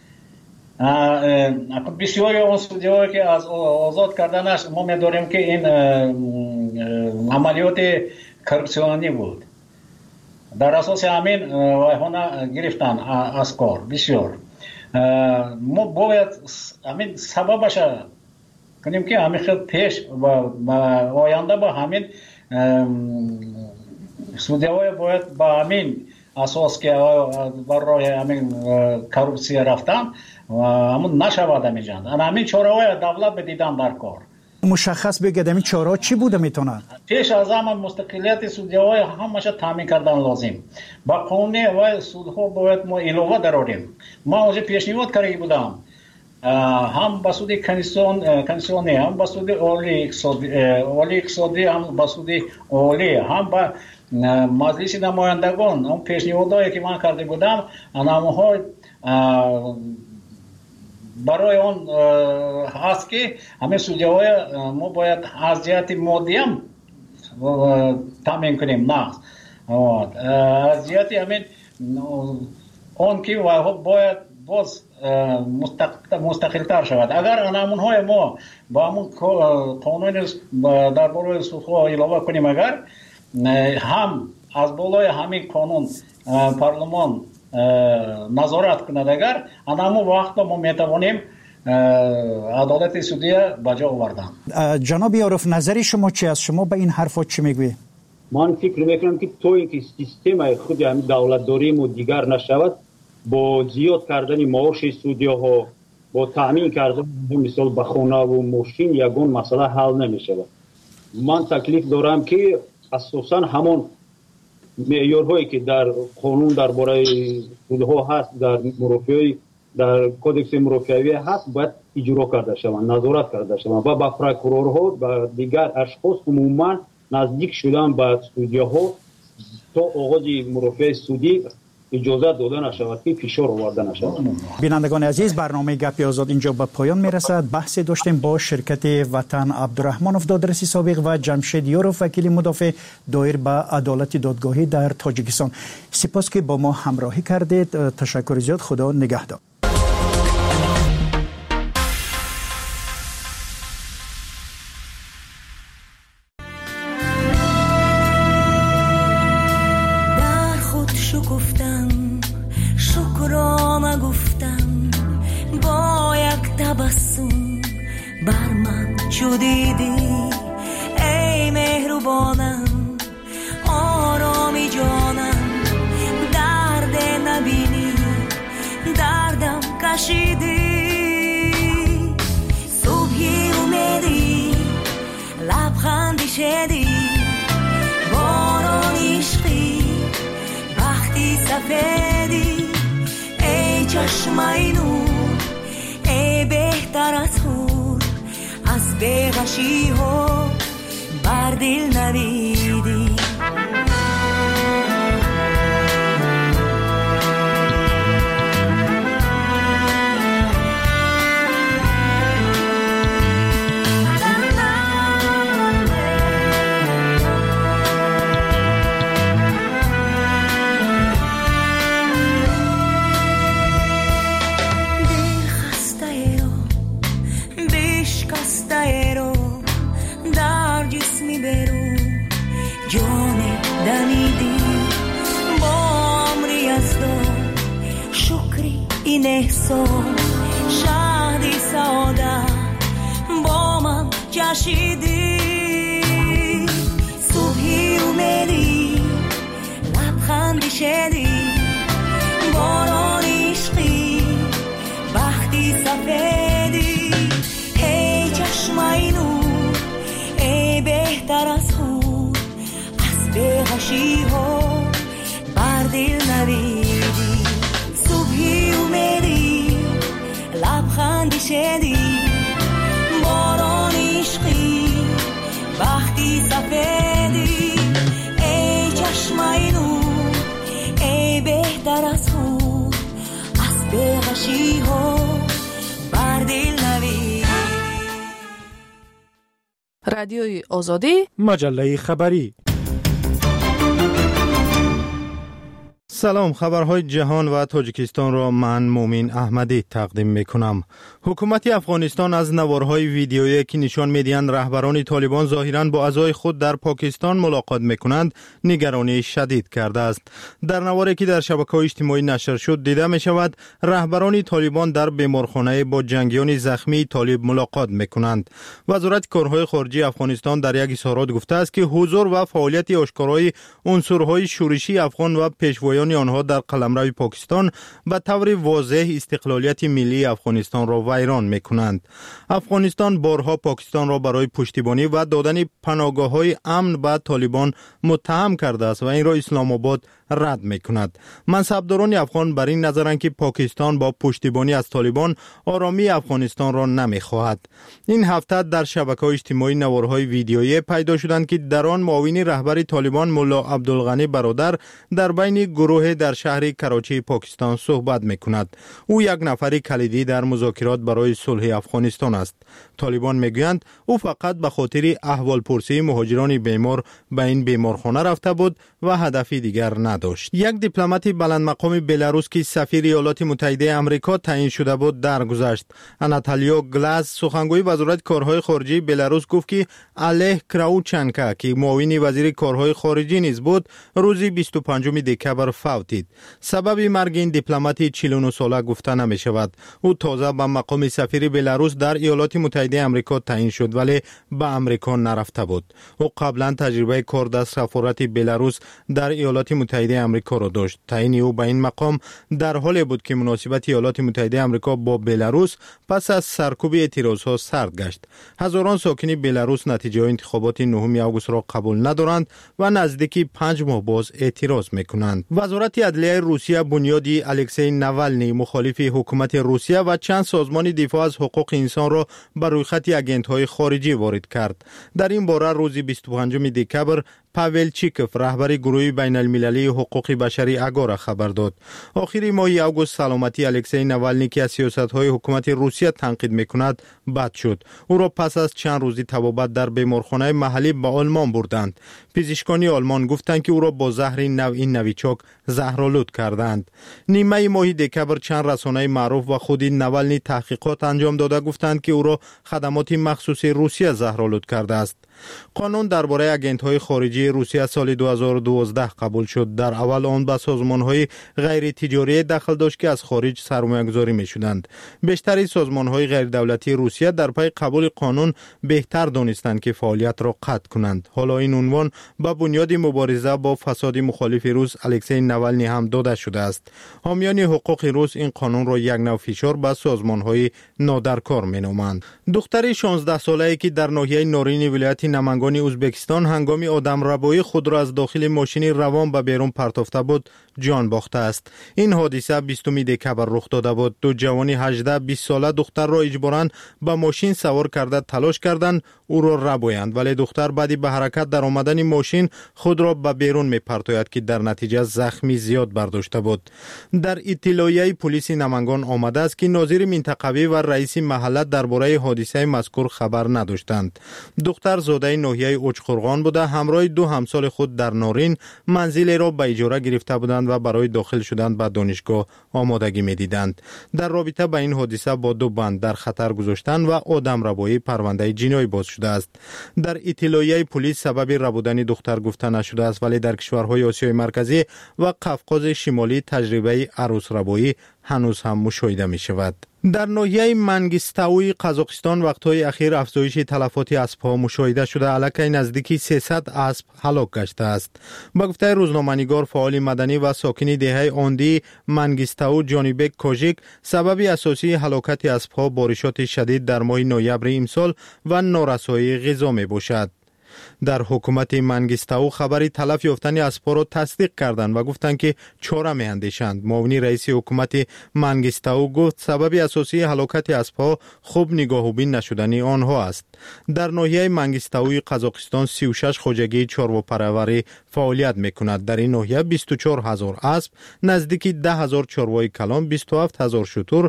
بسیاری اون سودی‌هایی که از آزاد کردنش ما می‌داریم که این عملیات کرپسیونی بود. در اساس همین وایهانا گرفتن از کار بسیار. ما باید همین سببش کنیم که همین خیلی پیش و آینده با همین سودی‌های باید با همین اساس که برای همین کرپسی رفتن همون نشود میجند. همین چاره‌های دولت بدیدن در کار. مشخص بگید همین چاره‌ها چی بوده میتونه؟ پیش از همه مستقلیت سودی‌های همش تامین کردن لازم. با قانون و سودها باید ما علاوه داریم. ما اوج پیشنهاد کردیم بودم. هم با سود کنسیونی، هم با سود اولی اقتصادی، هم با سود اولی، هم با مجلس نمایندگان. اون پیشنهادایی که من کرده بودم، آنها برای اون هست که همه سودی‌های ما باید از جهت مادی هم تامین کنیم. نه از جهت همین اون که باید باز مستقل‌تر شود. اگر آنها ما با همون قانون درباره سودها علاوه کنیم، اگر هم از بالای همین قانون پارلمان نظارت کند، اگر همون وقت ما میتوانیم عدالت سودی به جا آوردن. جناب یاروف، نظری شما چی است؟ شما به این حرفا چی میگویید؟ من فکر میکنم که تو اینکه سیستم خود همین دولت داریم و دیگر نشود، با زیاد کردن معاش سودی‌ها، با تامین کردن مثال به خانه و ماشین یگان مسئله حل نمیشود. من تکلیف دارم که اساساً همون معیارهایی که در قانون درباره سودها هست، در مرافعه در کدکس مرافعه هست، باید اجرا کرده شوند، نظارت کرده شوند و با پروکورورها و دیگر اشخاص عموما نزدیک شدن به سودی‌ها تا آغاز مرافعه سودی اجازه داده نشود که فشار آورده نشود. بینندگان عزیز، برنامه گپ آزاد اینجا به پایان میرسد. بحثی داشتیم با شرکت وطن عبدالرحمنوف دادرسی سابق و جمشید یوروف وکیل مدافع دایر به عدالت دادگاهی در تاجیکستان. سپاس که با ما همراهی کردید. تشکر زیاد. خدا نگهدار. دیدی ای مهربانم آرامی جانم درد نبینی دردم کشیدی صبحی اومدی لبخندی شدی باران عشقی وقتی سفیدی ای چشمای نور ای بهتر از از بغشی ها بر دل نویدی این احساس شهدی سعادت با من جشیدی صبحی اومدی لبخندی شدی باران عشقی وقتی سفیدی ای چشمای نور ای بهتر از خود از بغشی ها بر دل نویدی اومدی لبخندی شدی باران عشقی وقتی سفیدی ای چشمای نور ای بهتر از خود از بغشی ها بر دل نویدی. رادیوی آزادی، مجله خبری. سلام، خبرهای جهان و تاجیکستان را من مومین احمدی تقدیم میکنم. حکومت افغانستان از نوارهای ویدیویی که نشان میدهند رهبران طالبان ظاهراً با اعضای خود در پاکستان ملاقات میکنند نگرانی شدید کرده است. در نواری که در شبکه‌های اجتماعی نشر شد دیده می شود رهبران طالبان در بیمارخانه با جنگیان زخمی طالب ملاقات میکنند. وزارت کارهای خارجه افغانستان در یک اظهارات گفته است که حضور و فعالیت آشکارای عنصرهای شورشی افغان و پیشوایان آنها در قلمرو پاکستان به طور واضح استقلالیت ملی افغانستان را ویران میکنند. افغانستان بارها پاکستان را برای پشتیبانی و دادن پناهگاه‌های امن به طالبان متهم کرده است و این را اسلام آباد رد میکند. منصبداران افغان بر این نظرند که پاکستان با پشتیبانی از طالبان آرامی افغانستان را نمیخواهد. این هفته در شبکه‌های اجتماعی نوارهای ویدیویی پیدا شدند که در آن معاون رهبر طالبان ملا عبدالغنی برادر در بین گروه در شهر کراچی پاکستان صحبت میکند. او یک نفر کلیدی در مذاکرات برای صلح افغانستان است. طالبان میگویند او فقط به خاطر احوالپرسی مهاجران بیمار به این بیمارخانه رفته بود و هدفی دیگر نداشت. یک دیپلمات بلند مقام بلاروس که سفیر ایالات متحده آمریکا تعیین شده بود درگذشت. آناتالیا گلاز سخنگوی وزارت کارهای خارجه بلاروس گفت که الح کراوچنکا که معاون وزیر کارهای خارجه نیز بود روز 25 دکبر فوتید. سبب مرگ این دیپلمات 49 ساله گفته نمی شود. او تازه به مقام سفیر بلاروس در ایالات متحده آمریکا تعیین شد ولی به آمریکا نرفته بود. او قبلا تجربه کار در سفارت بلاروس در ایالات متحده آمریکا را داشت. تعیین او به این مقام در حالی بود که مناسبت ایالات متحده آمریکا با بلاروس پس از سرکوب اعتراضها سرد گشت. هزاران ساکن بلاروس نتیجه انتخابات 9 آگوست را قبول ندارند و نزدیکی 5 ماه باز اعتراض میکنند. وزارت عدلیه روسیه بنیادی الکسی ناوالنی مخالف حکومت روسیه و چند سازمان دفاع از حقوق انسان را بر روی خط آگنت‌های خارجی وارد کرد. در این باره روز 25 دکبر پاول چیکوف رهبر گروه بین المللی حقوق بشری اگورا خبر داد. آخر ماه اوگوست سلامتی الکسی نوالنی که از سیاست‌های حکومت روسیه تنقید می‌کند بد شد. او را پس از چند روزی طبابت در بیمارخانه محلی به آلمان بردند. پزشکان آلمان گفتند که او را با زهر نوعی نویچوک زهرآلود کردند. نیمه ماه دکبر چند رسانه معروف و خود نوالنی تحقیقات انجام داده گفتند که او را خدمات مخصوصی روسیه زهرآلود کرده است. قانون درباره اگنت‌های خارجی روسیه سال 2012 قبول شد. در اول آن به سازمان‌های غیر تجاری دخل داشت که از خارج سرمایه‌گذاری می‌شدند. بیشتر سازمان‌های غیر دولتی روسیه در پی قبول قانون بهتر دانستند که فعالیت را قطع کنند. حالا این عنوان به بنیاد مبارزه با فساد مخالف روس الکسی نوالنی هم داده شده است. حامیان حقوق روس این قانون را یک نوع فشار به سازمان‌های نادرکار می‌نامند. دختری 16 ساله‌ای که در ناحیه نورین ولایت نمنگان ازبکستان هنگام آدمربایی خود را از داخل ماشین روان به بیرون پرتافته بود جان باخته است. این حادثه 20 دکبر رخ داده بود. دو جوان 18-20 ساله دختر را اجباراً به ماشین سوار کرده تلاش کردند او را ربایند، ولی دختر بعد به حرکت در آمدن ماشین خود را به بیرون میپرتاید که در نتیجه زخمی زیاد برداشته بود. در اطلاعیه پلیس نمنگان آمده است که ناظر منطقوی و رئیس محله درباره حادثه مذکور خبر نداشتند. دختر زاده ناحیه اوچخورغان بوده، همراه دو همسال خود در نورین منزل را به اجاره گرفته بودند و برای داخل شدن به دانشگاه آمادگی می‌دیدند. در رابطه با این حادثه با دو بند در خطر گذاشتن و آدمربایی پرونده جنایی باز شده است. در اطلاعیه پلیس سبب ربودن دختر گفته نشده است، ولی در کشورهای آسیای مرکزی و قفقاز شمالی تجربه عروس ربایی هنوز هم مشاهده می شود. در ناحیه منگیستاوی قزاقستان وقتهای اخیر افزایش تلفات اسب‌ها مشاهده شده. علاکه نزدیکی 300 اسب هلاک گشته است. با گفته روزنامه‌نگار فعال مدنی و ساکن دهه آندی منگیستاو جانیبک کوژیک، سبب اساسی هلاکت اسب‌ها بارشات شدید در ماه نوامبر امسال و نارسایی غذا می باشد. در حکومت منگیستاو خبری تلف یافتن اسب‌ها را تصدیق کردند و گفتند که چاره می‌اندیشند. معاون رئیس حکومت منگیستاو گفت سبب اساسی هلاکت اسب‌ها خوب نگاه و بین نشدن آنها است. در ناحیه منگیستاوی قزاقستان 36 خواجگی چارواپروری فعالیت می‌کند. در این ناحیه 24000 اسب، نزدیک 10000 چاروای کلان، 27000 شتر،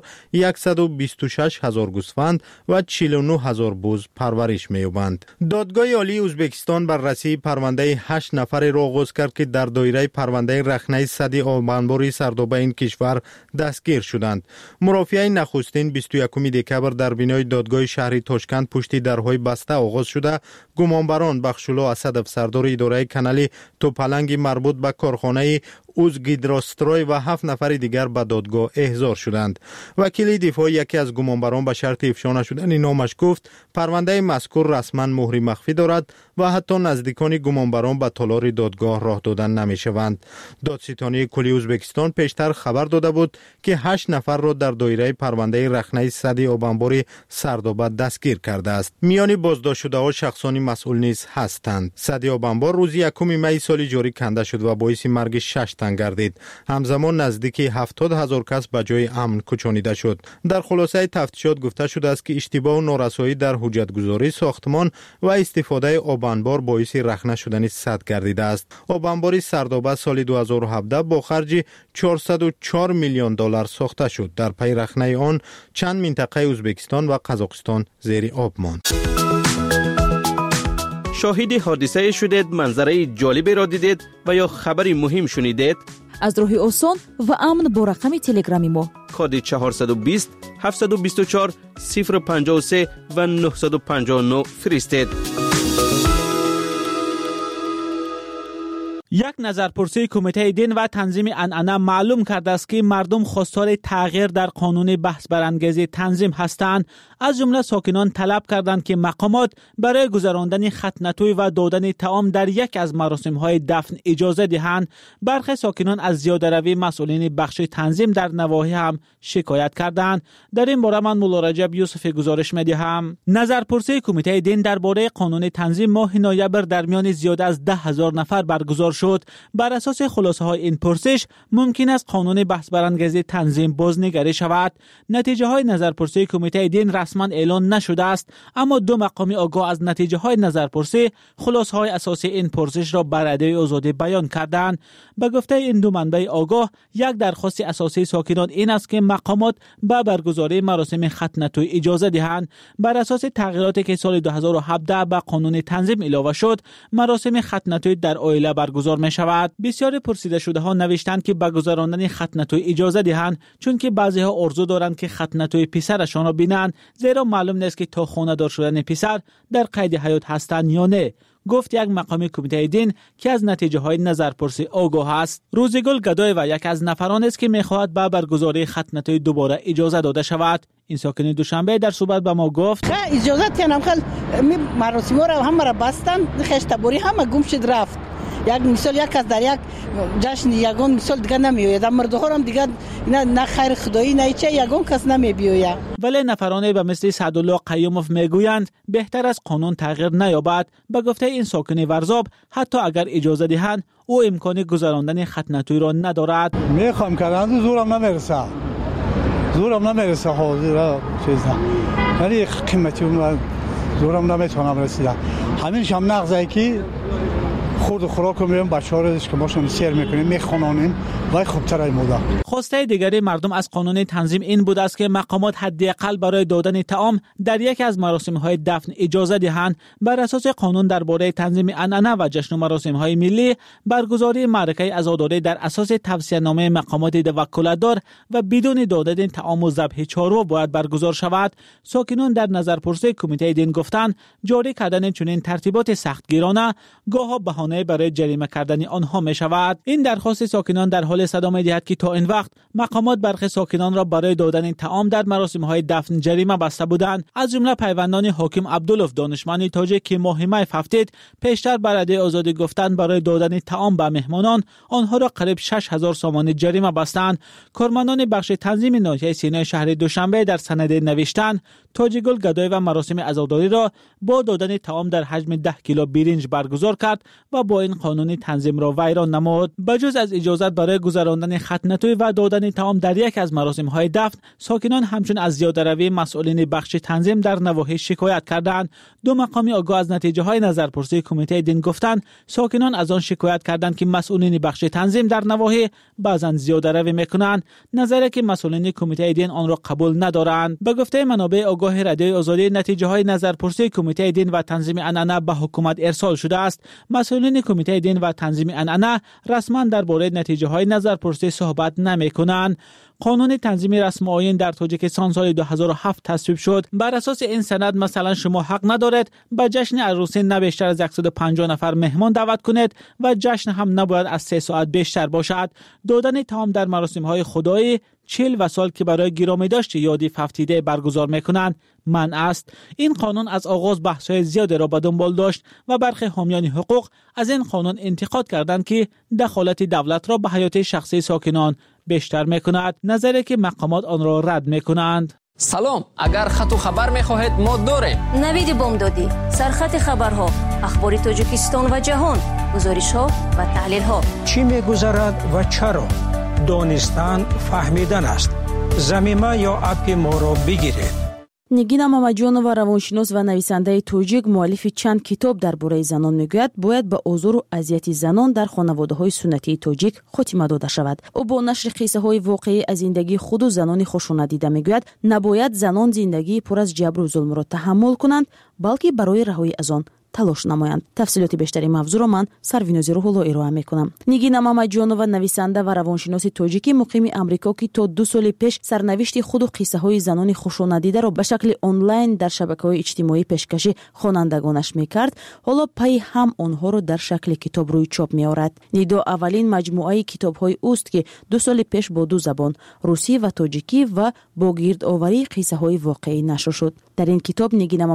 126000 گوسفند و 49000 بز پرورش می‌یابند. دادگاه عالی ازبکستان بررسی پرونده 8 نفر را آغاز کرد که در دایره پرونده رخنه صدی آبانباری سردابه این کشور دستگیر شدند. مرافعه نخستین 21 دکبر در بینای دادگاه شهری تاشکند پشت درهای بسته آغاز شده. گمانبران بخشولا اسدف سردار اداره کانال توپلنگ مربوط به کارخانه اوزگیدراستروی و 7 نفر دیگر به دادگاه احضار شدند. وکیل دفاع یکی از گمانبران به شرط افشا نشدن نامش گفت پرونده مذکور رسما مهر مخفی دارد و حتی نزدیکان گمانبران به تالار دادگاه راه دادن نمیشوند. دادستانی کلی ازبکستان پیشتر خبر داده بود که 8 نفر را در دایره پرونده رخنه صدی آبانبار سردابه دستگیر کرده است. میان بازداشت شده‌ها شخصانی مسئول نیز هستند. صدی آبانبار روز 1 می سال جاری کنده شد و باعث مرگ 6 تن گردید. همزمان نزدیک 70,000 کس به جای امن کوچانیده شد. در خلاصه تفتیشات گفته شده است که اشتباه و نارسایی در حجتگذاری ساختمان و استفاده آبانبار باعث رخنه شدن سد گردیده است. آبانبار سردابه سال 2017 با خرج 404 میلیون دلار ساخته شد. در پی رخنه آن چند منطقه ازبکستان و قزاقستان زیر آب ماند. شاهد حادثه شدید، منظره جالبی را دیدید و یا خبری مهم شنیدید؟ از راه آسان و امن با رقم تلگرامی ما کد 420 724 053 و 959 فرستید. یک نظرپرسی کمیته دین و تنظیم عنعنه معلوم کرده است که مردم خواستار تغییر در قانون بحث برانگیز تنظیم هستند. از جمله ساکنان طلب کردند که مقامات برای گذراندن ختنه‌توی و دادن طعام در یک از مراسم‌های دفن اجازه دهند. برخی ساکنان از زیاده‌روی مسئولین بخش تنظیم در نواحی هم شکایت کردند. در این باره من مولا رجب یوسف گزارش می‌دهم. نظرپرسی کمیته دین درباره قانون تنظیم ماه نوامبر در میان زیاد از 10,000 نفر برگزار شد. شد. بر اساس خلاصه های این پرسش ممکن است قانون بحث برانگیز تنظیم بازنگری شود. نتیجه های نظرپرسی کمیته دین رسما اعلان نشده است، اما دو مقامی آگاه از نتیجه های نظرپرسی خلاصه های اساسی این پرسش را بر رادیوی آزادی بیان کردند. به گفته این دو منبع آگاه، یک درخواست اساسی ساکنان این است که مقامات به برگزاری مراسم ختنه توی اجازه دهند. بر اساس تغییراتی که سال 2017 به قانون تنظیم اضافه شد، مراسم ختنه توی در عائله برگزار می شود. بسیار پرسیده شده ها نوشتند که به گذراندن ختنه توی اجازه دهند، چون که بعضی ها آرزو دارند که ختنه توی پسرشان را بینند، زیرا معلوم نیست که تا خانه دار شدن پسر در قید حیات هستند یا نه. گفت یک مقام کمیته دین که از نتیجه های نظرپرسی آگاه است. روزگل گدای و یک از نفران است که میخواهد به برگزاری ختنه توی دوباره اجازه داده شود. این ساکن دوشنبه در صحبت به ما گفت اجازه تنم خل مراسم را همه را بستن، خشتباری همه گم شد رفت. یک مثال یک از در یک جشن یگان مثال دیگه نمیآید، مردها هم دیگه نه خیر خدایی نه چه یگان کس نمیبیاید. ولی نفرانی به مثل سعدالله قیوموف میگویند بهتر از قانون تغییر نیابد. به گفته این ساکن ورزاب، حتی اگر اجازه دهند او امکان گذراندن ختنه توی را ندارد. میخوام کردن زورم نمیرسه حاضر چیز نه، ولی قیمتی زورم نمیتونم رسیدن. همینش هم نغزه که خورد و خوراک رو میریم بچه ها رو که باشون سیر میکنیم میخونانیم و خوبتر ای مودا. خواسته دیگری مردم از قانون تنظیم این بود است که مقامات حداقل برای دادن طعام در یک از مراسم های دفن اجازه دهند. بر اساس قانون درباره تنظیم عنعنه و جشن و مراسم های ملی، برگزاری معرکه عزاداری در اساس توصیه نامه مقامات وکالتدار و بدون دادن طعام و ذبح چاروا باید برگزار شود. ساکنان در نظرپرسی کمیته دین گفتند جاری کردن چنین ترتیبات سختگیرانه گاه بهانه برای جریمه کردن آنها می شود. این درخواست ساکنان در حال صدا می دهد که تا این وقت مقامات برخی ساکنان را برای دادن طعام در مراسم های دفن جریمه بسته بودند. از جمله پیوندان حاکم عبدالله دانشمند تاجیک که ماه می هفتید پیشتر بر رادیوی آزادی گفتند برای دادن طعام به مهمانان آنها را قریب 6000 سومانی جریمه بستند. کارمندان بخش تنظیم ناحیه سینای شهر دوشنبه در سند نوشتند تاجگل گدای و مراسم عزاداری را با دادن طعام در حجم 10 کیلو برنج برگزار کرد و با این قانون تنظیم را ویران نمود. بجز از اجازت برای گذراندن ختنه توی و دادن طعام در یک از مراسم های دفن، ساکنان همچون از زیاده‌روی مسئولین بخش تنظیم در نواحی شکایت کردند. دو مقامی آگاه از نتیجه های نظرپرسی کمیته دین گفتند ساکنان از آن شکایت کردند که مسئولین بخش تنظیم در نواحی بعضا زیاده‌روی میکنند، نظری که مسئولین کمیته دین آن را قبول ندارند. به گفته منابع آگاه رادیوی آزادی، نتیجه های نظرپرسی کمیته دین و تنظیم عنعنه به حکومت ارسال شده است. مسئولین کمیته دین و تنظیم عنعنه رسما درباره نتیجه های نظرپرسی صحبت نمی‌کنند. قانون تنظیم رسم آیین در تاجیکستان سال 2007 تصویب شد. بر اساس این سند مثلا شما حق ندارید به جشن عروسی نه بیشتر از 150 نفر مهمان دعوت کنید و جشن هم نباید از 3 ساعت بیشتر باشد. دادن طعام در مراسم های خدایی 40 سال که برای گرامی داشت یادی هفتیده برگزار میکنند منع است. این قانون از آغاز بحث‌های زیادی را به دنبال داشت و برخی حامیان حقوق از این قانون انتقاد کردند که دخالت دولت را به حیات شخصی ساکنان بیشتر میکند، نظری که مقامات آن را رد میکنند. سلام، اگر خط و خبر میخواهید ما داریم. نوید بامدادی، سرخط خبرها، اخبار تاجیکستان و جهان، گزارش‌ها و تحلیل‌ها. چی میگذرد و چرا؟ دانستن فهمیدن است. زمینه یا اپ ما را بگیرید. نگینا ماماجونова равоншинос ва нависандаи тоҷик муаллифи чанд китоб дар бораи занон мегӯяд бояд ба озору азияти занон дар хонаводаҳои суннатии тоҷик хотима дода шавад. ӯ бо нашри қиссаҳои воқеӣ аз зиндагии худу занони хушонадида мегӯяд набояд занон зиндагии пур аз ҷабру зулмро таҳаммул кунанд, балки барои раҳоӣ аз он талош намоянд. тафсилоти бештари мавзӯъро ман Сарвинози Рӯҳулло ироа мекунам. нигина мамаҷонова нависанда ва равоншиноси тоҷикӣ муқими амрико ки то 2 соли пеш сарнавишти худу қиссаҳои занони хушонадидаро ба шакли онлайн дар шабакаҳои иҷтимоӣ пешкашӣ хонандагонаш мекард, ҳоло пайи ҳам онҳоро дар шакли китоб рӯи чоп меорад. нидо аввалин маҷмуаи китобҳои уст ки 2 соли пеш бо 2 забон русӣ ва тоҷикӣ ва бо гирдоварии қиссаҳои воқеӣ нашр шуд. дар ин китоб нигина мамаҷонова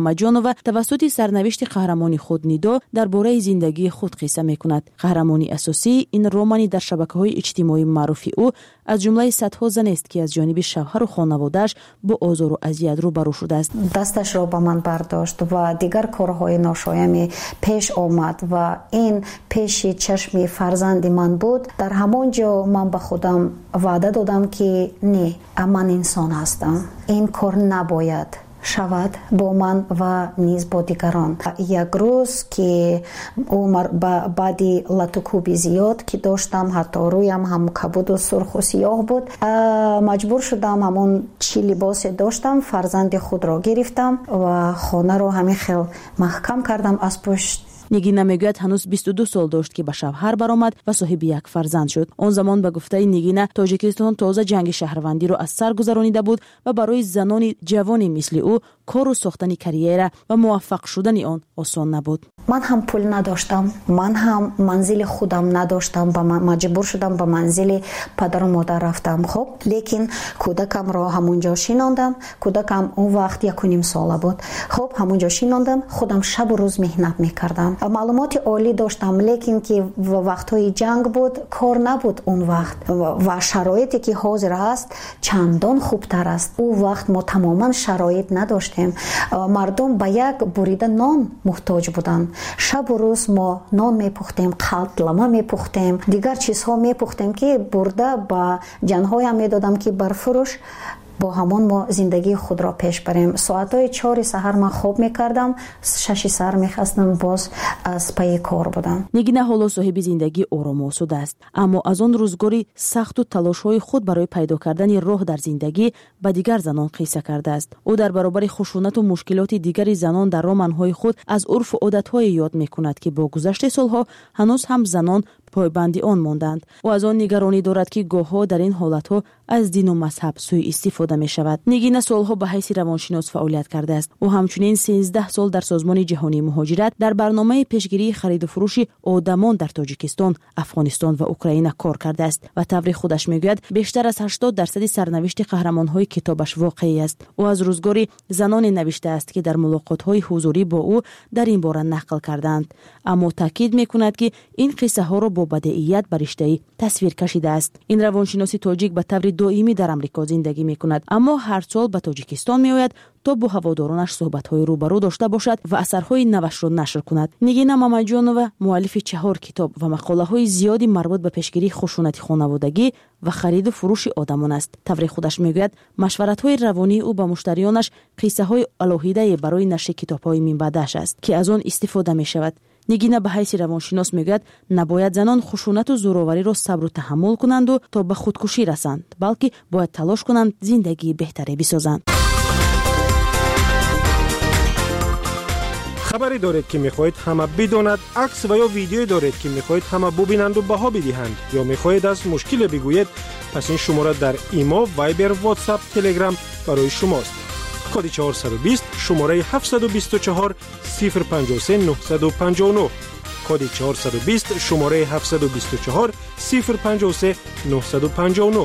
ماماجانова توسط سرنوشت قهرمانی خود نیدا درباره زندگی خود قصه میکند. قهرمانی اساسی این رمانی در شبکه‌های اجتماعی معروفی او از جمله صدها زن است که از جانب شوهر و خانواده‌اش با آزار و اذیت روبرو شده است. دستش را به من برداشت و دیگر کارهای ناشایمی پیش آمد و این پیش چشم فرزند من بود. در همان جا من به خودم وعده دادم که نه، من انسان هستم، این کار نباید شود با من و نیز با دیگران. یک روز که عمر بعدی لطوکوبی زیاد که داشتم، حتی رویم هم کبود و سرخ و سیاه بود، مجبور شدم همون چی لباس داشتم فرزند خود را گرفتم و خانه را همین خیلی محکم کردم از پشت. نگینا میگوید هنوز 22 سال داشت که به شوهر برآمد و صاحب یک فرزند شد. آن زمان به گفته نگینا تاجیکستان تازه جنگ شهروندی را از سر گذرانیده بود و برای زنان جوانی مثل او کار و ساختن کریره و موفق شدن آن آسان نبود. من هم پول نداشتم، من هم منزل خودم نداشتم، مجبور شدم به منزل پدر و مادر رفتم. خب لیکن کودکم را همونجا شیناندم. کودکم اون وقت 1.5 ساله بود. خب همونجا شیناندم، خودم شب و روز مهنت میکردم. معلومات عالی داشتم، لیکن که وقتهای جنگ بود، کار نبود اون وقت و شرایطی که حاضر هست چندان خوبتر است. اون وقت ما تماما شرایط نداشتیم. مردم به یک بریده نان محتاج بودند. شب و روز ما نان میپختیم، قلطلمه میپختیم، دیگر چیزها میپختیم که برده با جنهایم میدادم که برفروش با همان ما زندگی خود را پیش بریم. ساعتهای 4 سحر من خواب میکردم، 6 سحر میخواستم باز از پای کار بودم. نگینا حالا صاحب زندگی آرام و آسوده است، اما از آن روزگاری سخت و تلاش‌های خود برای پیدا کردن راه در زندگی به دیگر زنان قصه کرده است. او در برابر خشونت و مشکلات دیگر زنان در رمان‌های خود از عرف و عادت‌های یاد میکند که با گذشت سالها هنوز هم زنان پایبندی آن ماندند. و از آن نگرانی دارد که گاه‌ها در این حالت‌ها از دین و مذهب سوء استفاده می شود. نگینا سالها به حیث روانشناس فعالیت کرده است. او همچنین 13 سال در سازمان جهانی مهاجرت در برنامه پیشگیری خرید و فروش آدمان در تاجیکستان، افغانستان و اوکراین کار کرده است و طور خودش میگوید بیشتر از 80% سرنوشت قهرمان‌های کتابش واقعی است. او از روزگاری زنانی نوشته است که در ملاقات‌های حضوری با او در این باره نقل کردند، اما تاکید می‌کند که این قصه ها را با بدیهیت برشته‌ای تصویر کشیده است. این روانشناس تاجیک به طور دائمی در آمریکا زندگی می‌کند، اما هر سال به تاجیکستان می‌آید تا با هوادارانش صحبت‌های روبرو داشته باشد و اثرهای نوش را نشر کند. نگینا ماماجانова مؤلف 4 کتاب و مقاله‌های زیادی مربوط به پیشگیری خشونت خانوادگی و خرید و فروش آدمان است. طور خودش میگوید مشورت‌های روانی او با مشتریانش قصه‌های الهیده برای نشر کتاب‌های من بعدش است که از آن استفاده می‌شود. نگینا به حیث روانشناس میگوید نباید زنان خشونت و زوراوری را صبر و تحمل کنند و تا به خودکشی رسند، بلکه باید تلاش کنند زندگی بهتری بسازند. خبری دارید که میخواهید همه بداند، عکس و یا ویدیویی دارید که میخواهید همه ببینند و بها بدهند، یا میخواهید از مشکل بگویید، پس این شماره در ایما، وایبر، واتساپ، تلگرام برای شماست. کد 420 شماره 724 053 959. کد 420 شماره 724 053 959.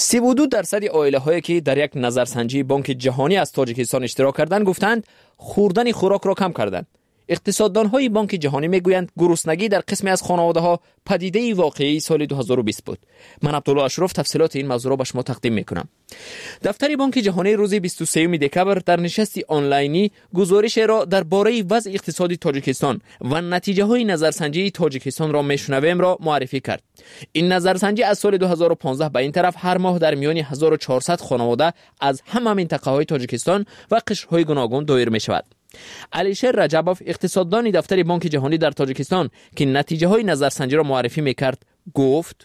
32% عائله‌هایی که در یک نظرسنجی بانک جهانی از تاجیکستان اشتراک کردند گفتند خوردن خوراک را کم کردند. اقتصاددان‌های بانک جهانی میگویند گرسنگی در قسمی از خانواده‌ها پدیده واقعی سال 2020 بود. من عبدالله اشرف تفصیلات این موضوع را به شما تقدیم میکنم. دفتر بانک جهانی روز 23 دکبر در نشستی آنلاینی گزارش را درباره وضع اقتصادی تاجیکستان و نتیجه‌های نظرسنجی تاجیکستان را میشنویم را معرفی کرد. این نظرسنجی از سال 2015 به این طرف هر ماه در میان 1400 خانواده از همه منطقه‌های تاجیکستان و قشرهای گوناگون دایر می‌شود. علیشیر رجبوف اقتصاددان دفتر بانک جهانی در تاجیکستان که نتیجه های نظرسنجی را معرفی میکرد گفت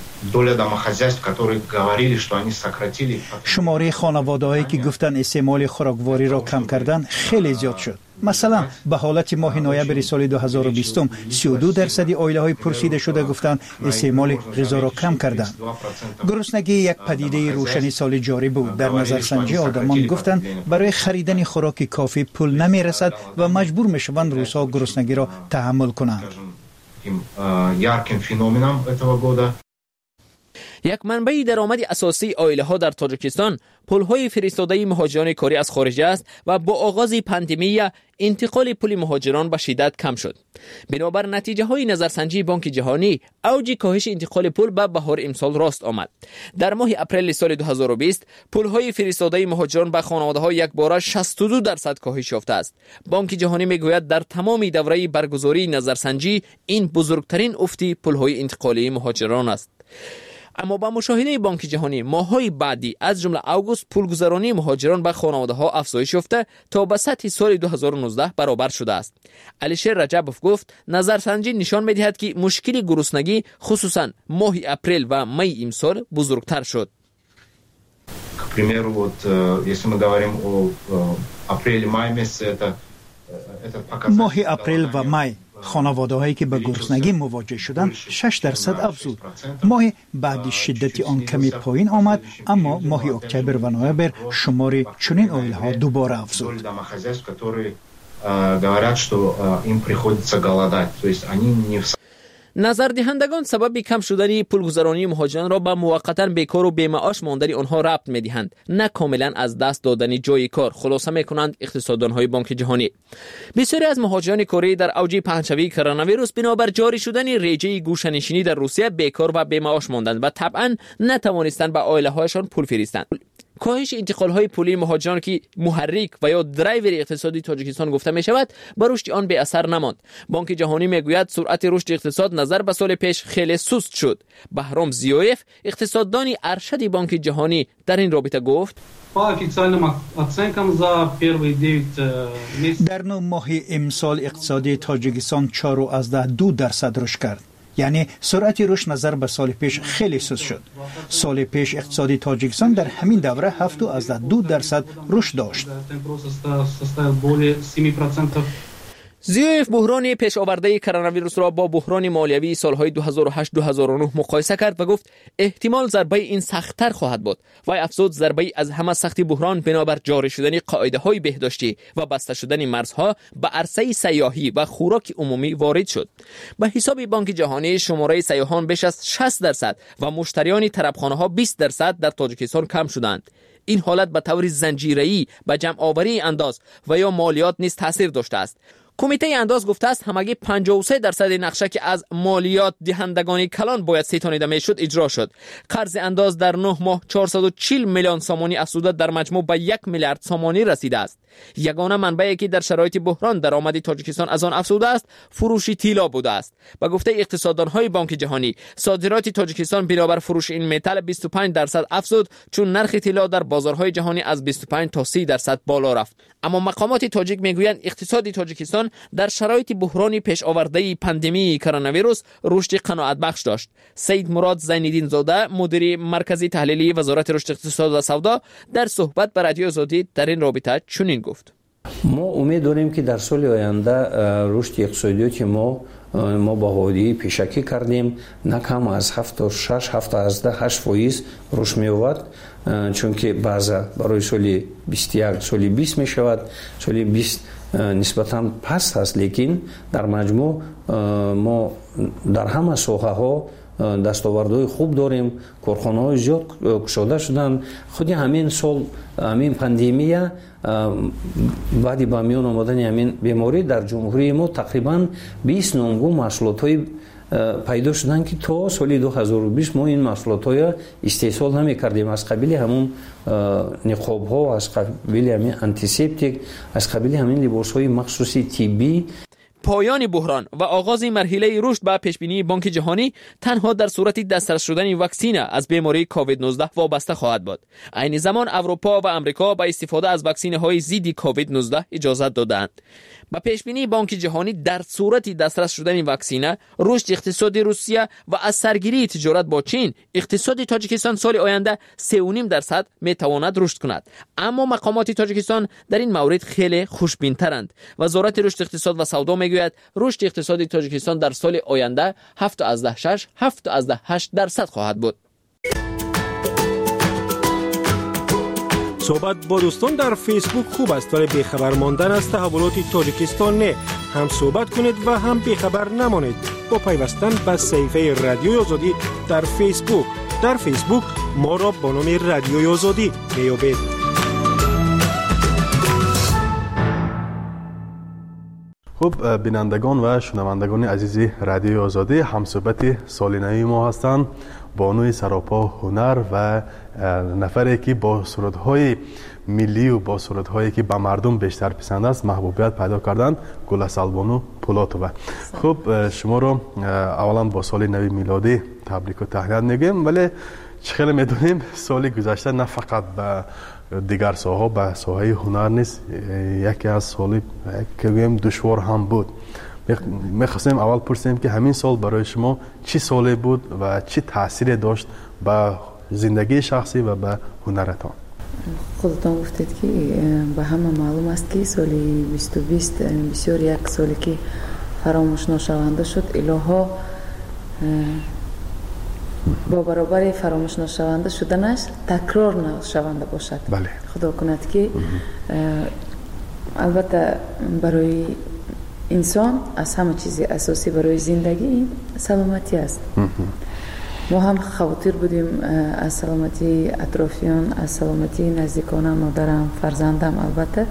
شماره خانواده‌هایی که گفتن استعمال خوراکواری را کم کردن خیلی زیاد شد. مثلا به حالت ماه نوامبر سال 2020 32% عائله‌های پرسیده شده گفتند استعمال غذا را کم کردند. گرسنگی یک پدیده روشنی سال جاری بود. در نظرسنجی آدمان گفتند برای خریدن خوراک کافی پول نمیرسد و مجبور میشوند روزها گرسنگی را تحمل کنند. یک منبع درآمد اساسی عائله‌ها در تاجیکستان پول‌های فرستاده مهاجران کاری از خارج است و با آغاز پاندمی انتقال پول مهاجران به شدت کم شد. بنابر نتیجه‌های نظرسنجی بانک جهانی اوج کاهش انتقال پول به بهار امسال راست آمد. در ماه اپریل سال 2020 پول‌های فرستاده مهاجران به خانواده‌ها یکباره 62% کاهش یافته است. بانک جهانی میگوید در تمام دوره برگزاری نظرسنجی این بزرگترین افت پول‌های انتقالی مهاجران است. اما با مشاهده بانک جهانی ماه‌های بعدی از جمله اوگوست پولگذرانی مهاجران به خانواده‌ها افزایش یافته تا به سطح سال 2019 برابر شده است. علیشیر رجبوف گفت نظرسنجی نشان می‌دهد که مشکل گرسنگی خصوصا ماه اپریل و می امسال بزرگتر شد. ماه اپریل و می خانواده‌هایی که به گرسنگی مواجه شدند 6% افزود. ماه بعد شدت آن کمی پایین آمد، اما ماه اکتبر و نوامبر شمار چنین عائله‌ها دوباره افزود. نظردهندگان سبب کم شدن پولگذرانی مهاجران را به موقتا بیکار و بی‌معاش ماندن آنها ربط می‌دهند، نه کاملا از دست دادن جای کار. خلاصه می‌کنند اقتصاددان‌های بانک جهانی. بسیاری از مهاجران کاری در اوج پهنشوی کرونا ویروس بنابر جاری شدن رژه گوشه‌نشینی در روسیه بیکار و بی‌معاش ماندند و طبعا نتوانستند به عائله‌هایشان پول فرستند. کاهش انتقال‌های پولی مهاجران که محرک و یا درایور اقتصادی تاجیکستان گفته می شود بر رشد آن به اثر نماند. بانک جهانی میگوید سرعت رشد اقتصاد نظر به سال پیش خیلی سست شد. بهرام زیویف اقتصاددان ارشد بانک جهانی در این رابطه گفت در 9 ماه امسال اقتصادی تاجیکستان 4.2% رشد کرد. یعنی سرعت رشد نظر به سال پیش خیلی سست شد. سال پیش اقتصادی تاجیکستان در همین دوره 7.2% رشد داشت. زیویف بحران پیش آورده کرونا ویروس را با بحران مالیوی سالهای 2008-2009 مقایسه کرد و گفت احتمال ضربه این سخت‌تر خواهد بود. و افزود ضربه از همه سختی بحران بنابر جاری شدن قاعده‌های بهداشتی و بسته شدن مرزها به عرصه سیاحی و خوراک عمومی وارد شد. به حساب بانک جهانی شماره سیاحان بیش از 60% و مشتریان طربخانه‌ها 20% در تاجیکستان کم شدند. این حالت به طور زنجیره‌ای به جمع آوری انداز و یا مالیات نیز تاثیر داشته است. کمیته انداز گفته است همگی 53% نقشه که از مالیات دهندگان کلان باید ستانیده میشد اجرا شد. قرض انداز در 9 ماه 440 میلیون سامانی افزوده در مجموع به 1 میلیارد سامانی رسیده است. یگانه منبعی که در شرایط بحران درآمد تاجیکستان از آن افزوده است فروش طلا بوده است. به گفته اقتصاددان‌های بانک جهانی صادرات تاجیکستان بنابر فروش این متل 25% افزود، چون نرخ طلا در بازارهای جهانی از 25 تا 30% بالا رفت. اما مقامات تاجیک میگویند اقتصاد تاجیکستان در شرایط بحرانی پیش آورده پاندمی کرونا ویروس رشد قناعت بخش داشت. سید مراد زین‌الدین زاده مدیر مرکزی تحلیلی وزارت رشد اقتصاد و سودا در صحبت با رادیو آزادی در این رابطه چنین گفت: ما امید داریم که در سال آینده رشد اقتصادی که ما با حوالی پیشکی کردیم نه کم از 7-8% رشد می‌یابد، چون که بعضا برای سال 21 سال 20 می شود، سال 20 نسبتاً پست است، لیکن در مجموع ما در همه ساحه ها دستاوردهای خوب داریم، کارخانه‌های زیاد گشوده شدن. خودی همین سال همین پاندمیه بعدی با میان آمدن همین بیماری در جمهوری ما تقریبا 20 نامگون محصولات‌های پیدا شدن که تا سال 2020 ما این محصولات‌های استحصال نمی‌کردیم. از قبیل همون نقاب‌ها، از قبیل همین آنتیسپتیک، از قبیل همین لباس‌های مخصوصی طبی. پایان بحران و آغاز مرحله رشد به پیشبینی بانک جهانی تنها در صورت دسترس شدن واکسن از بیماری کووید 19 وابسته خواهد بود. عین زمان اروپا و امریکا به استفاده از واکسن‌های ضد کووید 19 اجازه دادند. با پیشبینی بانک جهانی در صورت دسترس شدن واکسن، رشد اقتصادی روسیه و از سرگیری تجارت با چین، اقتصاد تاجیکستان سال آینده 3.5% میتواند رشد کند. اما مقامات تاجیکستان در این مورد خیلی خوشبین‌ترند. وزارت رشد اقتصاد و سودا میگوید رشد اقتصادی تاجیکستان در سال آینده 7.8% خواهد بود. صحبت با دوستان در فیسبوک خوب است، ولی بیخبر ماندن از تحولات تاجیکستان نه. هم صحبت کنید و هم بیخبر نمانید با پیوستن به صفحه رادیوی آزادی در فیسبوک. در فیسبوک ما را با نام رادیوی آزادی میابید. خب بینندگان و شنوندگان عزیز رادیوی آزادی، همصحبت سال نوی ما هستند. بانوی سراپا هنر و نفری که با سرودهای ملی و با سرودهایی که به مردم بیشتر پسند است محبوبیت پیدا کردند، گل‌سلبانو پولاتووا. خب شما رو اولا با سال نوی میلادی تبریک و تهنیت میگیم، ولی خیلی میدونیم سال گذشته نه فقط به دیگر ساحه، به ساحه هنر نیست، یکی از سالی که بگیم دشوار هم بود. میخواستیم اول پرسیم که همین سال برای شما چی سالی بود و چی تاثیر داشت به زندگی شخصی و به هنرتان؟ خودتان گفتید که به همه معلوم است که سال 2020 بسیار یک سالی که فراموش نشونده شد. الها با برابر فراموش نشونده شدنش تکرار نشونده باشد. بله. خدا کند که البته برای انسان از همه چیز اساسی برای زندگی سلامتی است. ما هم خواطر بودیم از سلامتی اطرافیان، از سلامتی نزدیکانم، مادرم، فرزندم. البته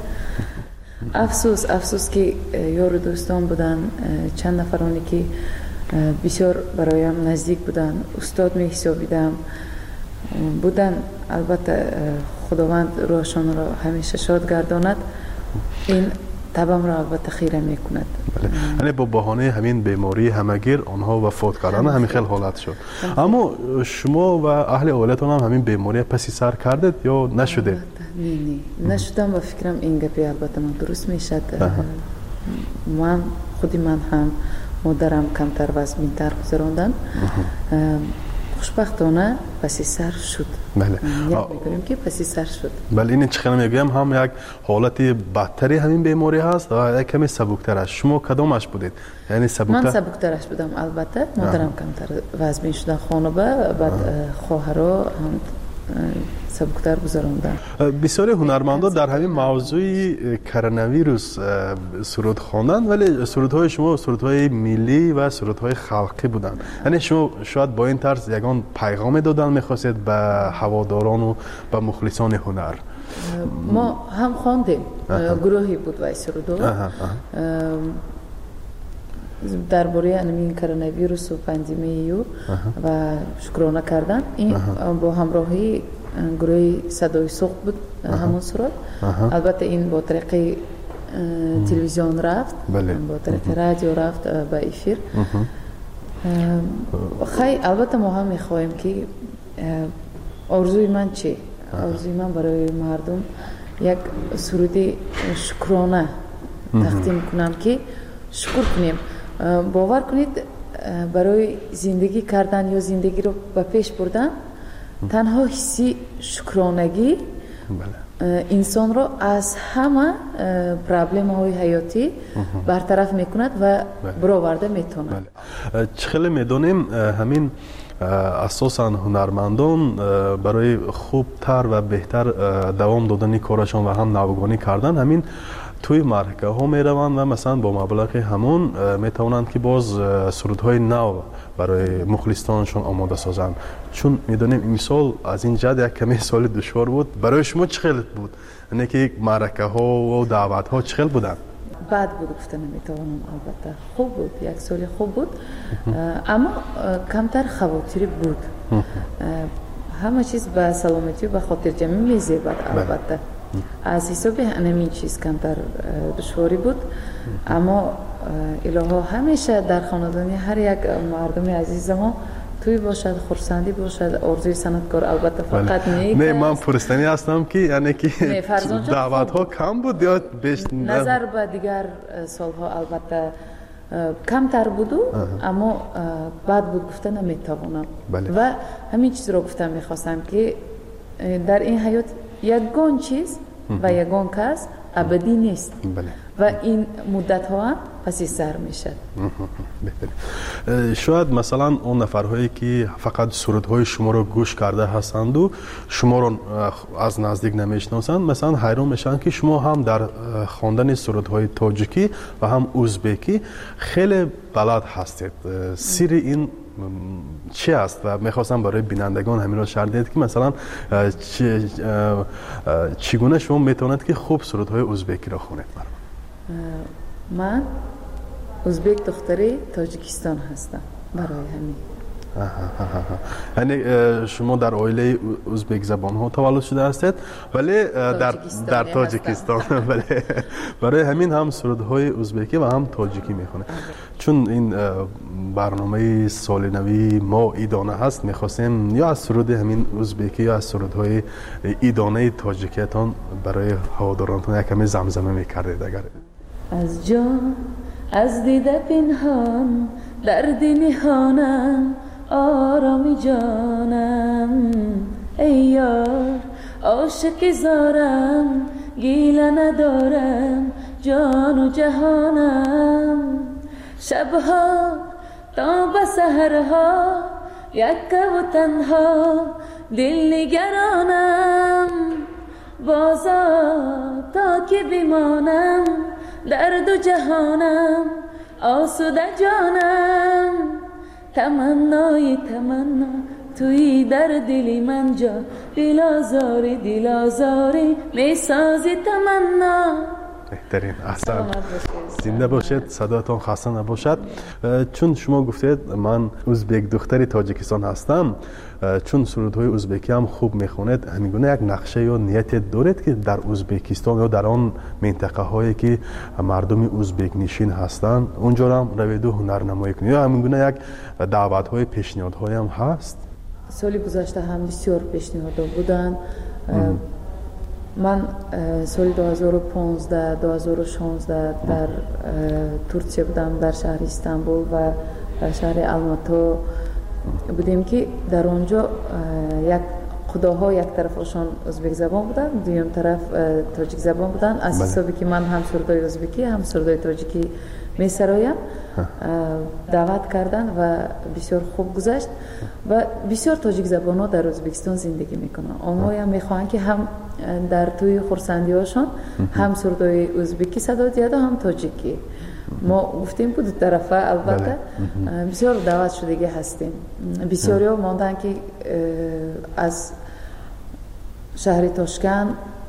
افسوس که یار دوستان بودن، چند نفرانی که بسیار برایم نزدیک بودن، استاد می حسابیدم بودن. البته خداوند روحشان را همیشه شاد گرداند. این تبم را البته خیره می کند. یعنی با بهانه همین بیماری همگیر آنها وفات کردن همین خیلی حالت شد. اما شما و اهل عائلتان هم همین بیماری پسی سر کردید یا نشده؟ نه نشدم و فکرم این گپی البته من درست میشد. خودی من هم مادرم کمتر وزن‌تر گذراندن. خوشبختانه پسی سر شد. بله. میگویم که پسی سر شد. بله، این چخیلی میگویم هم یک حالت بدتری همین بیماری هست و یک کمی سبکتر است. شما کدامش بودید؟ یعنی سبکتر؟ من سبکترش بودم. البته مادرم کمتر وزن شدن، خانواده بعد خواهرها هم سبکتر گذراندن. بسیاری هنرمندان در همین موضوع کرونا ویروس سرود خواندن، ولی سرودهای شما سرودهای ملی و سرودهای خلقی بودند. یعنی شما شاید با این طرز یگان پیغام دادن می‌خواستید به هواداران و به مخلصان هنر. ما هم خواندیم، گروهی بود وای سرودها درباره همین کرونا ویروس و پاندمی و شکرانه کردن. این با همراهی گروه صدای سوق بود همون سرود. البته این با طریق تلویزیون رفت، با طریق رادیو رفت به افیر. خیلی البته ما هم میخواهیم که آرزوی من چی؟ آرزوی من برای مردم یک سرودی شکرانه تقدیم کنم که شکر کنیم. باور کنید برای زندگی کردن یا زندگی رو به پیش بردن تنها حسی شکرانگی انسان رو از همه پرابلم های حیاتی برطرف میکند و برآورده میتونه. خیلی میدونیم همین اساساً هنرمندان برای خوبتر و بهتر دوام دادن کارشان و هم نوگانی کردن همین توی مرکه ها می روند و مثلا با مبلغ همون می توانند که باز سرودهای نو برای مخلصانشون آماده سازند. چون میدونیم این سال از این جهت یک کمی سال دشوار بود. برای شما چه خیلی بود؟ یعنی که مرکه ها و دعوت ها چه خیلی بودن؟ بد بود گفته نمیتوانم، البته خوب بود، یک سال خوب بود، اما کمتر خواطری بود. همه چیز به سلامتی و به خاطر جمعی میزیبد. البته از حساب همین چیز کمتر دشواری بود، اما الهی همیشه در خاندانی هر یک مردم عزیز ما توی باشد، خرسندی باشد، آرزوی صنعتکار. البته فقط نه من پرستانی هستم که یعنی که دعوت ها کم بود یا بیشتر؟ نظر به دیگر سالها البته کمتر بود، اما بعد بود گفته نمیتوانم. و همین چیز رو گفتم میخواستم که در این حیات یگان چیز و یگان کس ابدی نیست و این مدت ها هم پسی سر میشه. شاید مثلا اون نفرهایی که فقط سرودهای شما رو گوش کرده هستند و شما رو از نزدیک نمیشناسند، مثلا حیران میشن که شما هم در خواندن سرودهای تاجیکی و هم ازبکی خیلی بلد هستید. سر این چی است؟ و میخواستم برای بینندگان همین رو شرح دهید که مثلا چگونه شما میتونید که خوب سرودهای ازبکی را خونید؟ من ازبک دختری تاجیکستان هستم. برای همین یعنی شما در عائله ازبک زبان ها تولد شده هستید ولی در تاجیکستان ولی برای همین هم سرودهای ازبکی و هم تاجیکی میخونه. چون این برنامه سال نوی ما ایدانه هست، میخواستیم یا از سرود همین ازبکی یا از سرودهای ایدانه تاجیکیتان برای هوادارانتون یک کمی زمزمه میکردید. اگر از جان از دیده پنهان درد نهانم آرامی جانم، ای یار عاشق زارم گیله ندارم جان و جهانم، شبها تا به سحرها یک و تنها دل نگرانم، بازا تا که بمانم در دو جهانم آسوده جانم، تمنای تمنا توی در دلی من جا، دل آزاری می سازی تمنا. بهترین احسن، زنده باشید، صداتون خسته نباشد. چون شما گفتید من ازبک دختری تاجیکستان هستم، چون سرودهای ازبکی هم خوب میخونید، همینگونه یک نقشه یا نیت دارید که در ازبکستان یا در آن منطقه هایی که مردم ازبک نشین هستند اونجا هم روید و هنرنمایی کنید، یا همینگونه یک دعوت های پیشنهاد های هم هست؟ سالی گذشته هم بسیار پیشنهاد بودن. من سال 2015 2016 در ترکیه بودم، در شهر استانبول و در شهر الماتو بودیم که در اونجا یک خداها یک طرفشان ازبک زبان بودن، دویم طرف تاجیک زبان بودن. از حسابی که من هم سرودای ازبکی هم سرودای تاجیکی می سرایم دعوت کردن و بسیار خوب گذشت و بسیار تاجیک زبان ها در ازبکستان زندگی میکنن. آنها هم میخواهند که هم در توی خرسندی هاشون هم سرودای ازبکی صدا دیده هم تاجیکی. ما گفتیم بود دو طرفه، البته بسیار دعوت شدگی هستیم. بسیاری ها ماندن که از شهر تاشکند،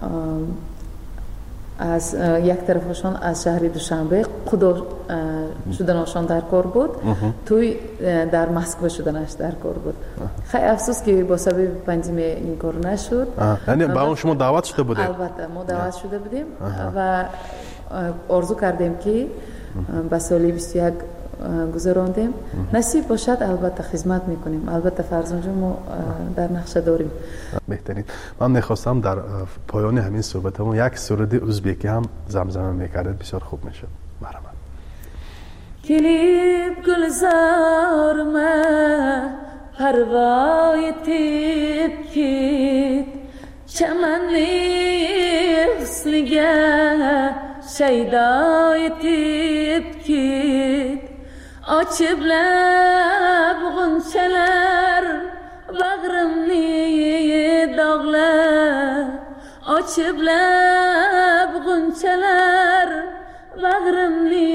از یک طرفشان از شهر دوشنبه خدا شدنشان در کار بود، توی در مسکو شدنش در کار بود. خیلی افسوس که با سبب پاندمی این کار نشد. یعنی با اون شما دعوت شده بودید؟ البته ما دعوت شده بودیم و آرزو کردیم که به سال 21 گذراندیم. نصیب باشد البته خدمت میکنیم. البته فرزند ما در نقشه داریم. بهترین. من میخواستم در پایان همین صحبتمون یک سرود ازبکی هم زمزمه میکردید، بسیار خوب میشه. مرحبا. کلیب گلزار ما پروای تیب کید، چمن حسنگه شیدای تیب کید، Açıp lab günçeler Bağrımni dağlar Açıp lab günçeler Bağrımni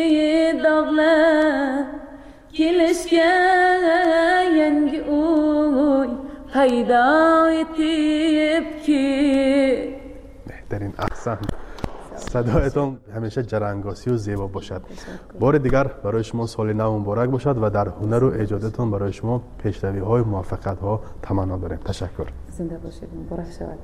dağlar Kilişke yengi uy Payda etip ki بهترین احسن صدایتان همیشه جرانگاسی و زیبا باشد. بار دیگر برای شما سال نو مبارک باشد و در هنر و ایجادتان برای شما پیشروی های موفقیت ها تمنا داریم. تشکر. زنده باشید. مبارک شود.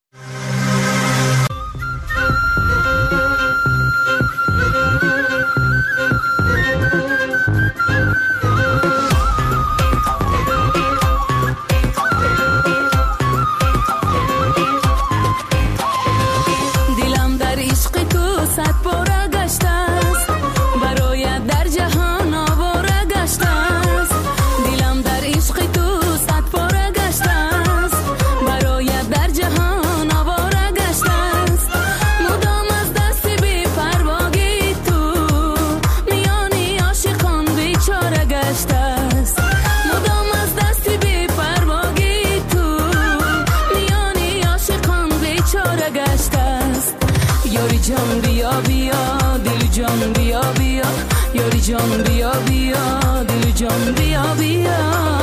جان بیا بیا دل جان بیا بیا یاری جان بیا بیا دل جان بیا بیا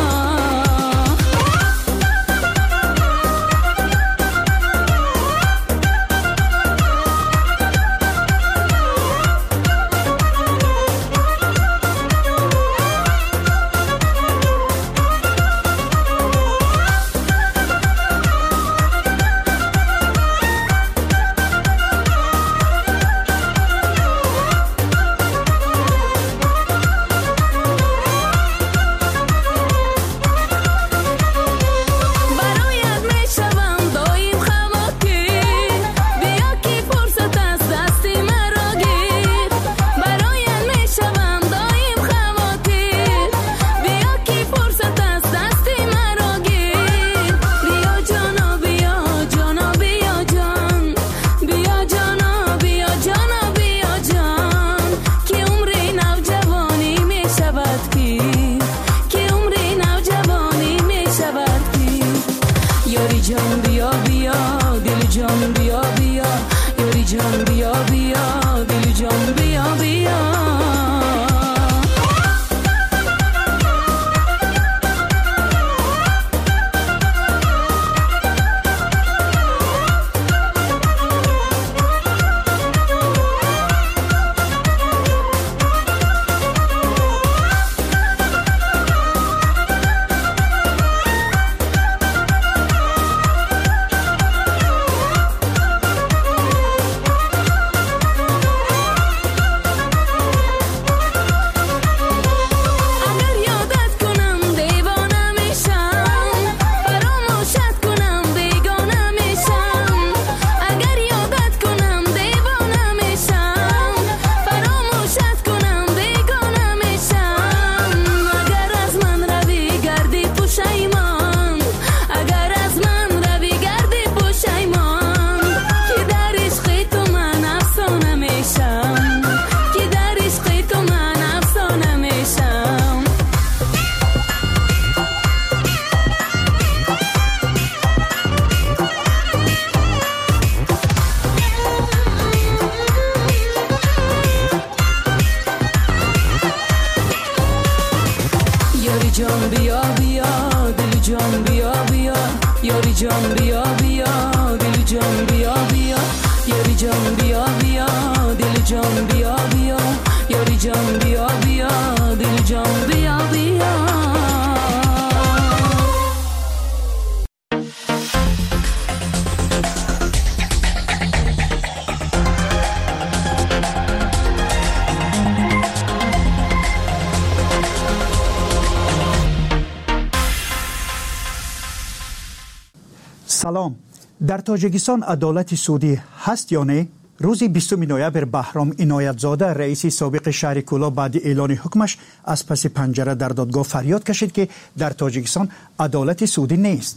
سلام. در تاجیکستان عدالت سعودی هست یا نه؟ روز 20 نوامبر بهرام عنایتزاده رئیس سابق شهر کولا بعد اعلان حکمش از پس پنجره در دادگاه فریاد کشید که در تاجیکستان عدالت سعودی نیست.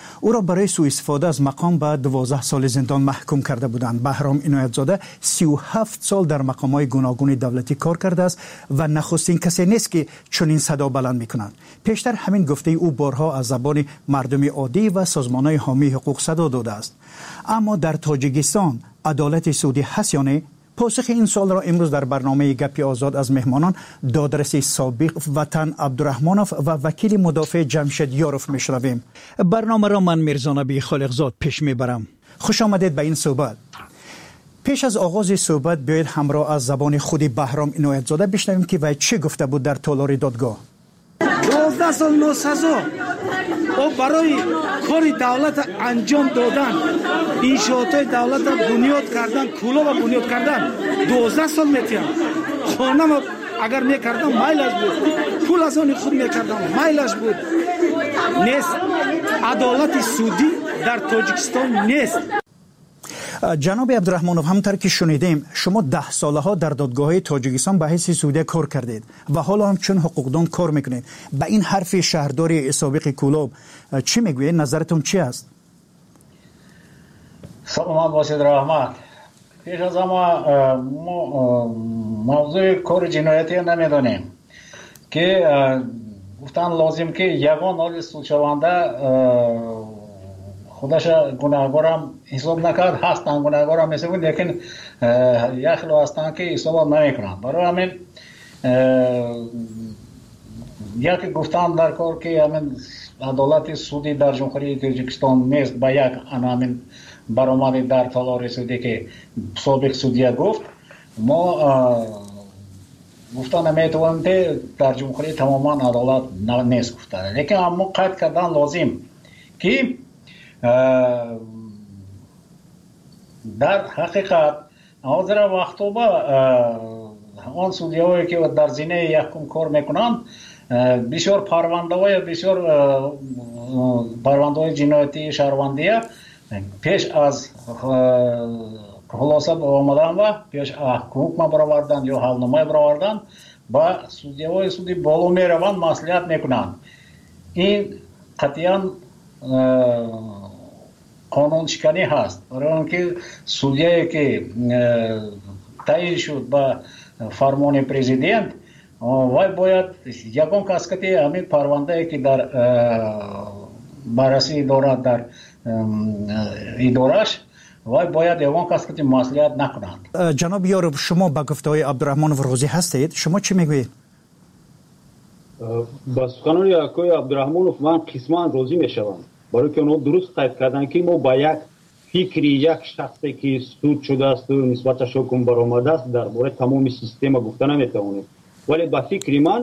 او را برای سوء استفاده از مقام به 12 سال زندان محکوم کرده بودند. بهرام عنایت‌زاده 37 سال در مقام‌های گوناگون دولتی کار کرده است و نخستین کسی نیست که چنین صدا بلند می‌کنند. پیشتر همین گفته او بارها از زبان مردم عادی و سازمان‌های حامی حقوق صدا داده است. اما در تاجیکستان عدالت سعودی هست یا نه؟ پاسخ این سوال را امروز در برنامه گپ آزاد از مهمانان دادرس سابق وطن عبدالرحمانوف و وکیل مدافع جمشید یاروف میشنویم. برنامه را من میرزا نبی خالقزاد پیش میبرم. خوش آمدید به این صحبت. پیش از آغاز صحبت بیایید همراه از زبان خود بهرام عنایت‌زاده بشنویم که وی چه گفته بود در تالار دادگاه. 12 سال ناسزا و برای کار دولت انجام دادن، انشاءات دولت را بنیاد کردن، کلوب را بنیاد کردن 12 سال میتیم. خانه ما اگر میکردم مایلش بود، پول از آن خود میکردم مایلش بود. نیست عدالت سعودی در تاجیکستان نیست. جناب عبدالرحمانوف، همونطور که شنیدیم شما 10 ساله ها در دادگاه تاجیکستان به حیث سعودی کار کردید و حالا هم چون حقوقدان کار میکنید. به این حرف شهرداری سابق کلوب چی میگوید؟ نظرتون چی است؟ سلام باشید رحمت. پیش از ما موضوع کار جنایتی نمیدونیم که گفتن لازم که یگان حال سودشونده خودش گناهگارم حساب نکرد، هستن گناهگارم مثل بود، لیکن یک خلو هستن که حساب نمیکنن. برای همین یک گفتن در کار که همین عدالت سعودی در جمهوری تاجیکستان نیست به یک همین برآمد در تالار سعودی که سابق سعودی گفت. ما گفتن نمیتونیم که در جمهوری تماما عدالت نیست گفتن، لیکن اما قید کردن لازم که در حقیقت حاضر وقتا با آن سعودی هایی که در زینه یکم کار میکنند بسیار پرونده های جنایتی شهروندی پیش از خلاصه آمدن و پیش حکم برآوردن یا حلنامه برآوردن با سعودی های سعودی بالا میروند، مصلحت میکنند. این قطعا قانون شکنی هست. برای اینکه سودیایی که تعیین شد با فرمان پرزیدنت وای باید یگان کس که همین پرونده که در بررسی دارد در ادارش وای باید یگان کس که مصلحت نکنند. جناب یاروف، شما با گفته‌های عبدالرحمانوف راضی هستید؟ شما چی میگویید؟ با سخنان آقای عبدالرحمانوف من قسما راضی میشوم، برای که اونها درست قید کردن که ما با یک فکری یک شخصی که سود شده است و نسبتش حکم برآمده است درباره تمام سیستم گفته نمیتوانیم. ولی با فکر من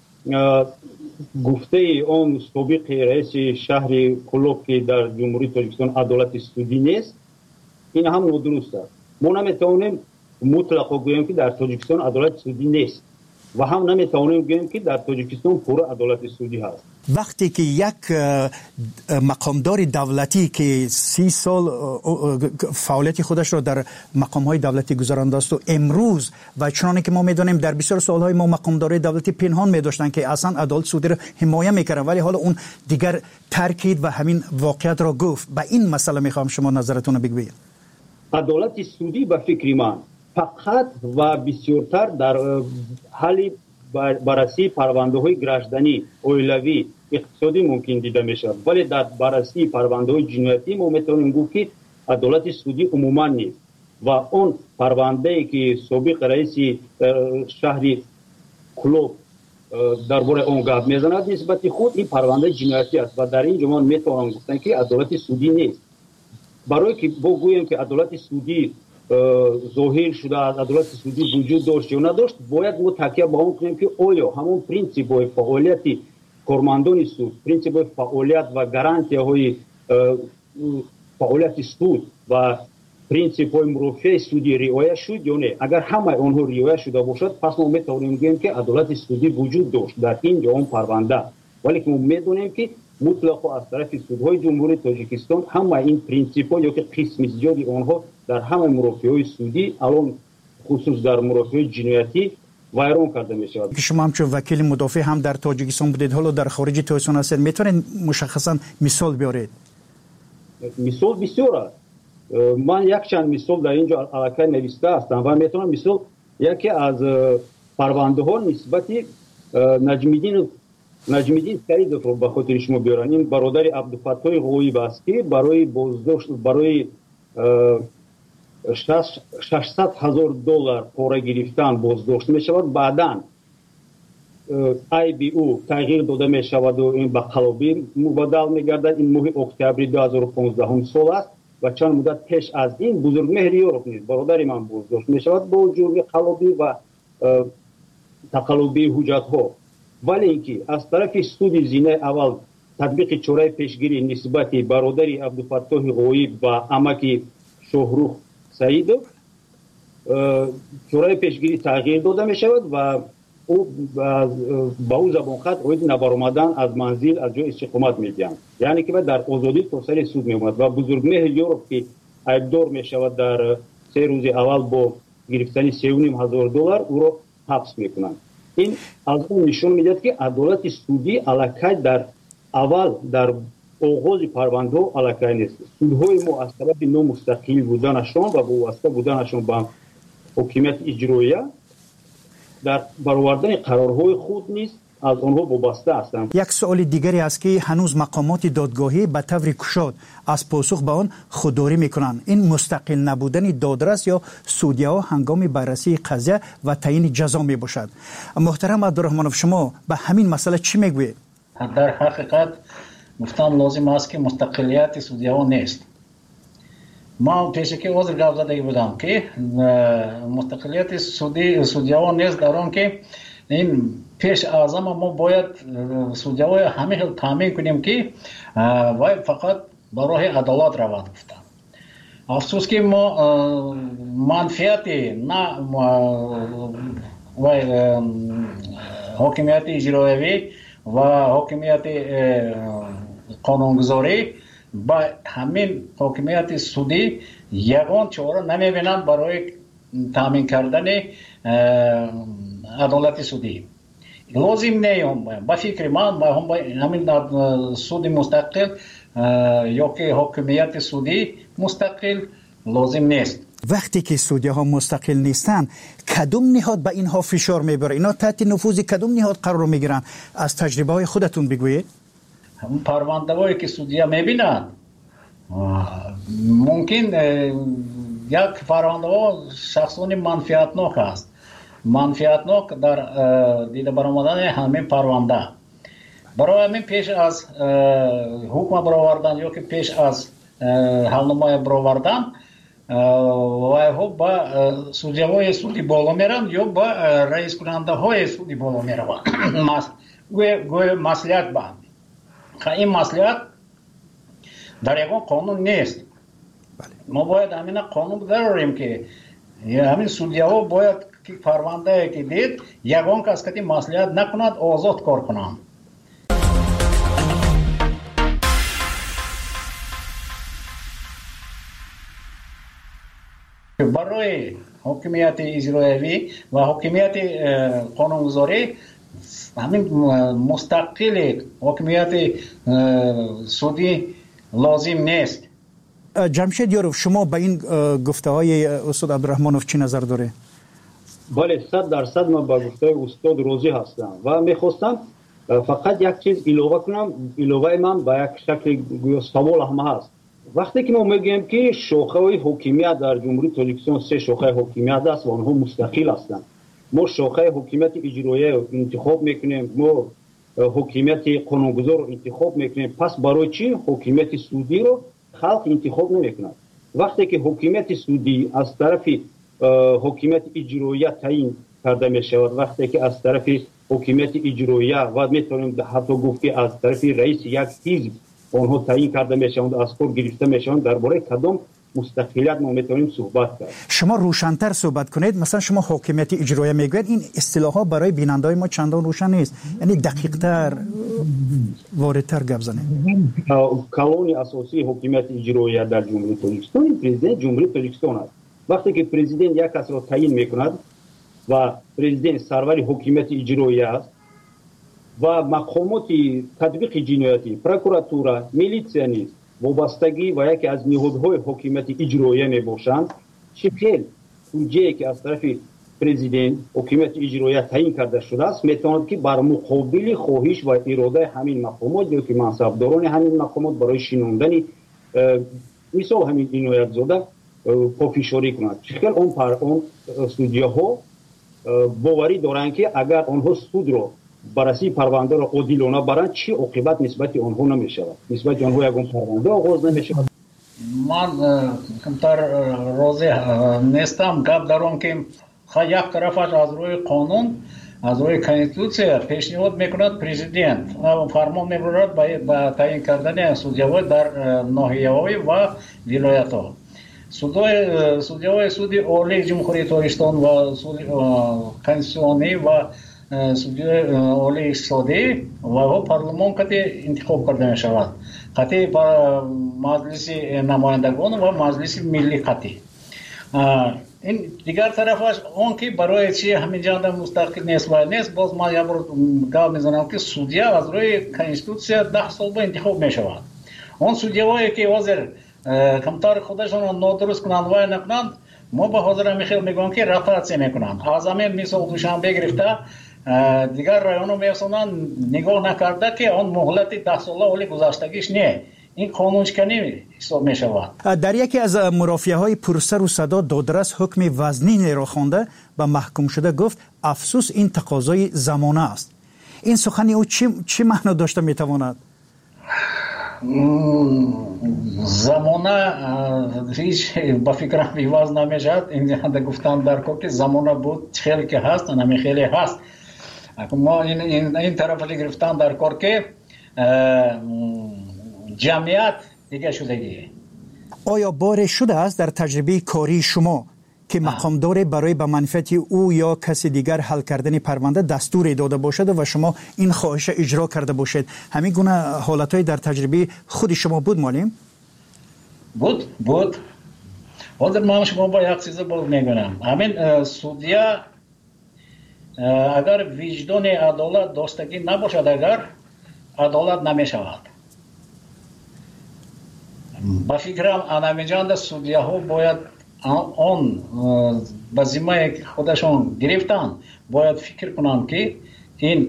گفته اون سابق رئیس شهر کلوب که در جمهوری تاجیکستان عدالت سعودی نیست، این هم نادرست است. ما نمیتوانیم مطلق بگوییم که در تاجیکستان عدالت سعودی نیست و هم نمیتوانیم بگوییم که در تاجیکستان پور عدالت سعودی هست. وقتی که یک مقامدار دولتی که 30 سال فعالیت خودش را در مقام‌های دولتی گذرانده است و امروز و چنانه که ما می‌دانیم در بسیار سال‌های ما مقامدارای دولتی پنهان می‌داشتن که اصلا عدالت سعودی را حمایت می‌کردن، ولی حالا اون دیگر ترکید و همین واقعیت را گفت. به این مسئله می‌خوام شما نظرتون رو بگویید. عدالت سعودی به فکر من فقط و بسیارتر در حال بررسی پرونده های گردشدنی، اولیوی، اقتصادی ممکن دیده میشه، ولی در بررسی پرونده های جنایتی ما میتونیم گفت که عدالت سعودی عموما نیست و اون پرونده ای که سابق رئیس شهر کلوب درباره اون گپ میزند نسبت خود این پرونده جنایتی است و در این جمله میتونم گفتن که عدالت سعودی نیست. برای که بگوییم که عدالت سعودی ظاهر شده از عدالت سعودی وجود داشت یا نداشت، باید ما تکیه به اون کنیم که آیا همون پرینسیپ های فعالیت کارمندان سود، پرینسیپ های فعالیت و گارانتی های فعالیت سود و پرینسیپ های مرافع سودی رعایت شد یا نه. اگر همه اونها رعایت شده باشد پس ما میتونیم بگیم که عدالت سعودی وجود داشت در این اون پرونده، ولی که ما میدونیم که مطلق از طرف سودهای جمهوری تاجیکستان همه این پرینسیپ ها یا که قسم زیادی آنها در همه مرافع های سودی الان خصوص در مرافع جنایتی ویران کرده می شود. شما همچون وکیل مدافع هم در تاجیکستان بودید، حالا در خارج تاجیکستان هستید، میتونید مشخصا مثال بیارید؟ мисол бисёр аст. ман якчанд мисол дар инҷо аллакай нависта ҳастам ва метавонам мисол яке аз парвандаҳо нисбати наҷмиддин саидовро ба хотири шумо биёрам. ин бародари абдуфаттоҳи ғоиб аст ки барои боздошт барои $600,000 пора гирифтан боздошт мешавад. баъдан айби ӯ тағйир дода мешаваду ин ба қалобӣ мубаддал мегардад. ин моҳи октябри 2015 сол аст ва чанд муддат пеш аз ин бузургмеҳри ёров низ бародари ман боздошт мешавад бо ҷурми қалобӣ ва тақаллубии ҳуҷҷатҳо. вале ин ки аз тарафи суди зинаи аввал татбиқи чораи пешгирӣ нисбати бародари абдуфаттоҳи ғоиб ва амаки шоҳрух саидов чораи пешгирӣ тағйир дода мешавад ва ӯ ба ӯ забонхат оид набаромадан аз манзил аз ҷои истиқомат медиҳанд. яъне ки дар озодӣ то сари суд меомад ва бузургмеҳр ёров ки айбдор мешавад дар 3 рӯзи аввал бо гирифтани $3,500 ӯро ҳабс мекунанд. ин аз он нишон медиҳад ки адолати судӣ аллакай дар аввал дар оғози парвандаҳо аллакай нест. судҳои мо аз сабаби номустақил буданашон ва вобаста буданашон ба ҳокимияти иҷроия дар баровардани қарорҳои худ низ аз онҳо вобаста ҳастанд. як суоли дигаре аст ки ҳанӯз мақомоти додгоҳӣ ба таври кушод аз посух ба он худдорӣ мекунанд. ин мустақил набудани додрас ё судяҳо ҳангоми баррасии қазя ва таъини ҷазо мебошад. муҳтарам абдураҳмонов, шумо ба ҳамин масъала чӣ мегӯед? дар ҳақиқат гуфтан лозим аст ки мустақилияти судяҳо нест. ман пешаки озир гап задаги будам ки мустақилияти судяҳо нест дар он ки ин пеш аз ҳама мо бояд судяҳои ҳамин хел таъмин кунем ки вай фақат ба роҳи адолат равад гуфтам. афсус ки мо манфиати на вай ҳокимияти иҷроиявӣ ва ҳокимияти қонунгузорӣ ба ҳамин ҳокимияти судӣ ягон чора намебинам барои таъмин кардани адолати судӣ. лозим неём ба фикри ман ҳамин суди мустақил ё ки ҳокимияти судӣ мустақил лозим нест. вақте ки судяҳо мустақил нестанд, кадом ниҳод ба инҳо фишор мебарад? инҳо таҳти нуфузи кадом ниҳод қарор мегиранд? аз таҷрибаҳои худатон бигӯед. парвандаҳое ки судя мебинад мумкин як парвандаҳо шахсони манфиатнок аст. манфиатнок дар дида баромадани ҳамин парванда. барои ҳамин пеш аз ҳукма баровардан ё ки пеш аз ҳалномоя баровардан вайҳо ба судяҳои суди боло мераванд ё ба раискунандаҳои суди боло мераванд. гӯё маслиҳат ба ин маслиҳат дар ягон қонун нест. мо бояд ҳамина қонун дарорем ки ҳамин судяҳо бояд ки парвандае ки дид ягон кас ки маслиҳат накунад озод кор кунанд. барои ҳокимияти иҷроиявӣ ва ҳокимияти қонунгузорӣ ҳамин мустақили ҳокимияти судӣ лозим нест. ҷамшед ёров, шумо ба ин гуфтаҳои устод абдураҳмонов чӣ назар доред? бале 100% ман ба гуфтаи устод розӣ ҳастам ва мехостам фақат як чиз илова кунам. иловаи ман ба як шакли гӯё савол ҳам ҳаст. вақте ки мо мегӯем ки шохаҳои ҳокимият дар ҷумҳурии тоҷикистон 3 шохаи ҳокимият аст ва онҳо мустақил ҳастанд. мо шохаи ҳокимияти иҷроия интихоб мекунем, мо ҳокимияти қонунгузорро интихоб мекунем. пас барои чӣ ҳокимияти судиро халқ интихоб намекунад? вақте ки ҳокимияти судӣ аз тарафи ҳокимияти иҷроия таъин карда мешавад, вақте ки аз тарафи ҳокимияти иҷроия ва метавонем ҳатто гуфт ки аз тарафи раиси як ҳизб онҳо таъин карда мешаванд, аз кор гирифта мешаванд, дар бораи кадом мустақилият мо метавонем суҳбат кард? шумо рӯшантар суҳбат кунед. масалан шумо ҳокимияти иҷроия мегӯед, ин истилоҳҳо барои бинандаҳои мо чандон рӯшан нест. яъне дақиқтар воридтар гап занед. калони асосии ҳокимияти иҷроия дар ҷумҳурии тоҷикистон президент ҷумҳурии тоҷикистон аст. вақте ки президент як касро таъин мекунад ва президент сарвари ҳокимияти иҷроия аст ва мақомоти татбиқи ҷиноятӣ, прокуратура, милитсия низ وابستگی و یکی از نهادهای حکومت اجرایی میباشند چه بودجه‌ای که از طرف پرزیدنت حکومت اجرایی تعیین کرده شده است میتواند که بر مقابل خواهش و اراده همین مقامات یا که منصبداران همین مقامات برای شناندن مثال همین عنایت زاده پافشاری کنند. چه اون سودیاها باوری دارند که اگر آنها سود را بررسی پرونده را عادلانه برند چه عاقبت نسبت آنها نمیشود، نسبت آنها یگان پرونده آغاز نمیشود. من کمتر راضی نیستم گپ در آن که یک طرفش از روی قانون از روی کنستیتوسیا پیشنهاد میکند پرزیدنت فرمان میبرد با تعیین کردن سودیاها در ناحیه‌های و ولایت‌ها. سودیاهای سود عالی جمهوری تاجیکستان و سود کنستیتوسیونی و سودیای عالی اقتصادی و پارلمان کتی انتخاب کرده می شود. کتی مجلس نمایندگان و مجلس ملی کتی. این دیگر طرفش اون که برای چی همین جانب مستقل نیست و نیست باز ما یه بار گپ میزنم که سودیا از روی کنستیتوسیا 10 سال به انتخاب می شود. اون سودیایی که حاضر کمتر خودشون نادرست کنند و نکنند ما به حاضر میخیل میگم که رفرت میکنند. از همین مثال دوشنبه گرفته دیگر رایانو میرسونن نگاه نکرده که آن مهلت 10 ساله ولی گذشتگیش نه این قانونشکنی حساب می شود. در یکی از مرافعه‌های پرسر و صدا دادرس حکم وزنی را خوانده و محکوم شده گفت افسوس این تقاضای زمانه است. این سخنی او چه معنا داشته میتواند؟ زمانه هیچ با فکرم بیواز نمیشد. این گفتم در که زمانه بود خیلی که هست نمی خیلی هست. ما این طرف گرفتن در کار که جمعیت دیگه شدگی. آیا بار شده است در تجربه کاری شما که مقامدار برای به منفعت او یا کسی دیگر حل کردن پرونده دستور داده باشد و شما این خواهش اجرا کرده باشید؟ همین گونه حالتهای در تجربه خود شما بود معلم؟ بود. حاضر من شما با یک چیز بود میگم. همین سودیا اگر وجدان عدالت داشتگی نباشد اگر عدالت نمی شود. با فکرم انامجان سودیاها باید آن به ذمه خودشون گرفتن باید فکر کنند که این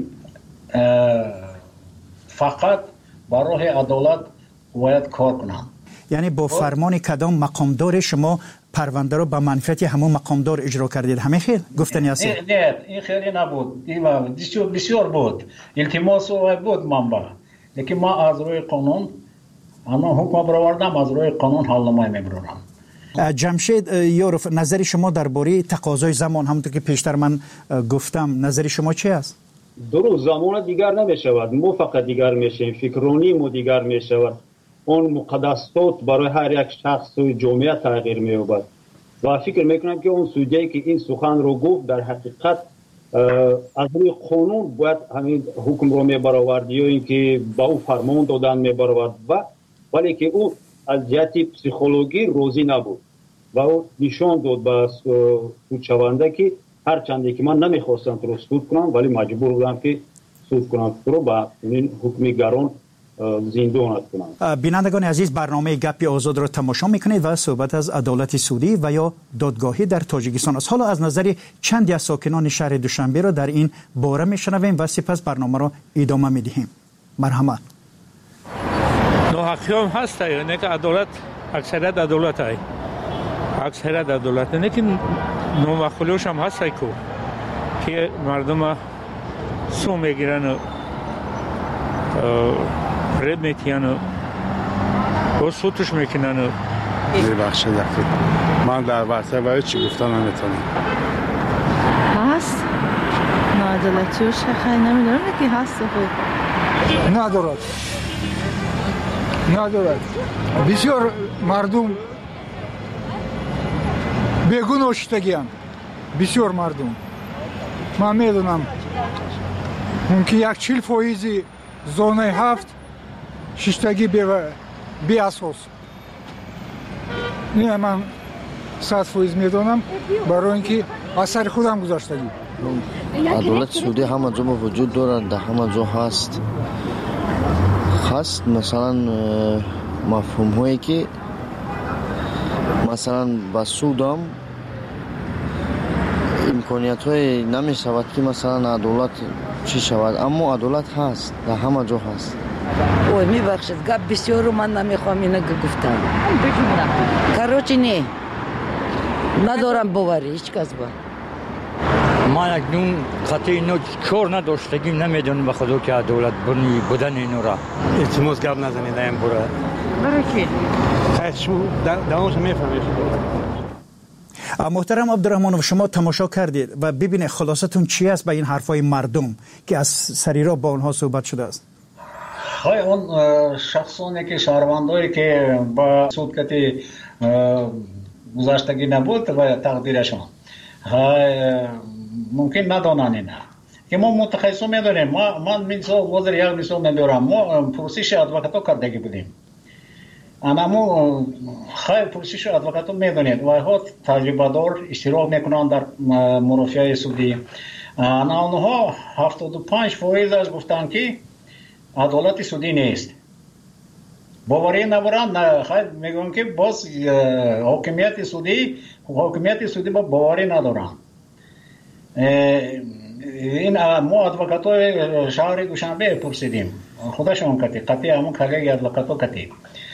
فقط برای عدالت باید کار کنند. یعنی با فرمان کدام مقامدار شما پرونده رو به منفعت همون مقامدار اجرا کردید؟ همه خیلی گفتنی هستی؟ نه این خیلی نبود. بسیار بود. التماس بود منبع. لیکن ما از روی قانون اما حکم برآوردم از روی قانون حل نمایی میبرم. جمشید یاروف نظر شما درباره تقاضای زمان همونطور که پیشتر من گفتم نظر شما چی است؟ درست زمان دیگر نمیشود. ما فقط دیگر میشیم. فکرانی ما دیگر میشود. اون مقدسات برای هر یک شخص و جامعه تغییر می‌یابد و فکر میکنم که اون سودیایی که این سخن رو گفت در حقیقت از روی قانون باید همین حکم رو میبرآورد یا اینکه با او فرمان دادن میبرآورد ولی که او از جهت پسیکولوژی راضی نبود و او نشان داد به سودشونده که هر چندی که من نمیخواستم تو رو سود کنم ولی مجبور بودم که سود کنم تو رو با این حکمگران زندان کنند. بینندگان عزیز برنامه گپی آزاد را تماشا میکنید و صحبت از عدالت سودی و یا دادگاهی در تاجیکستان است. حالا از نظر چندی از ساکنان شهر دوشنبه را در این باره میشنویم و سپس برنامه را ادامه میدهیم. مرحمت. ناحقی هم هست نه که عدالت اکثریت عدالت های اکثریت عدالت نه که نامخولیوش هم هست که مردم سو میگیرن و رد میتین و سوتش میکنن و ببخشید من در ورسه باید چی گفتن نمیتونم هست نادلتیوش خیلی نمیدونم که هست خوب ندارد بسیار مردم بگون شدگیان بسیار مردم من میدونم ممکن 40% زونه 7 ششتگی بی اساس نه من 100% میدونم برای اینکه اثر خودم گذاشتگی. عدالت سودی همه جا وجود دارد، در همه جا هست مثلا мафҳумҳое ки масалан ба судам имкониятҳое намешавад ки масалан адолат чӣ шавад, аммо адолат ҳаст, дар ҳама ҷо ҳаст. ой мебахшед, гап бисёру ман намехоҳам ина гуфтам. Короче не надорам боварӣ ҳеҷ кас ба ман акнун қатъи ино кор надоштагим намедонам ба худо ки адолат будани инора. илтимос гап назанед аям бора. барои ки давомашо мефаҳмед. محترم عبدالرحمانов, شما تماشا کردید و ببینید خلاصتون چی است به این حرفای مردم که از سری را با اونها صحبت شده است. های اون شخصانی که شهروندایی که با سودکتی گذشتگی نبود و تقدیرشان ممکن ندانن اینا که ما متخصص میدونیم. من مثال وزیر یک مثال میبرم. ما پرسش ادوکاتو کردگی بودیم. انامو خیلی پرسش ادوکاتو میدونید و ها تجربه دار اشتراک میکنن در مرافعه سودی. اونها 75% گفتن که عدالت سودی نیست. باوری ندارن. خیلی میگن که باز حاکمیت سودی با باوری ندارن. این ما ادوکاتوی شهر دوشنبه پرسیدیم. خودشون قطعی همون کلیگ ادوکاتو کتی.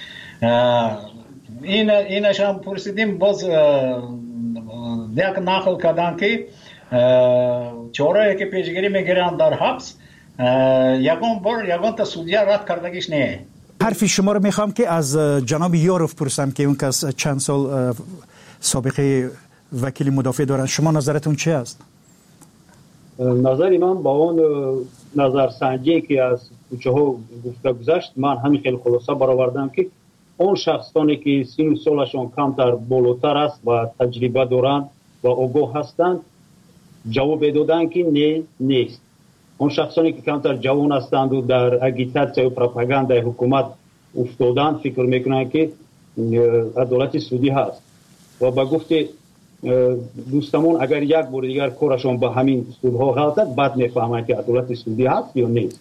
اینش هم پرسیدیم. باز یک نقل کردن که چهارایی که پیشگیری میگیرن در حبس یگان تا سودیا رد کردگیش نه. حرفی شما رو میخوام که از جناب یاروف پرسم که اون کس چند سال سابقه وکیل مدافع دارن. شما نظرتون چی است؟ نظر من با اون نظرسنجی که از کوچه ها گفته گذشت، من همین خیلی خلاصه برآوردم که اون شخصانی که سن و سالشان کمتر بالاتر است و تجربه دارند و آگاه هستند جواب دادن که نه نیست. اون شخصانی که کمتر جوان هستند و در اگیتاسیا و پروپاگاندای حکومت افتادند فکر میکنند که عدالت سودی هست و با گفته دوستمون اگر یک بار دیگر کارشون با همین سودها غلطه بعد میفهمند که عدالت سودی هست یا نیست.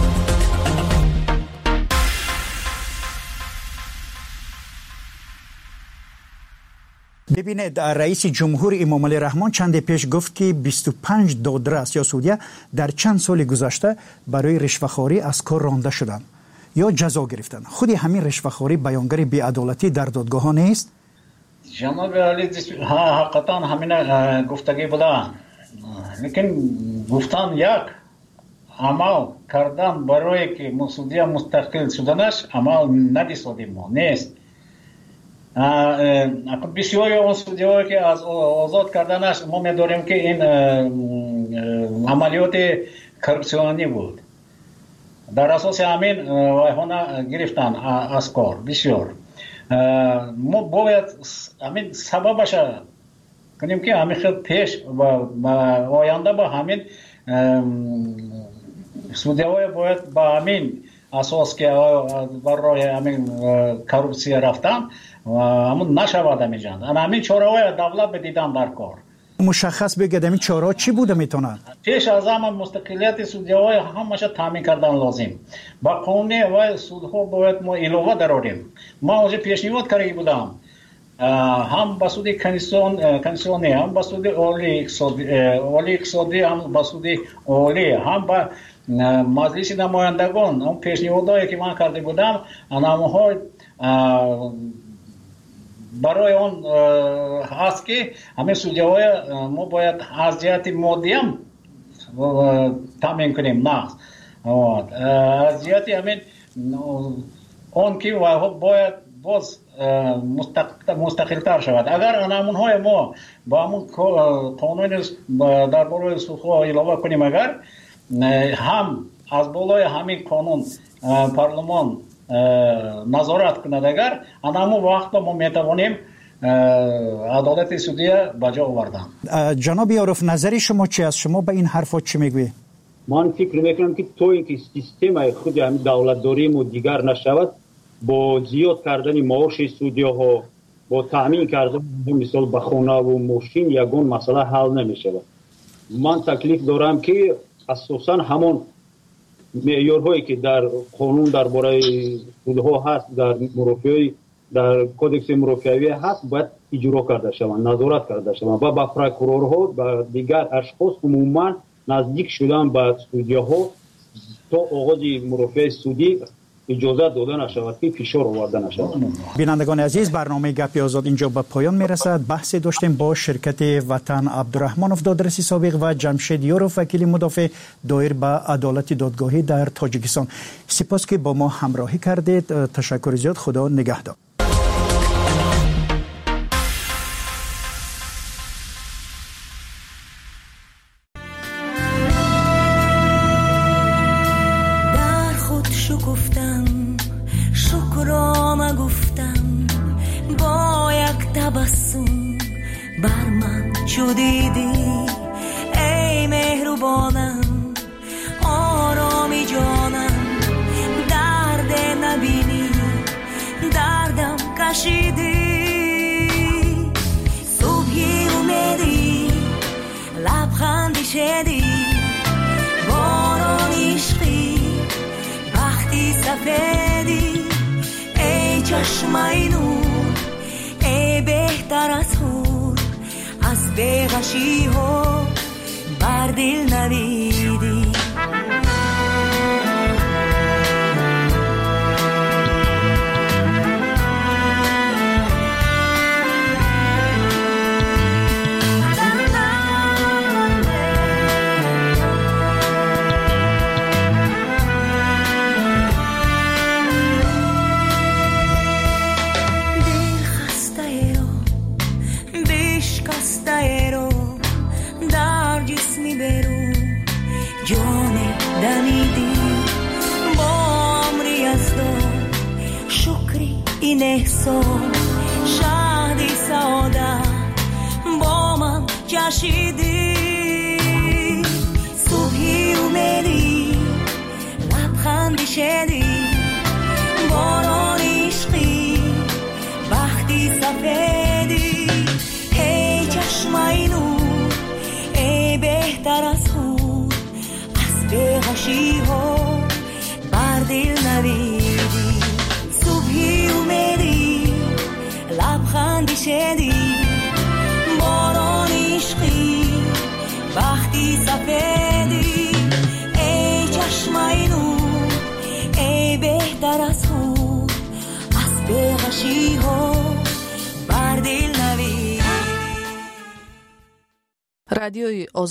ببینید رئیس جمهور امام علی رحمان چند پیش گفت که 25 دادرس یا سودیه در چند سال گذشته برای رشوه‌خواری از کار رانده شدند یا جزا گرفتند. خود همین رشوه‌خواری بیانگر بی‌عدالتی در دادگاه ها نیست؟ جناب علی حقیقتا همین گفتگی بودن، لیکن گفتن یک عمل کردن برای که سودیه مستقل شدنش عمل ندیدیم ما نیست. بسیاری اون سودی‌هایی که از آزاد کردنش ما می‌داریم که این عملیات کرپسیونی بود. در اساس همین وایهانا گرفتن از کار بسیار. ما باید همین سببش کنیم که همین خیلی پیش و آینده با همین سودی‌های باید با همین اساس که برای همین کرپسی رفتن همون نشود میجند. همین چاره‌های دولت بدیدن در کار. مشخص بگید همین چاره‌ها چی بوده میتونه؟ پیش از همه مستقلیت سودی‌های همش تامین کردن لازم. با قانون و سودها باید ما علاوه داریم. ما اونجا پیشنهاد کردیم بودم. هم با سود کنسیونی، هم با سود اولی اقتصادی، هم با سود اولی، هم با مجلس نمایندگان. اون پیشنهادایی که من کرده بودم، آنها برای اون هست که همه سودی‌های ما باید از جهت مادی هم تامین کنیم. نه از جهت همین اون که باید باز مستقل‌تر شود. اگر آنها ما با همون قانون درباره سودها علاوه کنیم، اگر هم از بالای همین قانون پارلمان نظارت کند، اگر همون وقت ما میتوانیم عدالت سودی به جا آوردن. جناب یاروف نظری شما چی است؟ شما به این حرفات چی میگویید؟ من فکر میکنم که تو اینکه سیستم خود همین دولت داریم و دیگر نشود، با زیاد کردن معاش سودی‌ها، با تامین کردن مثلا به خانه و ماشین یگان مسئله حل نمیشه. من تکلیف دارم که اساسا همون معیارهایی که در قانون درباره سودها هست، در مرافعه در کودکس مرافعه هست باید اجرا کرده شوند، نظارت کرده شوند و با پروکورورها و دیگر اشخاص عموما نزدیک شدن به سودیاها تا آغاز مرافعه سودی اجازه داده نشود که فشار آورده نشود. بینندگان عزیز، برنامه گپی آزاد اینجا به پایان میرسد. بحث داشتیم با شرکت وطن عبدالرحمنوف دادرسی سابق و جمشید یوروف وکیل مدافع دایر به عدالت دادگاهی در تاجیکستان. سپاس که با ما همراهی کردید. تشکر زیاد. خدا نگهدار. بر من چو دیدی ای مهربانم، آرامی جانم، درد نبینی دردم کشیدی، صبحی اومدی لبخندی شدی، باران عشقی وقتی سفیدی، ای چشمای نور، ای بهتر از هور، از بیغشی ها بر دل نویدی. این احساس شادی سعادت با من جشیدی، صبحی اومدی لبخندی شدی، باران عشقی وقتی سفیدی، ای چشمای نور، ای بهتر از هور، از بیغشی ها بر دل نویدی، صبحی اومدی لبخندی شدی، باران عشقی وقتی سفیدی، ای چشمای نور، ای بهتر از هور، از بیغشی ها بر دل نویدی. رادیوی